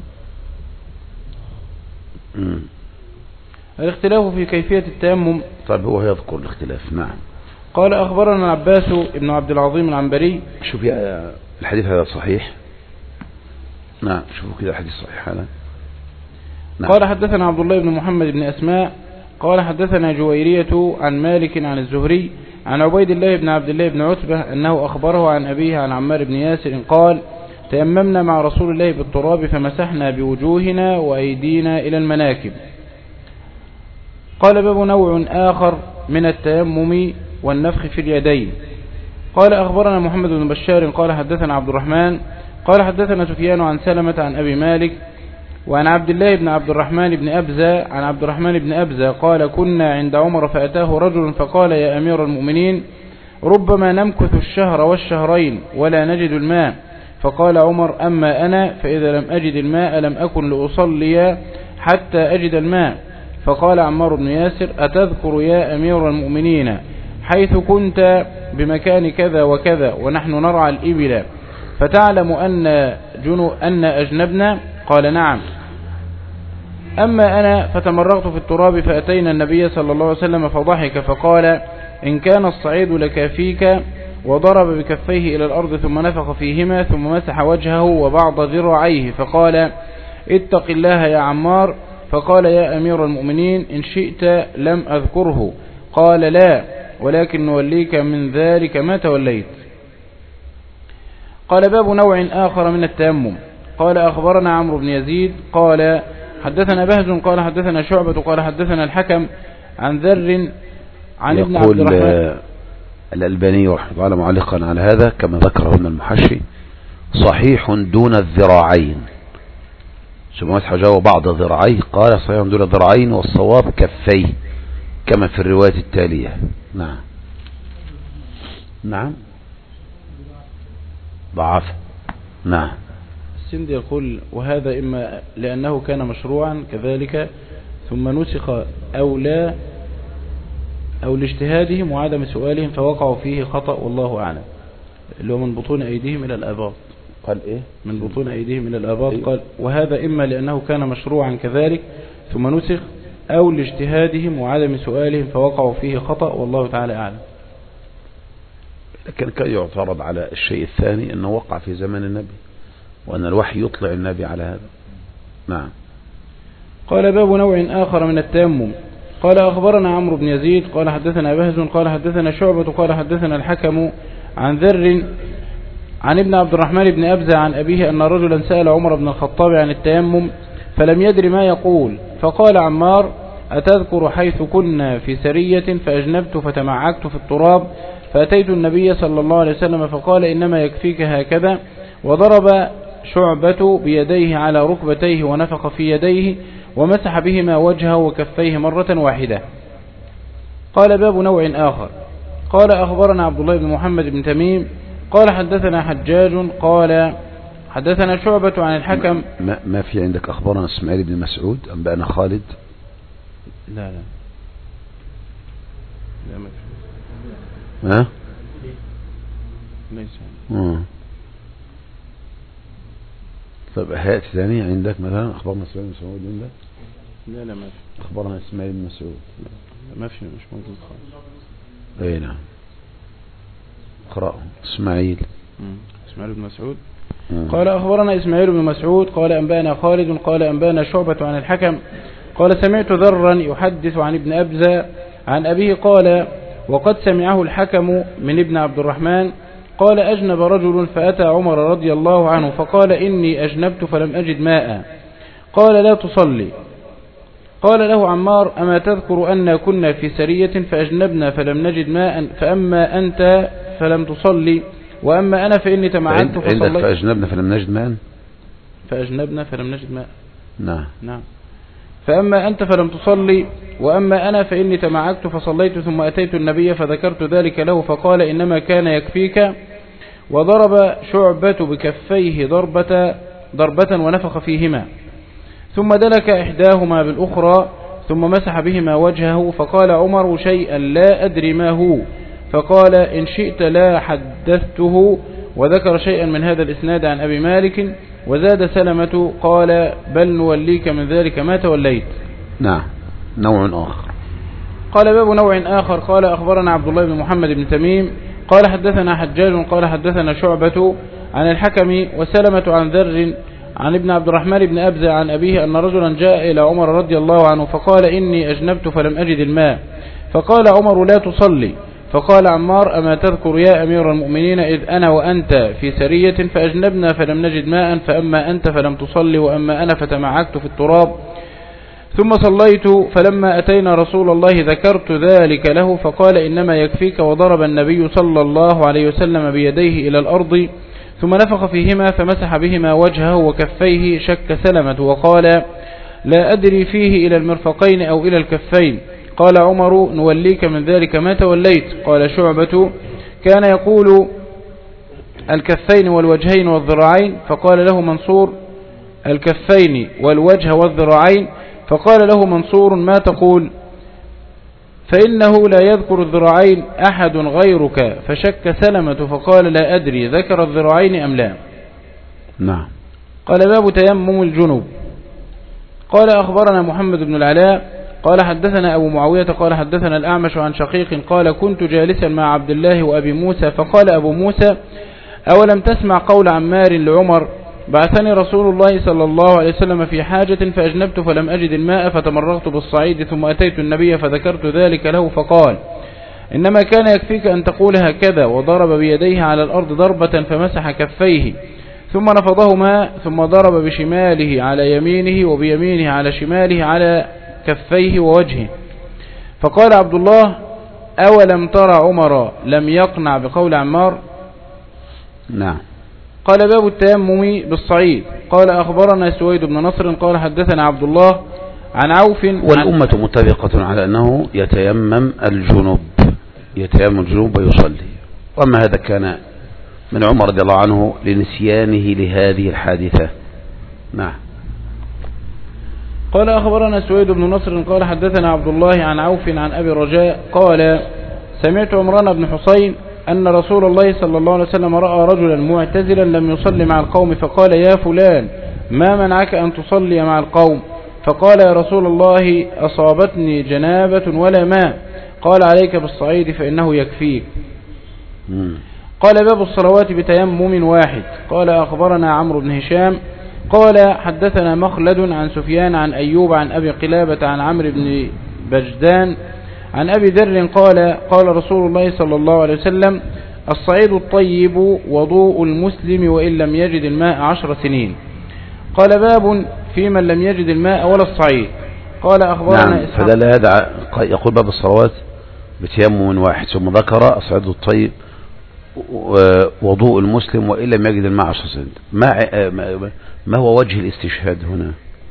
مم. الاختلاف في كيفية التيمم. طيب هو يذكر الاختلاف. نعم. قال: أخبرنا العباس ابن عبد العظيم العنبري. شوف يا الحديث هذا صحيح. نعم شوفوا كده الحديث صحيح هذا. نعم. قال: حدثنا عبد الله بن محمد بن أسماء قال حدثنا جويرية عن مالك عن الزهري عن عبيد الله بن عبد الله بن عتبة أنه أخبره عن أبيه عن عمار بن ياسر قال: تيممنا مع رسول الله بالتراب فمسحنا بوجوهنا وأيدينا إلى المناكب. قال: باب نوع آخر من التيمم والنفخ في اليدين. قال: أخبرنا محمد بن بشار قال حدثنا عبد الرحمن قال حدثنا سفيان عن سلمة عن أبي مالك وعن عبد الله بن عبد الرحمن بن أبزة عن عبد الرحمن بن أبزة قال: كنا عند عمر فأتاه رجل فقال: يا أمير المؤمنين، ربما نمكث الشهر والشهرين ولا نجد الماء. فقال عمر: أما أنا فإذا لم أجد الماء لم أكن لأصلي حتى أجد الماء. فقال عمار بن ياسر: أتذكر يا أمير المؤمنين حيث كنت بمكان كذا وكذا ونحن نرعى الإبل فتعلم أن, جنو أن أجنبنا؟ قال: نعم. أما أنا فتمرغت في التراب فأتينا النبي صلى الله عليه وسلم فضحك فقال: إن كان الصعيد لكافيك، وضرب بكفيه إلى الأرض ثم نفخ فيهما ثم مسح وجهه وبعض ذراعيه فقال: اتق الله يا عمار، فقال يا أمير المؤمنين إن شئت لم أذكره. قال لا، ولكن نوليك من ذلك ما توليت. قال باب نوع آخر من التيمم. قال أخبرنا عمرو بن يزيد قال حدثنا بهز قال حدثنا شعبة قال حدثنا الحكم عن ذر عن ابن عبد الرحمن. الألباني رحمه الله معلقا على هذا كما ذكره ابن المحشي صحيح دون الذراعين، ثم مسح وجهه بعض ذراعيه قال صحيح دون الذراعين والصواب كفيه كما في الرواية التالية. نعم نعم ضعف. نعم. السندي يقول وهذا إما لأنه كان مشروعا كذلك ثم نسخ أو لا أو لاجتهادهم وعدم سؤالهم فوقعوا فيه خطأ والله أعلم. اللي هو من بطون أيديهم إلى الآباط. قال إيه؟ من بطون أيديهم إلى الآباط. قال وهذا إما لأنه كان مشروعا كذلك ثم نسخ أو لاجتهادهم وعدم سؤالهم فوقعوا فيه خطأ والله تعالى أعلم. لكن كان يعترض على الشيء الثاني أنه وقع في زمن النبي وأن الوحي يطلع النبي على هذا. نعم. قال باب نوع آخر من التيمم. قال أخبرنا عمرو بن يزيد قال حدثنا بهز قال حدثنا شعبة قال حدثنا الحكم عن ذر عن ابن عبد الرحمن بن أبزة عن أبيه أن رجلا سأل عمر بن الخطاب عن التيمم فلم يدر ما يقول، فقال عمار أتذكر حيث كنا في سرية فأجنبت فتمعكت في التراب فأتيت النبي صلى الله عليه وسلم فقال إنما يكفيك هكذا، وضرب شعبة بيديه على ركبتيه ونفخ في يديه ومسح بهما وجهه وكفيه مرة واحدة. قال باب نوع آخر. قال أخبرنا عبد الله بن محمد بن تميم قال حدثنا حجاج قال حدثنا شعبة عن الحكم. ما, ما في عندك أخبرنا اسماعيل بن مسعود أنبأنا خالد؟ لا لا لا ما في. ها؟ ليس. آه. طيب هات ثاني عندك مثلا أخبرنا اسماعيل بن مسعود عندك؟ لا لا ما في. أخبرنا اسماعيل بن مسعود ما في مش موجود خالص. أي نعم. اقرأ اسماعيل. اسماعيل بن مسعود. مم. قال أخبرنا إسماعيل بن مسعود قال أنبانا خالد قال أنبانا شعبة عن الحكم قال سمعت ذرا يحدث عن ابن أبزة عن أبيه قال وقد سمعه الحكم من ابن عبد الرحمن قال أجنب رجل فأتى عمر رضي الله عنه فقال إني أجنبت فلم أجد ماء قال لا تصلي. قال له عمار أما تذكر أن كنا في سرية فأجنبنا فلم نجد ماء فأما أنت فلم تصلي وأما أنا فإني تمعنت فصليت. فأجنبنا فلم نجد ماء فأجنبنا فلم نجد ماء. نعم نعم. فأما أنت فلم تصلي وأما أنا فإني تمعكت فصليت ثم أتيت النبي فذكرت ذلك له فقال إنما كان يكفيك، وضرب شعبة بكفيه ضربة, ضربة ونفخ فيهما ثم دلك إحداهما بالأخرى ثم مسح بهما وجهه فقال عمر شيئا لا أدري ما هو فقال إن شئت لا حدثته، وذكر شيئا من هذا الإسناد عن أبي مالك وزاد سلمة قال بل نوليك من ذلك ما توليت. نعم. نوع آخر. قال باب نوع آخر. قال أخبرنا عبد الله بن محمد بن تميم قال حدثنا حجاج قال حدثنا شعبة عن الحكم وسلمة عن ذر عن ابن عبد الرحمن بن أبزة عن أبيه أن رجلا جاء إلى عمر رضي الله عنه فقال إني أجنبت فلم أجد الماء فقال عمر لا تصلي. فقال عمار أما تذكر يا أمير المؤمنين إذ أنا وأنت في سرية فأجنبنا فلم نجد ماء فأما أنت فلم تصلي وأما أنا فتمعكت في التراب ثم صليت فلما أتينا رسول الله ذكرت ذلك له فقال إنما يكفيك، وضرب النبي صلى الله عليه وسلم بيديه إلى الأرض ثم نفخ فيهما فمسح بهما وجهه وكفيه شك سلمة وقال لا أدري فيه إلى المرفقين أو إلى الكفين. قال عمر نوليك من ذلك ما توليت. قال شعبة كان يقول الكفين والوجهين والذراعين فقال له منصور الكفين والوجه والذراعين فقال له منصور ما تقول فإنه لا يذكر الذراعين أحد غيرك فشك سلمة فقال لا أدري ذكر الذراعين أم لا. نعم. قال باب تيمم الجنوب. قال أخبرنا محمد بن العلاء قال حدثنا أبو معاوية قال حدثنا الأعمش عن شقيق قال كنت جالسا مع عبد الله وأبي موسى فقال أبو موسى أولم تسمع قول عمار لعمر بعثني رسول الله صلى الله عليه وسلم في حاجة فأجنبت فلم أجد الماء فتمرغت بالصعيد ثم أتيت النبي فذكرت ذلك له فقال إنما كان يكفيك أن تقول هكذا، وضرب بيديه على الأرض ضربة فمسح كفيه ثم نفضهما ثم ضرب بشماله على يمينه وبيمينه على شماله على كفيه ووجهه. فقال عبد الله أولم ترى عمر لم يقنع بقول عمار؟ نعم. قال باب التيمم بالصعيد. قال أخبرنا سويد بن نصر قال حدثنا عبد الله عن عوف. والأمة متفقة على أنه يتيمم الجنوب يتيمم الجنوب ويصلي، وأما هذا كان من عمر رضي الله عنه لنسيانه لهذه الحادثة. نعم. قال أخبرنا سويد بن نصر قال حدثنا عبد الله عن عوف عن أبي رجاء قال سمعت عمران بن حسين أن رسول الله صلى الله عليه وسلم رأى رجلا معتزلا لم يصلي مع القوم فقال يا فلان ما منعك أن تصلي مع القوم؟ فقال يا رسول الله أصابتني جنابة ولا ماء. قال عليك بالصعيد فإنه يكفيك. قال باب الصلوات بتيمم واحد. قال أخبرنا عمرو بن هشام قال حدثنا مخلد عن سفيان عن أيوب عن أبي قلابة عن عمرو بن بجدان عن أبي ذر قال قال رسول الله صلى الله عليه وسلم الصعيد الطيب وضوء المسلم وإن لم يجد الماء عشر سنين. قال باب في من لم يجد الماء ولا الصعيد. قال أخبرنا نعم. فدل هذا يقول باب الصلوات بتيمم واحد، ثم ذكر الصعيد الطيب وضوء المسلم وإن لم يجد الماء عشر سنين. ما ما هو وجه الاستشهاد هنا؟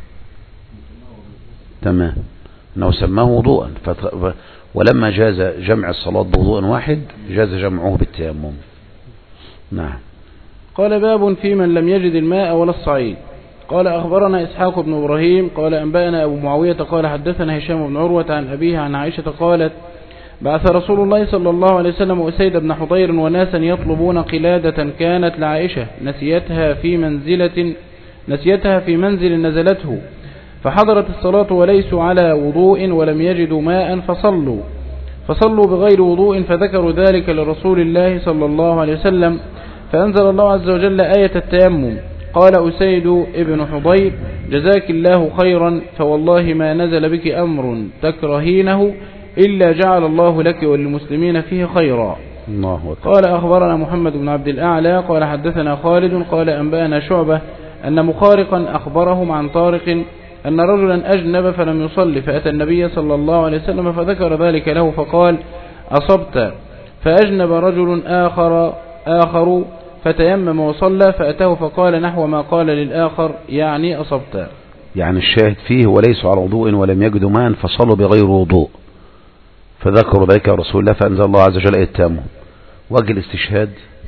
تمام، أنه سماه وضوءا، ولما جاز جمع الصلاة بوضوء واحد جاز جمعه بالتيمم. نعم. قال باب في من لم يجد الماء ولا الصعيد. قال أخبرنا إسحاق بن إبراهيم قال أنبأنا أبو معاوية قال حدثنا هشام بن عروة عن أبيه عن عائشة قالت بعث رسول الله صلى الله عليه وسلم أسيد بن حضير وناسا يطلبون قلادة كانت لعائشة نسيتها في منزلة نسيتها في منزل نزلته، فحضرت الصلاة وليسوا على وضوء ولم يجدوا ماء فصلوا فصلوا بغير وضوء، فذكروا ذلك لرسول الله صلى الله عليه وسلم فأنزل الله عز وجل آية التيمم. قال أسيد ابن حضير جزاك الله خيرا فوالله ما نزل بك أمر تكرهينه إلا جعل الله لك وللمسلمين فيه خيرا. الله. قال أخبرنا محمد بن عبد الأعلى قال حدثنا خالد قال أنبأنا شعبة أن مخارقا أخبرهم عن طارق أن رجلا أجنب فلم يصلي فأتى النبي صلى الله عليه وسلم فذكر ذلك له فقال أصبت. فأجنب رجل آخر آخر فتيمم وصلى فأتاه فقال نحو ما قال للآخر يعني أصبت. يعني الشاهد فيه وليسوا على وضوء ولم يجدوا ماء فصلوا بغير وضوء، فذكروا ذلك رسول الله فأنزل الله عز وجل آية التيمم. وجه الاستشهاد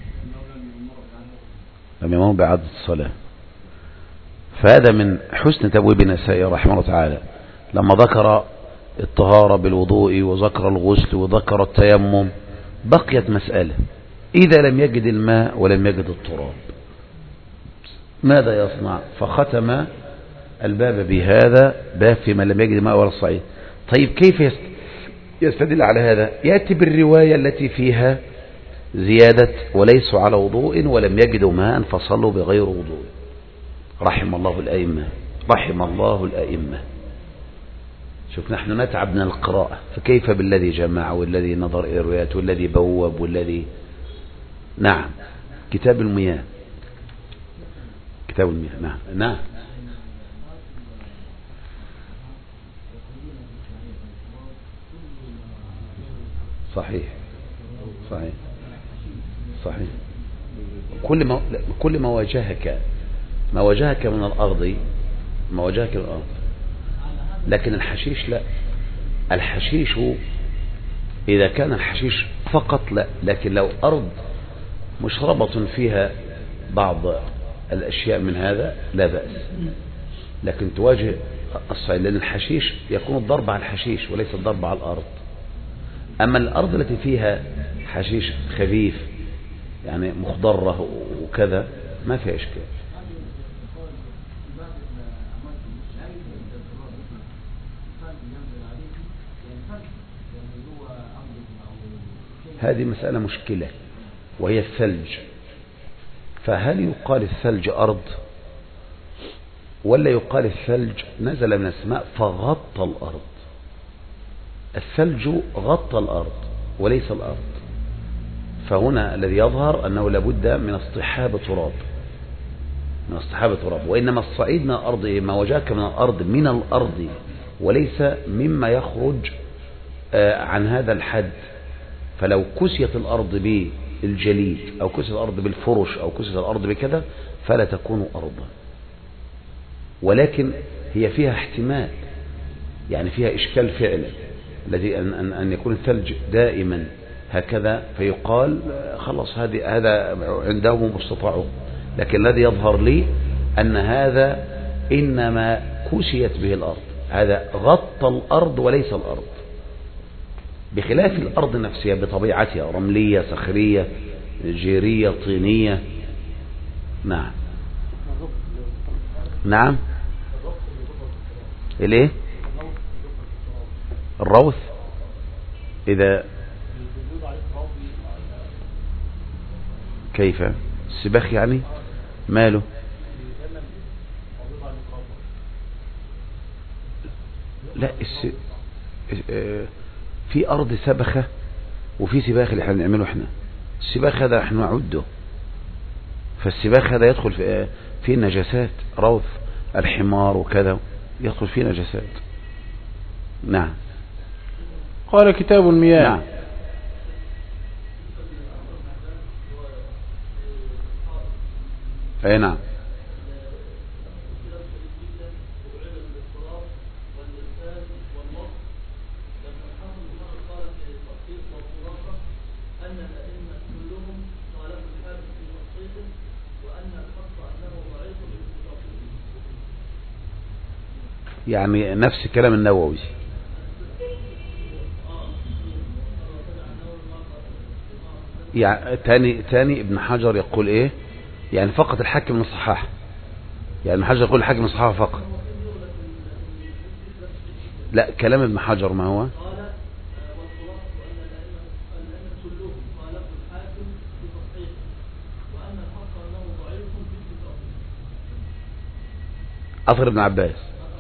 لم يمر بعد الصلاة. فهذا من حسن تبويب النسائي رحمه الله تعالى لما ذكر الطهارة بالوضوء وذكر الغسل وذكر التيمم، بقيت مسألة إذا لم يجد الماء ولم يجد التراب ماذا يصنع؟ فختم الباب بهذا باب في من لم يجد الماء ولا الصعيد. طيب كيف يستدل على هذا؟ يأتي بالرواية التي فيها زيادة وليسوا على وضوء ولم يجدوا ماء فصلوا بغير وضوء. رحم الله الأئمة رحم الله الأئمة. شوف نحن نتعب من القراءة، فكيف بالذي جمع والذي نظر إلى الروايات والذي بوب والذي نعم. كتاب المياه كتاب المياه نعم نعم صحيح صحيح صحيح. كل ما كل ما واجهك ما واجهك من الأرض ما واجهك من الأرض، لكن الحشيش لا. الحشيش إذا كان الحشيش فقط لا، لكن لو أرض مشربة فيها بعض الأشياء من هذا لا بأس، لكن تواجه الصعيد لأن الحشيش يكون الضرب على الحشيش وليس الضرب على الأرض. أما الأرض التي فيها حشيش خفيف يعني مخضرة وكذا ما فيها إشكال. هذه مسألة مشكلة وهي الثلج. فهل يقال الثلج أرض ولا يقال الثلج نزل من السماء فغطى الأرض. الثلج غطى الأرض وليس الأرض. فهنا الذي يظهر أنه لابد من اصطحاب تراب، من اصطحاب تراب. وإنما الصعيد من الأرض ما وجاك من الأرض من الأرض وليس مما يخرج عن هذا الحد. فلو كسيت الأرض بالجليد أو كسيت الأرض بالفرش أو كسيت الأرض بكذا فلا تكون أرضا. ولكن هي فيها احتمال، يعني فيها إشكال فعلا، الذي أن, أن, أن يكون الثلج دائما هكذا فيقال خلص هذه هذا عندهم مستطاعه. لكن الذي يظهر لي أن هذا إنما كسيت به الأرض، هذا غطى الأرض وليس الأرض، بخلاف الأرض نفسها بطبيعتها رملية صخرية جيرية طينية. نعم نعم. الايه؟ الروث إذا كيف السباخ يعني ماله؟ لا الس... في أرض سبخة وفي سباخ اللي احنا بنعمله احنا. السباخ هذا احنا نعده، فالسباخ هذا يدخل في فيه نجاسات، روث الحمار وكذا يدخل فيه نجاسات. نعم. قال كتاب المياه. نعم. اي نعم. يعني نفس كلام النووي. يعني تاني تاني ابن حجر يقول ايه؟ يعني فقط الحاكم من الصحاح، يعني ابن حجر يقول الحاكم من الصحاح فقط. لا كلام ابن حجر ما هو؟ أثر ابن عباس.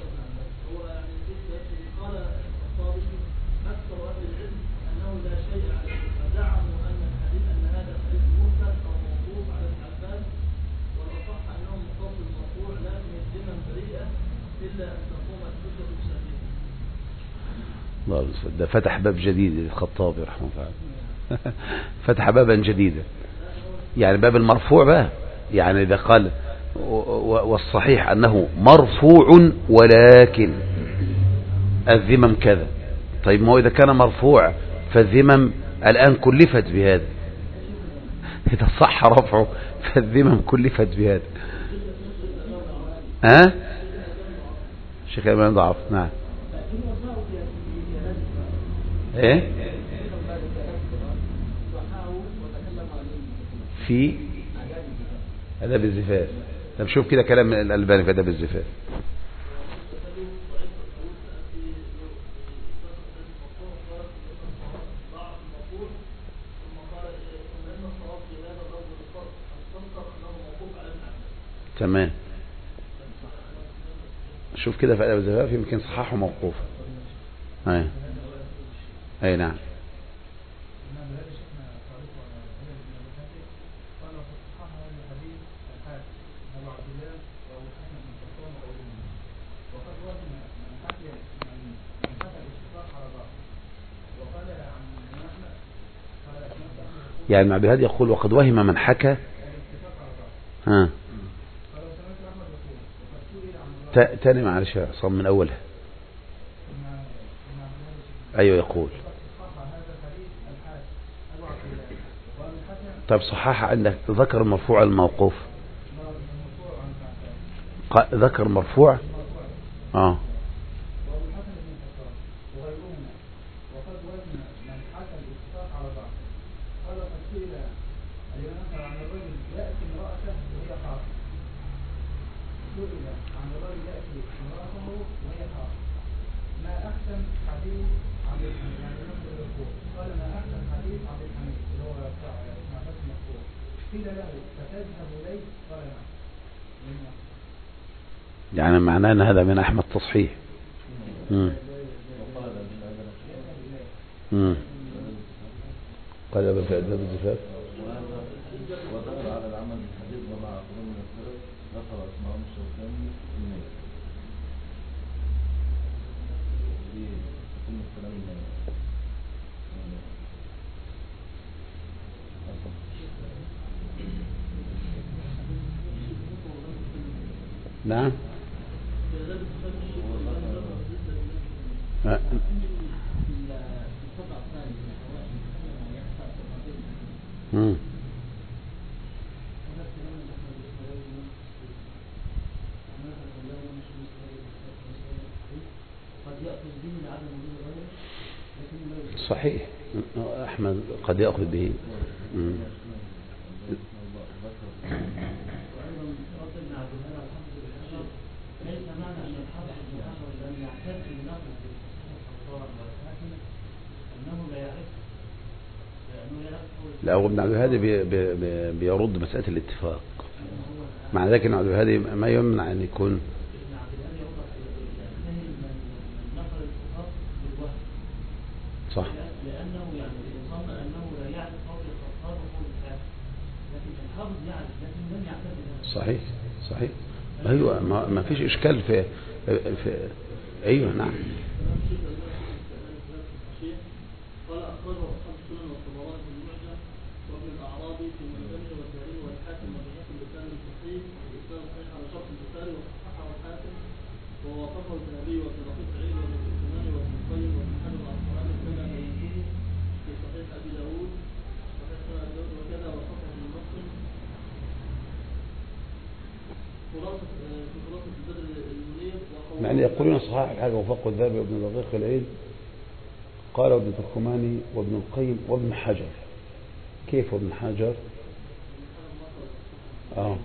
ده فتح باب جديد الخطابي رحمه الله، فتح بابا جديدا، يعني باب المرفوع بقى. يعني إذا قال والصحيح أنه مرفوع ولكن الذمم كذا، طيب ما هو إذا كان مرفوع فالذمم الآن كلفت بهذا، إذا صح رفعه فالذمم كلفت بهذا. ها شيخ الإمام ضعف. نعم. ايه في أداب الزفاف. طب شوف كده كلام الألباني في أداب الزفاف. تمام. شوف كده في أداب الزفاف يمكن صححه موقوف. اي اي نعم. يعني ابن عبد الهادي يقول وقد وهم من حكى. ها تاني معلش يا عصام من أولها. أيوة يقول طيب صحاح عندك ذكر المرفوع الموقوف، ذكر المرفوع اه يعني معناه أن هذا من أحمد تصحيح. مم. مم. قال أبا في أدنى بالزفاف ودخل على العمل الحديث ومع أخرون من السلف ذكر اسمهم الشوكاني النيل دي تكون الكلام النيل. نعم. أه. مم. صحيح أحمد قد يأخذ به. مم. لا هو ابن عبد الهادي بي بي بي بيرد مسألة الاتفاق، مع ذلك ابن عبد الهادي ما يمنع أن يكون صح. لأنه يعني يظن أنه لا يعرف قول الخطاب وقول الحاكم، لكن الحافظ يعرف لكن لم يعتبر. صحيح صحيح. أيوة ما, ما فيش إشكال في, في أيوة نعم. قال أخرجه أصحاب السنن والطبراني في المعجم وابن الأعرابي في المعجم والدارمي والحاكم والبيهقي بلسان صحيح والإسناد صحيح على شرط البخاري وصححه الحاكم ووافقه الذهبي وابن دقيق العيد وابن الكماني وابن القيم وابن حجر العسقلاني كما يذكره في صحيح أبي داود صحيح أبي داود وكذا وصححه ابن مسلم خلاصة في خلاصة البدر المنير. يعني يقولون صحيح الحاجة وفقه الذهبي وابن دقيق العيد قال ابن تركماني وابن القيم وابن حجر. كيف ابن حجر؟ اه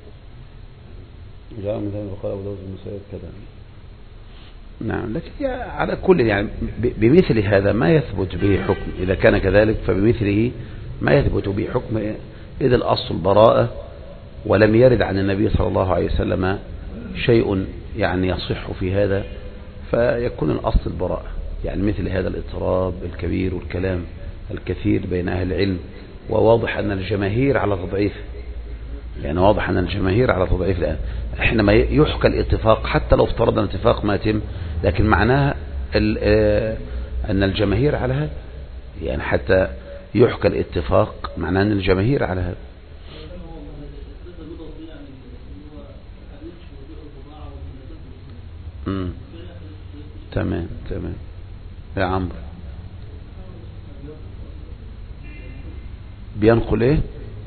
جاء من ذلك وقال ابو داود بن سعيد كذا. نعم لكن على كل يعني بمثل هذا ما يثبت به حكم، إذا كان كذلك فبمثله ما يثبت به حكم، إذا الأصل براءة ولم يرد عن النبي صلى الله عليه وسلم شيء يعني يصح في هذا فيكون الأصل البراءة. يعني مثل هذا الاضطراب الكبير والكلام الكثير بين أهل العلم، وواضح أن الجماهير على تضعيف، يعني واضح أن الجماهير على تضعيف الآن. حينما يحكى الاتفاق حتى لو افترضنا الاتفاق ما يتم، لكن معناها أن الجماهير على هذا، يعني حتى يحكى الاتفاق معناه أن الجماهير على هذا. امم تمام تمام يا عمرو. بينقل ايه؟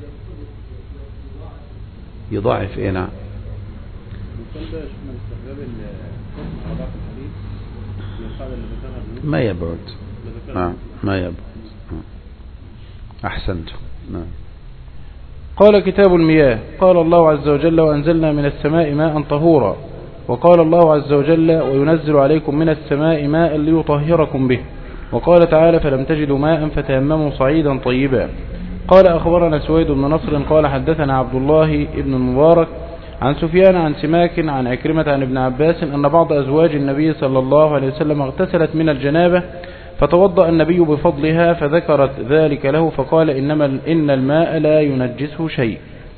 يضاعف ايه؟ نعم ما يبعد آه. ما يبعد آه. احسنت. نعم. قال كتاب المياه. قال الله عز وجل وأنزلنا من السماء ماء طهورا. وقال الله عز وجل وينزل عليكم من السماء ماء ليطهركم به. وقال تعالى فلم تجدوا ماء فتيمموا صعيدا طيبا. قال أخبرنا سويد بن نصر قال حدثنا عبد الله بن المبارك عن سفيان عن سماك عن عكرمة عن ابن عباس أن بعض أزواج النبي صلى الله عليه وسلم اغتسلت من الجنابة فتوضأ النبي بفضلها فذكرت ذلك له فقال إنما إن الماء لا ينجسه شيء.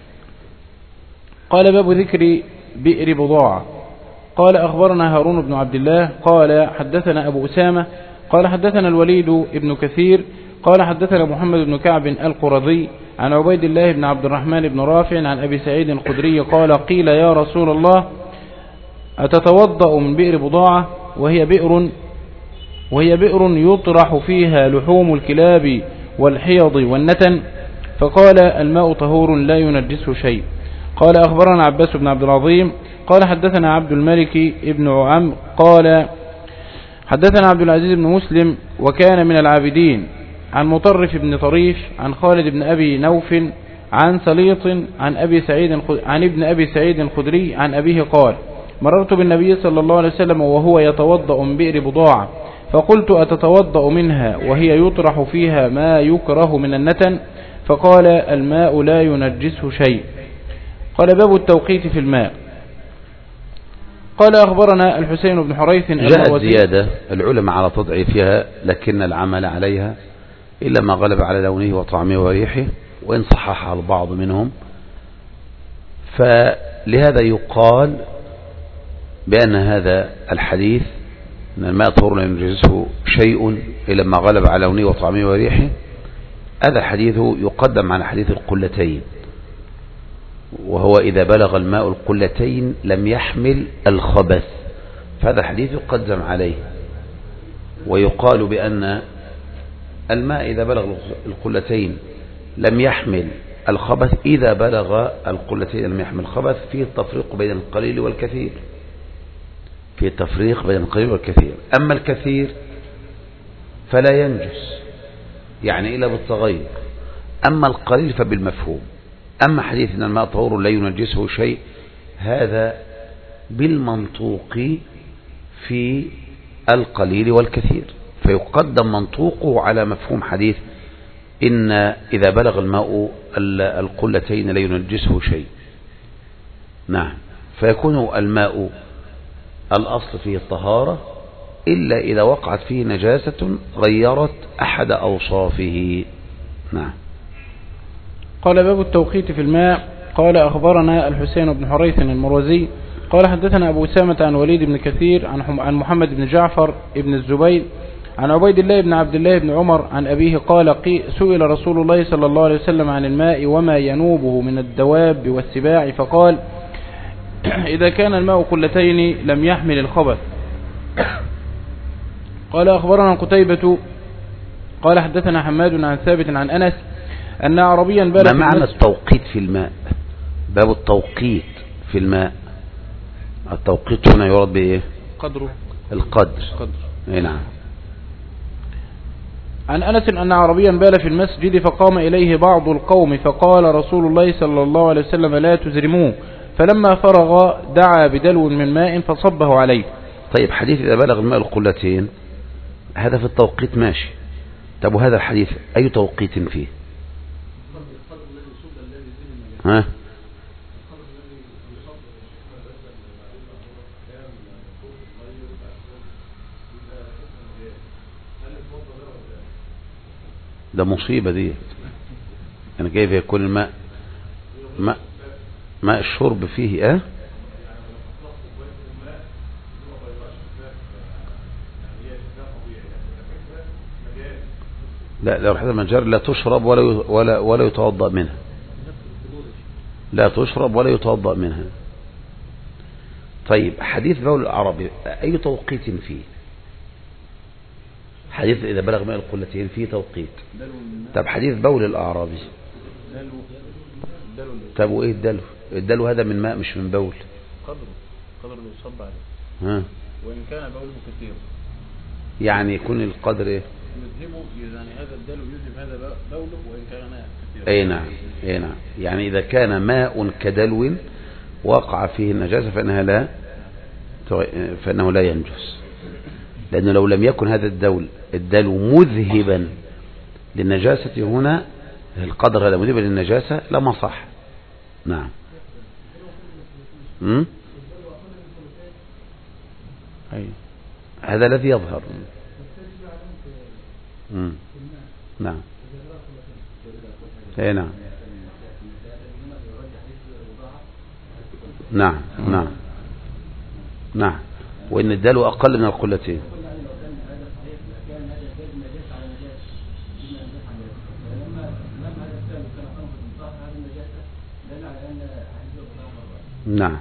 قال باب ذكر بئر بضاعة. قال أخبرنا هارون بن عبد الله قال حدثنا أبو أسامة قال حدثنا الوليد بن كثير قال حدثنا محمد بن كعب القرظي عن عبيد الله بن عبد الرحمن بن رافع عن أبي سعيد الخدري قال قيل يا رسول الله أتتوضأ من بئر بضاعة وهي بئر وهي بئر يطرح فيها لحوم الكلاب والحيض والنتن؟ فقال الماء طهور لا ينجسه شيء. قال أخبرنا عباس بن عبد العظيم قال حدثنا عبد الملك ابن عمرو قال حدثنا عبد العزيز بن مسلم وكان من العابدين عن مطرف بن طريف عن خالد بن أبي نوف عن سليط عن أبي سعيد عن ابن أبي سعيد الخدري عن أبيه قال مررت بالنبي صلى الله عليه وسلم وهو يتوضأ من بئر بضاعة فقلت أتتوضأ منها وهي يطرح فيها ما يكره من النتن؟ فقال الماء لا ينجسه شيء. قال باب التوقيت في الماء. قال أخبرنا الحسين بن حريث جاءت زيادة العلماء على تضعيفها لكن العمل عليها إلا ما غلب على لونه وطعمه وريحه، وإن صححها البعض منهم. فلهذا يقال بأن هذا الحديث أن الماء طهور لا ينجسه شيء إلا ما غلب على لونه وطعمه وريحه، هذا الحديث يقدم على حديث القلتين، وهو إذا بلغ الماء القلتين لم يحمل الخبث، فهذا الحديث يقدم عليه. ويقال بأن الماء إذا بلغ القلتين لم يحمل الخبث، إذا بلغ القلتين لم يحمل الخبث، فيه التفريق بين القليل والكثير، فيه التفريق بين القليل والكثير. أما الكثير فلا ينجس يعني إلا بالتغير، أما القليل فبالمفهوم. أما حديث أن الماء طهور لا ينجسه شيء، هذا بالمنطوق في القليل والكثير، فيقدم منطوقه على مفهوم حديث إن إذا بلغ الماء القلتين لا ينجسه شيء. نعم، فيكون الماء الأصل فيه الطهارة إلا إذا وقعت فيه نجاسة غيرت أحد أوصافه. نعم. قال باب التوقيت في الماء. قال أخبرنا الحسين بن حريث المروزي قال حدثنا أبو أسامة عن وليد بن كثير عن محمد بن جعفر بن الزبير عن عبيد الله بن عبد الله بن عمر عن أبيه قال سئل رسول الله صلى الله عليه وسلم عن الماء وما ينوبه من الدواب والسباع، فقال إذا كان الماء قلتين لم يحمل الخبث. قال أخبرنا قتيبة قال حدثنا حماد عن ثابت عن أنس أن عربيا بال ما معنى التوقيت في الماء؟ باب التوقيت في الماء. التوقيت هنا يراد بإيه؟ قدره، القدر. قدر. اي نعم. عن أنس أن عربيا بال في المسجد فقام إليه بعض القوم فقال رسول الله صلى الله عليه وسلم لا تزرموه، فلما فرغ دعا بدلو من ماء فصبه عليه. طيب، حديث إذا بلغ الماء القلتين هذا في التوقيت ماشي. طب وهذا الحديث أي توقيت فيه؟ ها؟ ده مصيبة دي، يعني كيف يكون الماء ماء ماء الشرب فيه اه لا لو حدث المجار لا تشرب ولا ولا ولا يتوضأ منها، لا تشرب ولا يتوضأ منها. طيب، حديث بول العربي أي توقيت فيه؟ حديث إذا بلغ ماء القلتين فيه توقيت. طب حديث بول الأعرابي، طب وإيه الدلو؟ الدلو هذا من ماء مش من بول. قدره قدر يصب عليه. ها، وإن كان بوله كثير يعني يكون القدر إيه؟ يذهبه، يعني هذا الدلو يذهب هذا بوله وإن كان كثير. أي نعم، أي نعم. يعني إذا كان ماء كدلو وقع فيه النجاسة فإنها لا فإنه لا ينجس، لأنه لو لم يكن هذا الدول الدلو مذهبا للنجاسة هنا، القدر هذا مذهبا للنجاسة لما صح. نعم. م? أي. هذا الذي يظهر. م. نعم. اي نعم. نعم نعم نعم. وإن الدلو أقل من القلتين. نعم.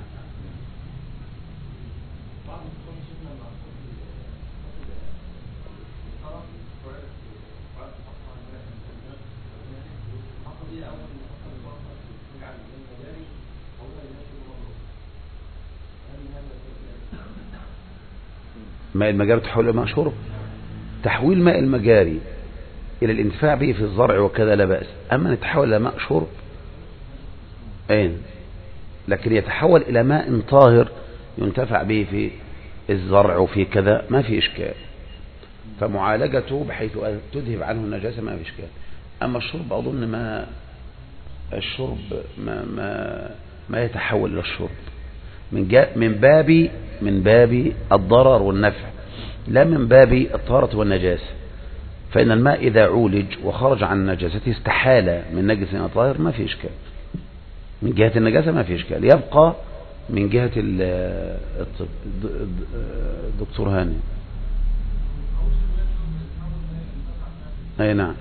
ماء المجاري تحول إلى ماء شرب. تحويل ماء المجاري إلى الانتفاع به في الزرع وكذا لا بأس، أما أن يتحول إلى ماء شرب أين، لكن يتحول إلى ماء طاهر ينتفع به في الزرع وفي كذا ما في إشكال، فمعالجته بحيث تذهب عنه النجاسة ما في إشكال. أما الشرب أظن ما الشرب ما, ما, ما يتحول إلى الشرب، من, من باب من باب الضرر والنفع، لا من باب الطهارة والنجاسة. فإن الماء إذا عولج وخرج عن نجاسته استحال من نجس إلى طاهر ما في إشكال، من جهة النجاسة ما في إشكال. يبقى من جهة الدكتور هاني. أي نعم.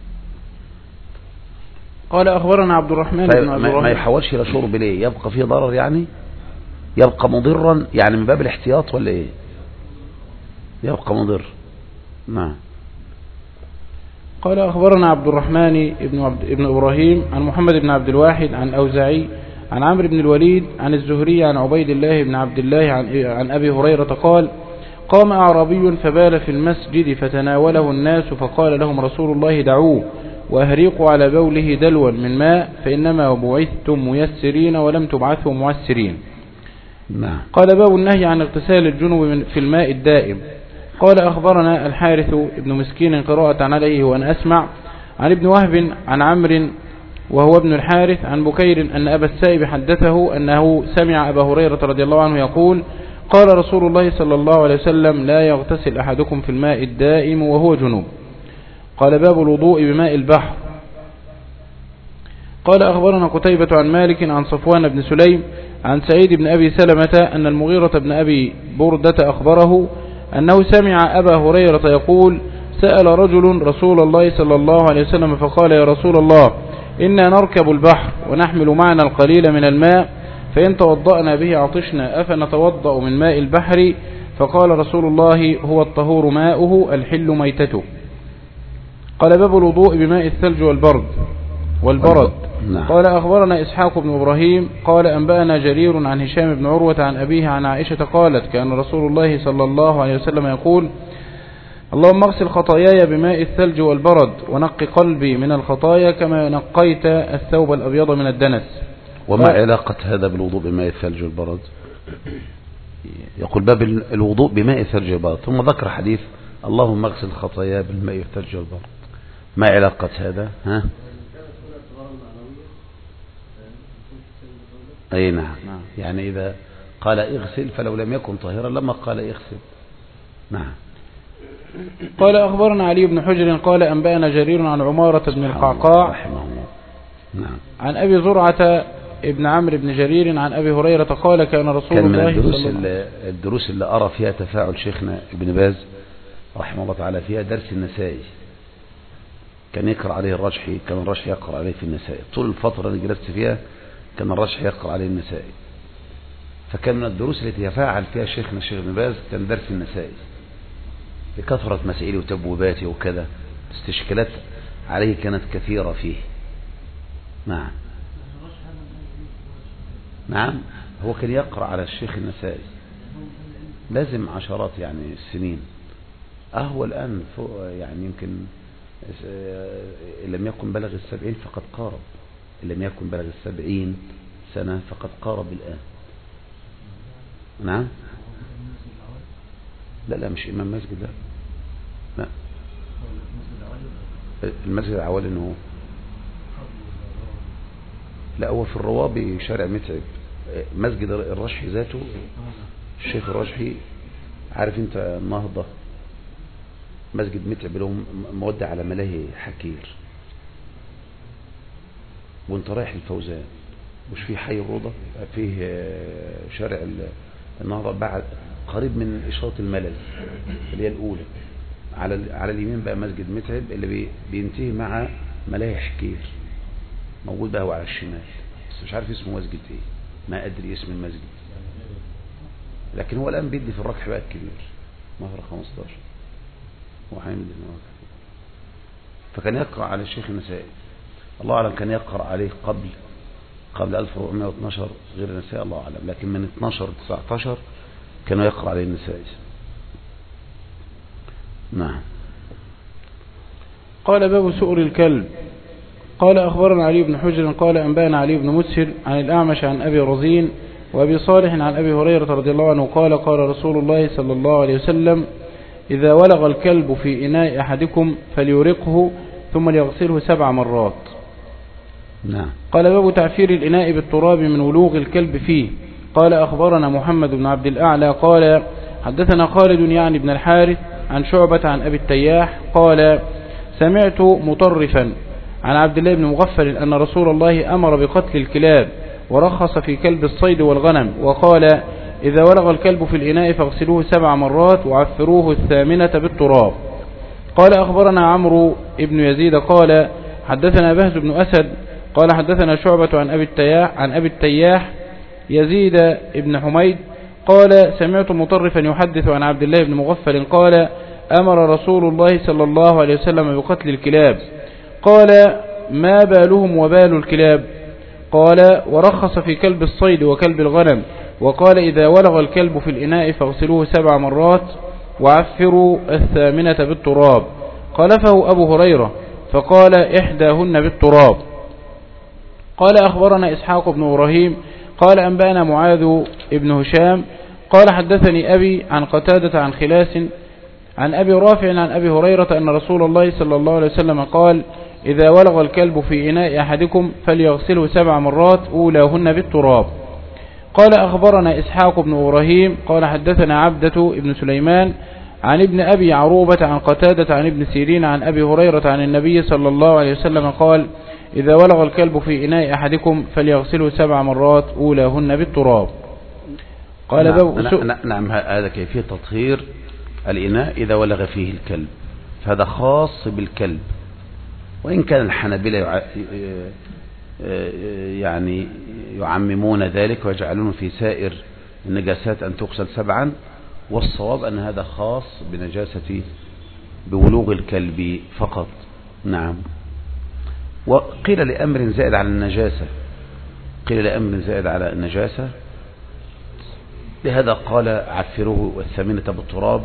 قال أخبرنا عبد الرحمن بن عبد الرحمن. ما يحولش إلى شرب ليه؟ يبقى فيه ضرر يعني، يبقى مضرا يعني من باب الاحتياط ولا إيه؟ يبقى مضر. نعم. قال أخبرنا عبد الرحمن بن, عبد ابن إبراهيم عن محمد بن عبد الواحد عن أوزاعي عن عمرو بن الوليد عن الزهري عن عبيد الله بن عبد الله عن, عن أبي هريرة قال قام أعرابي فبال في المسجد فتناوله الناس فقال لهم رسول الله دعوه وأهريقوا على بوله دلوا من ماء فإنما بعثتم ميسرين ولم تبعثوا معسرين. نعم. قال باب النهي عن اغتسال الجنوب في الماء الدائم. قال أخبرنا الحارث ابن مسكين قراءة عليه وأن أسمع عن ابن وهب عن عمرو وهو ابن الحارث عن بكير أن أبا السائب حدثه أنه سمع أبا هريرة رضي الله عنه يقول قال رسول الله صلى الله عليه وسلم لا يغتسل أحدكم في الماء الدائم وهو جنوب. قال باب الوضوء بماء البحر. قال أخبرنا قتيبة عن مالك عن صفوان بن سليم عن سعيد بن أبي سلمة أن المغيرة بن أبي بردة أخبره أنه سمع أبا هريرة يقول سأل رجل رسول الله صلى الله عليه وسلم فقال يا رسول الله إنا نركب البحر ونحمل معنا القليل من الماء فإن توضأنا به عطشنا أفنتوضأ من ماء البحر؟ فقال رسول الله هو الطهور ماؤه الحل ميتته. قال باب الوضوء بماء الثلج والبرد والبرد. نعم. قال أخبرنا إسحاق بن إبراهيم قال أنبأنا جرير عن هشام بن عروة عن أبيه عن عائشة قالت كان رسول الله صلى الله عليه وسلم يقول اللهم اغسل خطاياي بماء الثلج والبرد ونقي قلبي من الخطايا كما نقيت الثوب الأبيض من الدنس. وما علاقة هذا بالوضوء بماء الثلج والبرد؟ يقول باب الوضوء بماء الثلج والبرد ثم ذكر حديث اللهم اغسل خطاياي بالماء الثلج والبرد، ما علاقة هذا؟ ها؟ أي نعم. يعني إذا قال اغسل فلو لم يكن طاهرا لما قال اغسل. نعم. قال أخبرنا علي بن حجر قال أنبأنا جرير عن عمارة بن القعقاع رحمه الله. نعم. عن أبي زرعة ابن عمرو بن جرير عن أبي هريرة قال كان رسول كان الله من الدروس, صلى الله الدروس اللي أرى فيها تفاعل شيخنا ابن باز رحمه الله تعالى فيها درس النسائي. كان يقرأ عليه الرجحي، كان الرجحي يقرأ عليه في النسائي طول الفترة اللي جلست فيها، كان الرجحي يقرأ عليه النسائي. فكان من الدروس التي يفاعل فيها شيخنا الشيخ ابن باز كان درس النسائي لكثرة مسائله وتبويباته وكذا، استشكالات عليه كانت كثيرة فيه. نعم. نعم. هو كان يقرأ على الشيخ النسائي لازم عشرات يعني السنين. أهو الآن فوق يعني يمكن إن لم يكن بلغ السبعين فقد قارب، إن لم يكن بلغ السبعين سنة فقد قارب الآن. نعم. لا لا مش إمام مسجد، لا لا المسجد العوالي إنه لا هو في الروابي شارع متعب. مسجد الرشحي ذاته الشيخ الرشحي عارف انت النهضة مسجد متعب لهم مودع على ملاهي حكير، وانت رايح الفوزان مش في حي الروضة فيه شارع النهضة بعد قريب من إشارة الملل اللي هي الأولى، على على اليمين بقى مسجد متعب اللي بينتهي مع ملاهي حكير موجود بقى على الشمال، بس مش عارف اسمه مسجد ايه، ما أدري اسم المسجد، لكن هو الآن بيدي في الركح بقى الكبير مهر خمستاشر وحامد المواقع. فكان يقرأ على الشيخ النسائي الله أعلم، كان يقرأ عليه قبل قبل ألف وأربعمائة واثناشر غير النسائي الله أعلم، لكن من اثناشر تسعتاشر كانوا يقرأ عليه النسائي. نعم. قال باب سؤر الكلب. قال أخبرنا علي بن حجر قال أنبأنا علي بن مسهر عن الأعمش عن أبي رزين وأبي صالح عن أبي هريرة رضي الله عنه قال قال رسول الله صلى الله عليه وسلم إذا ولغ الكلب في إناء أحدكم فليرقه ثم ليغسله سبع مرات. نعم. قال باب تعفير الإناء بالتراب من ولوغ الكلب فيه. قال أخبرنا محمد بن عبد الأعلى قال حدثنا خالد يعني بن الحارث عن شعبة عن أبي التياح قال سمعت مطرفا عن عبد الله بن مغفل أن رسول الله أمر بقتل الكلاب ورخص في كلب الصيد والغنم وقال إذا ولغ الكلب في الإناء فاغسلوه سبع مرات وعفروه الثامنة بالتراب. قال أخبرنا عمرو بن يزيد قال حدثنا بهز بن أسد قال حدثنا شعبة عن أبي التياح عن أبي التياح يزيد بن حميد قال سمعت مطرفا يحدث عن عبد الله بن مغفل قال أمر رسول الله صلى الله عليه وسلم بقتل الكلاب. قال ما بالهم وبال الكلاب؟ قال ورخص في كلب الصيد وكلب الغنم وقال إذا ولغ الكلب في الإناء فاغسلوه سبع مرات وعفروا الثامنة بالتراب. خالفه أبو هريرة فقال إحداهن بالتراب. قال أخبرنا إسحاق بن إبراهيم قال أنبأنا معاذ بن هشام قال حدثني أبي عن قتادة عن خلاس عن أبي رافع عن أبي هريرة أن رسول الله صلى الله عليه وسلم قال إذا ولغ الكلب في إناء أحدكم فليغسله سبع مرات أولاهن بالتراب. قال أخبرنا إسحاق بن إبراهيم قال حدثنا عبدة بن سليمان عن ابن أبي عروبة عن قتادة عن ابن سيرين عن أبي هريرة عن النبي صلى الله عليه وسلم قال إذا ولغ الكلب في إناء أحدكم فليغسله سبع مرات أولاهن بالتراب. قال نعم, نعم, نعم هذا كيفية تطهير الإناء إذا ولغ فيه الكلب، فهذا خاص بالكلب، وإن كان الحنابلة يعني يعممون ذلك ويجعلون في سائر النجاسات أن تغسل سبعا، والصواب أن هذا خاص بنجاسة بولوغ الكلب فقط. نعم. وقيل لأمر زائد على النجاسة، قيل لأمر زائد على النجاسة، لهذا قال عفروه والثامنة بالتراب،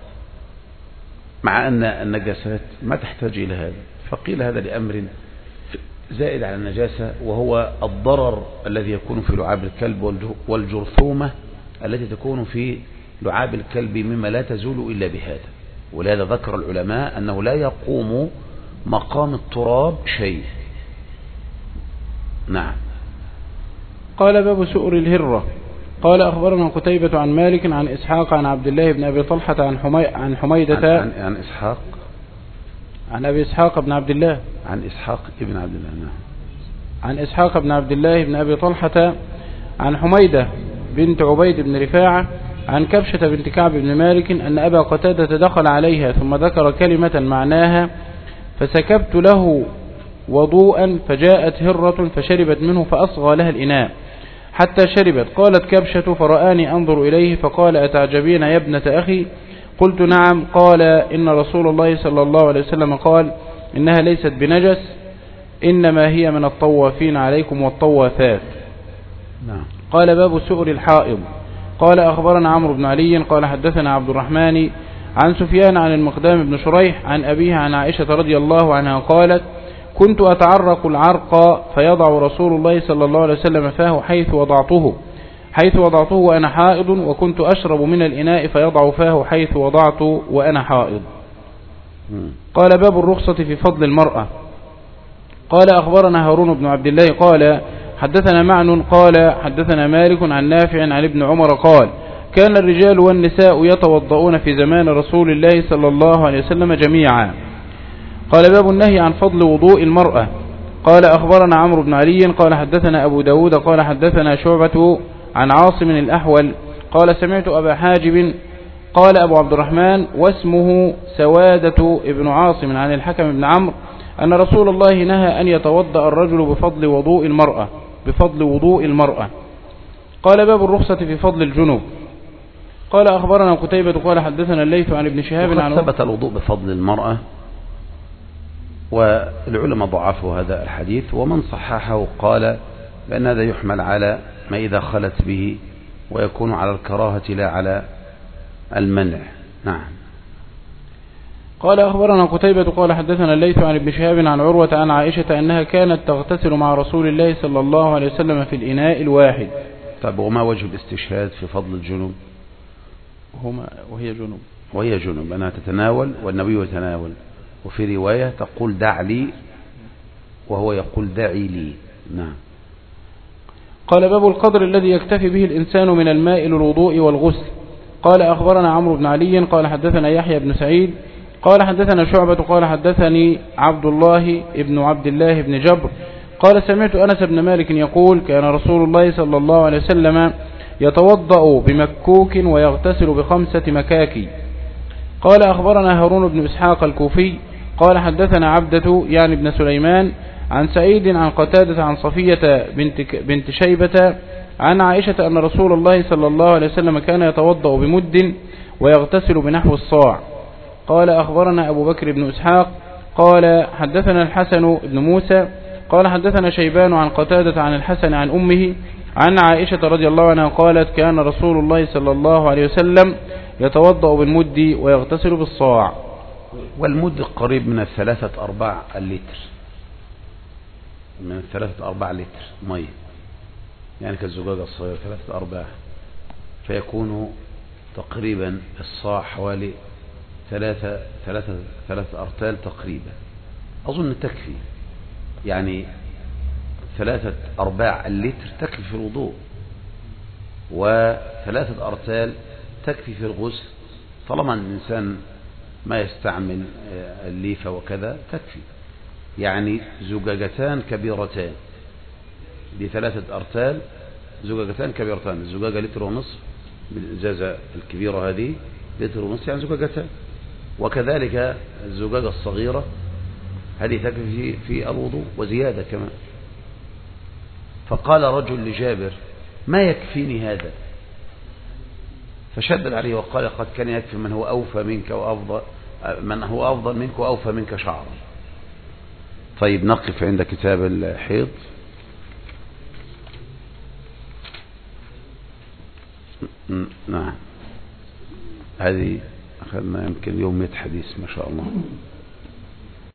مع أن النجاسات ما تحتاج إلى هذا، فقيل هذا لأمر زائد على النجاسة، وهو الضرر الذي يكون في لعاب الكلب والجرثومة التي تكون في لعاب الكلب مما لا تزول إلا بهذا. ولهذا ذكر العلماء أنه لا يقوم مقام التراب شيء. نعم. قال باب سؤر الهرة. قال أخبرنا قتيبة عن مالك عن إسحاق عن عبد الله بن أبي طلحة عن, حمي... عن حميدة عن, عن, عن إسحاق عن أبي إسحاق بن عبد الله عن إسحاق ابن عبد الله. نعم. عن إسحاق بن عبد الله بن أبي طلحة عن حميدة بنت عبيد بن رفاعة عن كبشة بنت كعب بن مالك أن أبا قتادة دخل عليها ثم ذكر كلمة معناها فسكبت له وضوءا فجاءت هرة فشربت منه فأصغى لها الإناء حتى شربت. قالت كبشة فرآني أنظر إليه فقال أتعجبين يا ابنة أخي؟ قلت نعم. قال إن رسول الله صلى الله عليه وسلم قال إنها ليست بنجس إنما هي من الطوافين عليكم والطوافات. نعم. قال باب سؤر الحائض. قال أخبرنا عمرو بن علي قال حدثنا عبد الرحمن عن سفيان عن المقدام بن شريح عن أبيها عن عائشة رضي الله عنها قالت كنت أتعرق العرق فيضع رسول الله صلى الله عليه وسلم فاه حيث وضعته حيث وضعته وأنا حائض وكنت أشرب من الإناء فيضع فاه حيث وضعته وأنا حائض. قال باب الرخصة في فضل المرأة. قال أخبرنا هارون بن عبد الله قال حدثنا معن قال حدثنا مالك عن نافع عن ابن عمر قال كان الرجال والنساء يتوضؤون في زمان رسول الله صلى الله عليه وسلم جميعا. قال باب النهي عن فضل وضوء المرأة. قال أخبرنا عمرو بن علي قال حدثنا أبو داود قال حدثنا شعبة عن عاصم الأحول قال سمعت أبا حاجب قال أبو عبد الرحمن واسمه سوادة ابن عاصم عن الحكم بن عمرو أن رسول الله نهى أن يتوضأ الرجل بفضل وضوء المرأة بفضل وضوء المرأة. قال باب الرخصة في فضل الجنوب. قال أخبرنا قتيبة قال حدثنا الليث عن ابن شهاب عن ثبت الوضوء بفضل المرأة، والعلماء ضعفوا هذا الحديث، ومن صححه قال بأن هذا يحمل على ما إذا خلت به ويكون على الكراهة لا على المنع. نعم. قال أخبرنا قتيبة قال حدثنا الليث عن ابن شهاب عن عروة عن عائشة أنها كانت تغتسل مع رسول الله صلى الله عليه وسلم في الإناء الواحد. طيب وما وجه الاستشهاد في فضل الجنوب؟ هما وهي جنوب وهي جنوب أنها تتناول والنبي يتناول، وفي رواية تقول دع لي وهو يقول دعي لي. نعم. قال باب القدر الذي يكتفي به الإنسان من الماء للوضوء والغسل. قال أخبرنا عمرو بن علي قال حدثنا يحيى بن سعيد قال حدثنا شعبة قال حدثني عبد الله ابن عبد الله بن جبر قال سمعت أنس بن مالك يقول كان رسول الله صلى الله عليه وسلم يتوضأ بمكوك ويغتسل بخمسة مكاكي. قال أخبرنا هارون بن إسحاق الكوفي قال حدثنا عبدة يعني بن سليمان عن سعيد عن قتادة عن صفية بنت, بنت شيبة عن عائشة أن رسول الله صلى الله عليه وسلم كان يتوضأ بمد ويغتسل بنحو الصاع. قال أخبرنا أبو بكر بن إسحاق قال حدثنا الحسن بن موسى قال حدثنا شيبان عن قتادة عن الحسن عن أمه عن عائشة رضي الله عنها قالت كان رسول الله صلى الله عليه وسلم يتوضأ بالمد ويغتسل بالصاع. والمد قريب من الثلاثة أرباع اللتر، من الثلاثة أرباع لتر مية، يعني كالزجاجة الصغيرة ثلاثة أرباع، فيكون تقريبا الصاع حوالي ثلاثة ثلاثة ثلاثة أرتال تقريبا، أظن تكفي، يعني ثلاثة أرباع اللتر تكفي في الوضوء، وثلاثة أرتال تكفي في الغسل، طالما الإنسان ما يستعمل الليفة وكذا تكفي، يعني زجاجتان كبيرتان بثلاثة أرتال، زجاجتان كبيرتان، الزجاجة لتر ونصف بالإزازة الكبيرة هذه لتر ونصف، يعني زجاجتان، وكذلك الزجاجة الصغيرة هذه تكفي في الوضوء وزيادة كمان. فقال رجل لجابر ما يكفيني هذا، فشدد عليه وقال قد كان يكفي من هو أوفى منك وأفضل من هو أفضل منك وأوفى منك شعرا. طيب نقف عند كتاب الحيض. نعم، هذه أخذنا يمكن يوم مئة حديث ما شاء الله.